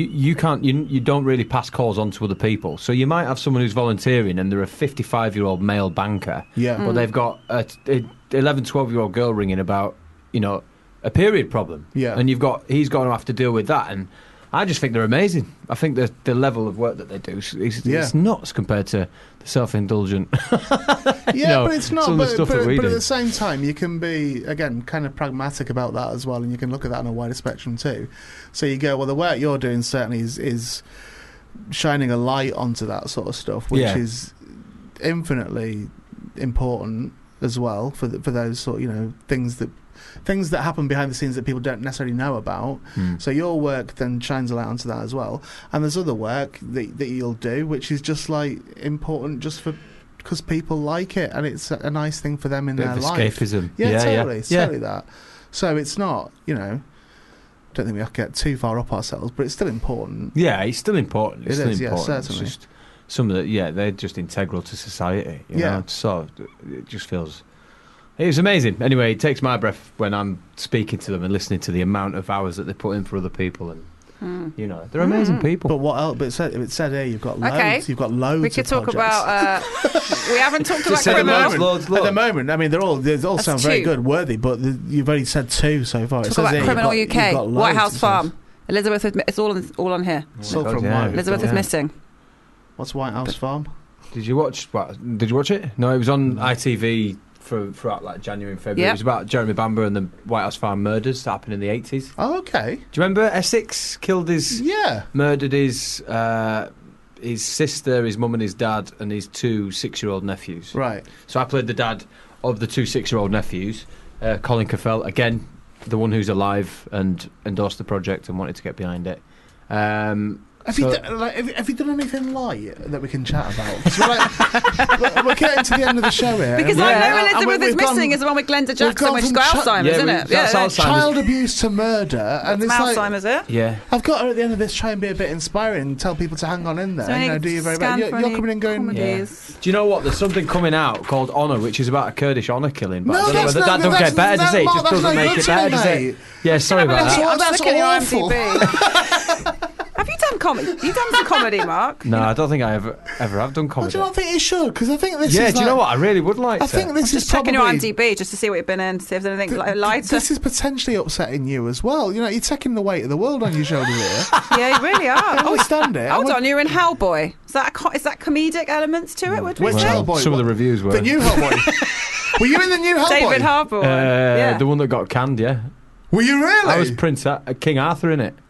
you don't really pass calls on to other people. So you might have someone who's volunteering and they're a 55-year-old male banker, but they've got a 11, 12-year-old girl ringing about, a period problem, and he's going to have to deal with that, and I just think they're amazing. I think the level of work that they do is nuts compared to the self-indulgent. But it's not. But at the same time, you can be again kind of pragmatic about that as well, and you can look at that on a wider spectrum too. So you go, well, the work you're doing certainly is shining a light onto that sort of stuff, which is infinitely important as well for those sort of things that happen behind the scenes that people don't necessarily know about. So your work then shines a light onto that as well. And there's other work that you'll do which is just like important just because people like it and it's a nice thing for them in their life. Escapism. It's totally that. So it's not, don't think we have to get too far up ourselves, but it's still important. Yeah, it's still important. It's certainly. It's just some of they're just integral to society. You know? So it just feels. It was amazing. Anyway, it takes my breath when I'm speaking to them and listening to the amount of hours that they put in for other people, and You know, they're amazing people. But what else? But it said here you've got loads. Okay. You've got loads. We could of talk projects. about. We haven't talked about say the Criminal. loads. At the moment, I mean, they all That's sound very 2. good, worthy. But you've only said 2 so far. It Talk says about here Criminal you've got UK, loads, White House it says. Farm. Elizabeth, it's all on here. Still God, from yeah. White. Elizabeth is missing. What's White House Farm? Did you watch it? No, it was on ITV throughout like January and February. Yep. It was about Jeremy Bamber and the White House Farm murders that happened in the 80s. Oh, okay. Do you remember Essex killed his... Yeah. Murdered his sister, his mum and his dad, and his 2 6-year-old nephews. Right. So I played the dad of the 2 6-year-old nephews, Colin Caffell, again, the one who's alive and endorsed the project and wanted to get behind it. Have you done anything light that we can chat about? 'Cause we're getting to the end of the show here. Because and I know and Elizabeth is we've gone- missing is the one with Glenda Jackson, gone which has from got Alzheimer's, isn't it? that's Alzheimer's. child abuse to murder, and It's it's like Alzheimer's, is it? Yeah. I've got her at the end of this try and be a bit inspiring and tell people to hang on in there. So any Do you very scan well. for You're any coming in going. comedies? Do you know what? There's something coming out called Honour, which is about a Kurdish honour killing. But No, I don't know that's whether not- that don't that's- get better, does it? It Mark, just that's doesn't not make good it to me, better, does it? mate. Yeah, sorry about That's that. all- I'm that's looking at your awful. IMDb. Have you done comedy? You've done some comedy, Mark. No, I don't think I ever have done I comedy. do not think you should, because I think this Yeah, is. do you like- know what? I really would like I to. think this is Just checking probably. your IMDb just to see what you've been in, see if there's anything lighter. This is potentially upsetting you as well. You know, you're taking the weight of the world on your shoulders here. Yeah, you really are. I understand it. Hold And on, you're in Hellboy. Is that comedic elements to it? Would we Which say? Hellboy? Some of the reviews were. The new Hellboy. Were you in the new Hellboy? David Harbour. Yeah. The one that got canned, yeah. Were you really? I was King Arthur in it.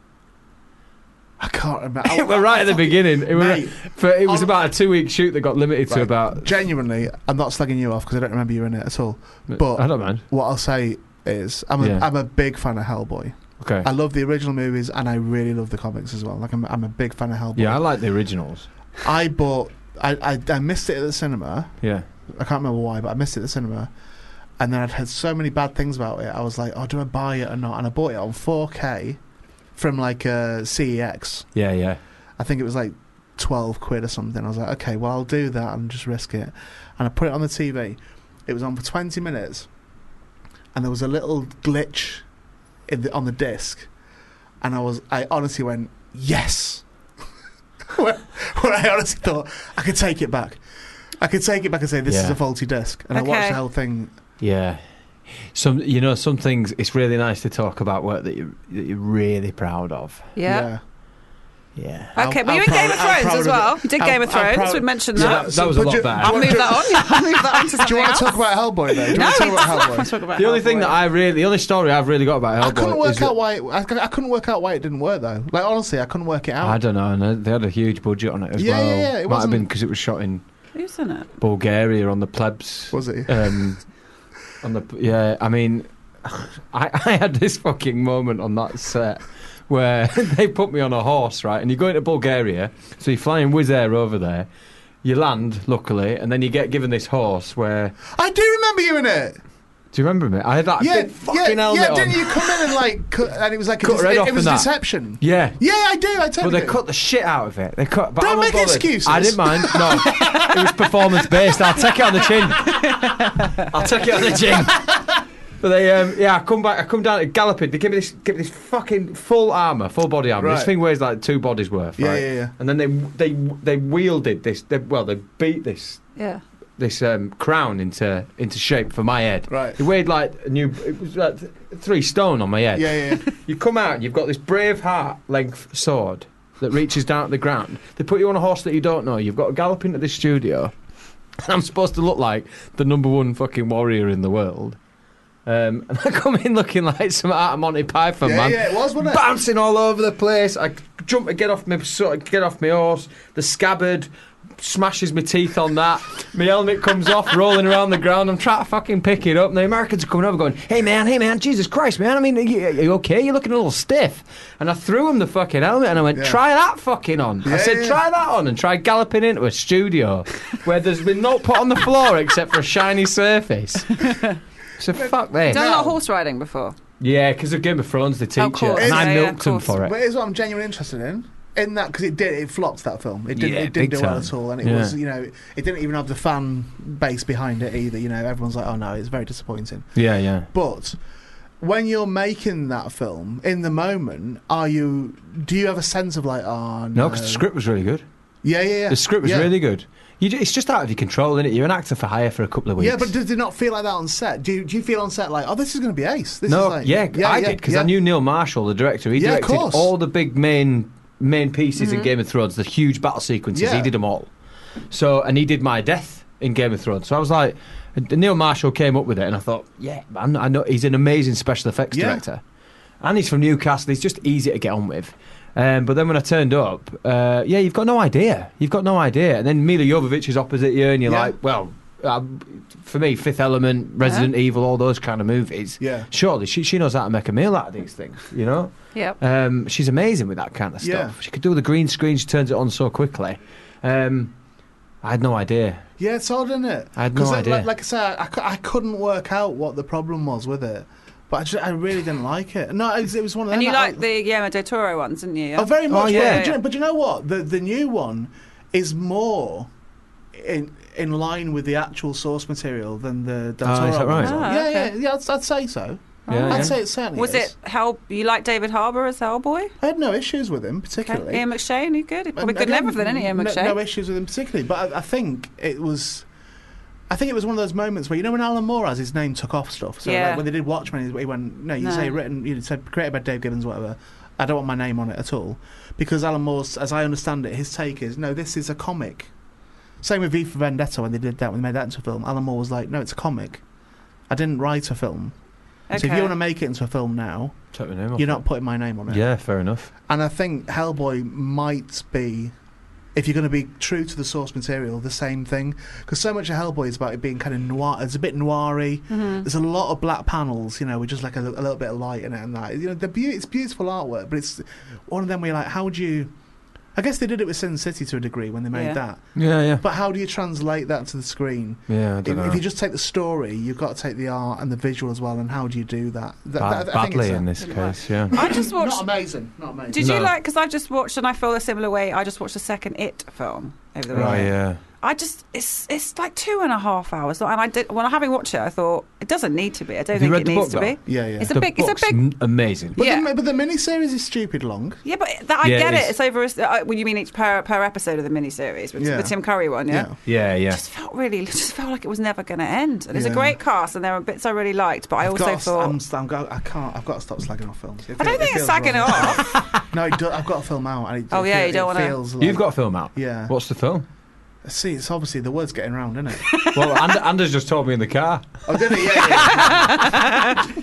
I can't remember. We're right at the beginning. It was, Mate, it was about a 2-week shoot that got limited to Right. about. Genuinely, I'm not slugging you off because I don't remember you in it at all. But I don't mind. what I'll say is, I'm a big fan of Hellboy. Okay. I love the original movies and I really love the comics as well. Like I'm a big fan of Hellboy. Yeah, I like the originals. I missed it at the cinema. Yeah. I can't remember why, but I missed it at the cinema. And then I'd heard so many bad things about it. I was like, oh, do I buy it or not? And I bought it on 4K from like CEX. Yeah, yeah. I think it was like 12 quid or something. I was like, okay, well, I'll do that and just risk it. And I put it on the TV. It was on for 20 minutes. And there was a little glitch on the disc. And I honestly went, yes. where I honestly thought, I could take it back. I could take it back and say, this is a faulty disc. And I watched the whole thing. Yeah. Some things, it's really nice to talk about work that you're really proud of. Yeah. Yeah. Okay, but you're in Game of Thrones as well. You did Game of Thrones. We mentioned that. That was a lot better. I'll move that on. I'll move that on to something Do you want else. to talk about Hellboy though? Do you No, want to we talk about don't Hellboy? want to talk about The only Hellboy. thing the only story I've really got about Hellboy I couldn't work is out why. I couldn't work out why it didn't work though. Like honestly, I couldn't work it out. I don't know. And they had a huge budget on it as well. Yeah. It Might have wasn't. been because it was shot in Who's in it? Bulgaria on the plebs. Was it? I mean, I had this fucking moment on that set where they put me on a horse, right? And you go into Bulgaria, so you're flying Wizz Air over there. You land, luckily, and then you get given this horse where... I do remember you in it. Do you remember me? I had that big fucking helmet on. Didn't you come in and like, and it was like Cut her head off it was and that. deception. Yeah. Yeah, I do. I But totally they do. cut the shit out of it. They cut. But Don't I wasn't make bothered. excuses. I didn't mind. No, it was performance based. I'll take it on the chin. I'll take it on the chin. But they, I come down galloping. They give me this fucking full armor, full body armor. Right. This thing weighs like 2 bodies worth. Yeah, right? yeah. And then they wielded this. They beat this. Yeah. This crown into shape for my head. Right. It weighed like it was like 3 stone on my head. Yeah. You come out and you've got this Braveheart length sword that reaches down to the ground. They put you on a horse that you don't know. You've got to gallop into this studio. And I'm supposed to look like the _1 fucking warrior in the world. And I come in looking like some out of Monty Python, man. Yeah, it was, wasn't it? Bouncing all over the place. I jump to get off my horse. The scabbard smashes my teeth on that. My helmet comes off, rolling around the ground. I'm trying to fucking pick it up. And the Americans are coming over going, hey man, Jesus Christ, man. I mean, are you okay? You're looking a little stiff. And I threw him the fucking helmet and I went, try that fucking on. I said, try that on, and try galloping into a studio where there's been no put on the floor except for a shiny surface. So fuck this. You've done a lot of horse riding before. Yeah, because of Game of Thrones, they teach course. it. And I Yeah, milked them of for But it. here's what I'm genuinely interested in that, because it flopped, that film. It didn't big do well time. at all, and it Yeah. was, it didn't even have the fan base behind it either. Everyone's like, oh no, it's very disappointing. Yeah. But when you're making that film in the moment, do you have a sense of like, oh No, because the script was really good. Yeah. The script was really good. It's just out of your control, isn't it? You're an actor for hire for a couple of weeks. Yeah, but did it not feel like that on set? Do you feel on set like, oh, this is going to be ace? This No, is like, I did, because I knew Neil Marshall, the director. He directed all the big main pieces in Game of Thrones, the huge battle sequences. Yeah. He did them all. So, and he did my death in Game of Thrones. So I was like, Neil Marshall came up with it, and I thought, yeah, man, I know he's an amazing special effects director, and he's from Newcastle. He's just easy to get on with. But then when I turned up, you've got no idea. And then Mila Jovovich is opposite you, and you're like, well, for me, Fifth Element, Resident Evil, all those kind of movies. Yeah. Surely she knows how to make a meal out of these things, you know? Yep. She's amazing with that kind of stuff. Yeah. She could do the green screen. She turns it on so quickly. I had no idea. Yeah, it's odd, isn't it? I had no idea. Like I said, I couldn't work out what the problem was with it. But I really didn't like it. No, it was one of them. And you liked the Guillermo del Toro ones, didn't you? Oh, very much. Oh, yeah. But you know what? The new one is more in line with the actual source material than the del Toro is that right? one. Yeah. I'd say so. I'd say it certainly was is. you like David Harbour as Hellboy? I had no issues with him particularly. Okay. Ian McShane, he's good. He's probably good in everything, isn't he, Ian McShane? No issues with him particularly, but I think it was one of those moments where, you know, when Alan Moore has his name took off stuff. So like when they did Watchmen, he went, you said created by Dave Gibbons, whatever. I don't want my name on it at all, because Alan Moore's, as I understand it, his take is, no, this is a comic. Same with V for Vendetta when they did that, when they made that into a film. Alan Moore was like, no, it's a comic. I didn't write a film. Okay. So if you want to make it into a film now, you're not putting my name on it. Yeah, fair enough. And I think Hellboy might be, if you're going to be true to the source material, the same thing. Because so much of Hellboy is about it being kind of noir. It's a bit noiry. There's a lot of black panels, you know, with just like a little bit of light in it and that. You know, it's beautiful artwork, but it's one of them where you're like, how do you... I guess they did it with Sin City to a degree when they made that. Yeah. But how do you translate that to the screen? Yeah, I don't know. If you just take the story, you've got to take the art and the visual as well, and how do you do that? I think Badly it's in this case, yeah. I just watched... Not amazing. Did you like... Because I just watched, and I feel a similar way, I just watched the second It film over the weekend. Right, yeah. I just... It's like 2.5 hours. And when having watched it, I thought, it doesn't need to be. I don't think it needs to be. Yeah. It's a big... amazing. But the miniseries is stupid long. Yeah, but I get it. It's over... Well, you mean each per episode of the miniseries, the Tim Curry one, yeah? Yeah. It just felt like it was never going to end. And it's a great cast, and there were bits I really liked, but I've got to stop slagging off films. I don't think it's slagging it off. No, I've got a film out. And you don't want to... You've got a film out? Yeah. What's the film? See, it's obviously the word's getting around, isn't it? Well, Anders just told me in the car. Oh, did he? Yeah.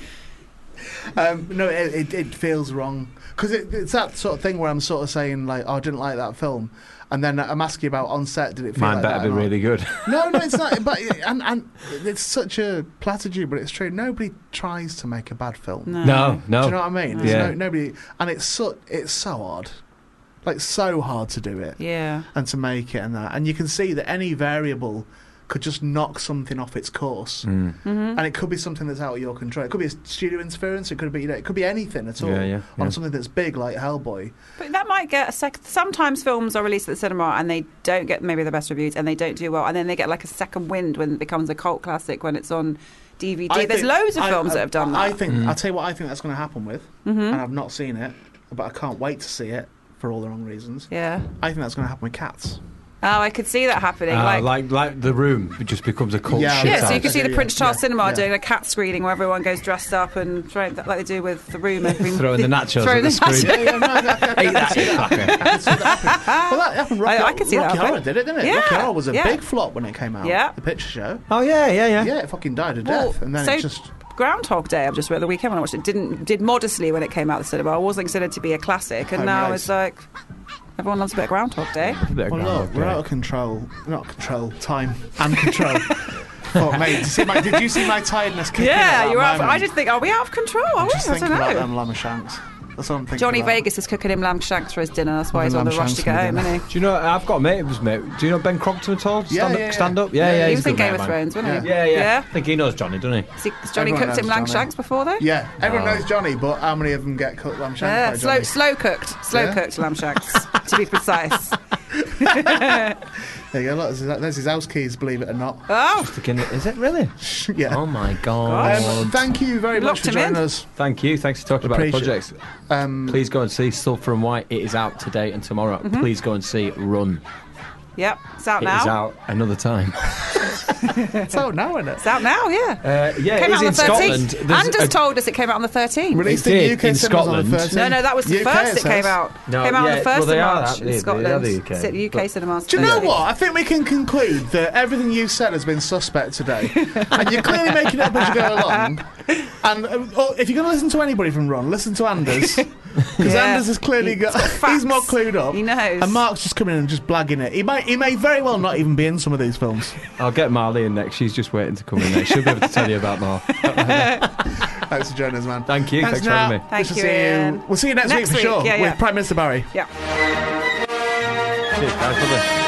No, it feels wrong. Because it's that sort of thing where I'm sort of saying, like, oh, I didn't like that film. And then I'm asking you about on set, did it feel Mine like that? Mine better be really good. No, it's not. But and it's such a platitude, but it's true. Nobody tries to make a bad film. No. Do you know what I mean? Yeah. Nobody. And it's so hard. Like, so hard to do it. Yeah. And to make it and that. And you can see that any variable could just knock something off its course. And it could be something that's out of your control. It could be a studio interference. It could be anything at all. On something that's big like Hellboy. But that might get a second... Sometimes films are released at the cinema and they don't get maybe the best reviews and they don't do well. And then they get like a second wind when it becomes a cult classic, when it's on DVD. There's loads of films that have done that. I think... I'll tell you what I think that's going to happen with. And I've not seen it, but I can't wait to see it. For all the wrong reasons. Yeah. I think that's going to happen with Cats. Oh, I could see that happening. Like The Room, it just becomes a cult shit. Yeah, so you can see the Prince Charles Cinema doing a cat screening where everyone goes dressed up and like they do with The Room. Throwing the nachos at the screen. Eat that. Well, that happened. I could see that. Rocky Horror did it, didn't it? Yeah. Rocky Horror was a big flop when it came out. Yeah. The picture show. Oh, yeah. Yeah, it fucking died a death. And then it just... Groundhog Day, I've just read the weekend when I watched it, did modestly when it came out the cinema. It wasn't considered to be a classic, and now it's like everyone loves a bit of Groundhog Day. Well, look, we're out of control. Not control, time and control. Oh, mate, did you see my tiredness kicking? Yeah, you're out. I just think, are we out of control? I don't know. About them lamb shanks. That's what I'm thinking. Johnny about. Vegas is cooking him lamb shanks for his dinner. That's why he's on the rush to get home, isn't he? Do you know, I've got a mate of his mate. Do you know Ben Crompton at all? Stand up? Yeah, he was in Game of Thrones, wasn't he? Yeah. I think he knows Johnny, doesn't he? Has Johnny cooked him lamb shanks before, though? Yeah, everyone knows Johnny, but how many of them get cooked lamb shanks? Slow cooked lamb shanks, to be precise. There you go. Look, there's his house keys. Believe it or not. Oh, Is it really? Yeah. Oh my God. Thank you very much Locked for him joining in. us. Thank you. Thanks for talking about the Appreciate projects. Please go and see Sulphur and White. It is out today and tomorrow. Please go and see Run. yep. It's out It now. is out another time. It's out now, isn't it? It's out now. Yeah. Yeah, Came it out is on in the 13th. Scotland. There's Andy's a- told us it came out on the 13th. Released It in did, UK in cinemas on the Scotland. 13th. No, that was the UK first it came says. out. No, came out on yeah, the 1st well, they of are March that, in they Scotland. are the UK. The UK cinemas. Do you know 13th. what? I think we can conclude that everything you said has been suspect today. And you're clearly making it up as you go along. And if you're going to listen to anybody from Run, listen to Anders. Because Yeah. Anders has clearly got... He's more clued up. He knows. And Mark's just coming in and just blagging it. He may very well not even be in some of these films. I'll get Marley in next. She's just waiting to come in next. She'll be able to tell you about more. Thanks for joining us, man. Thank you. Thanks for having me. Thank We'll you, see Ian. We'll see you next week for sure. Yeah, yeah. With Prime Minister Barry. Yeah. Cheers, guys. Bye-bye.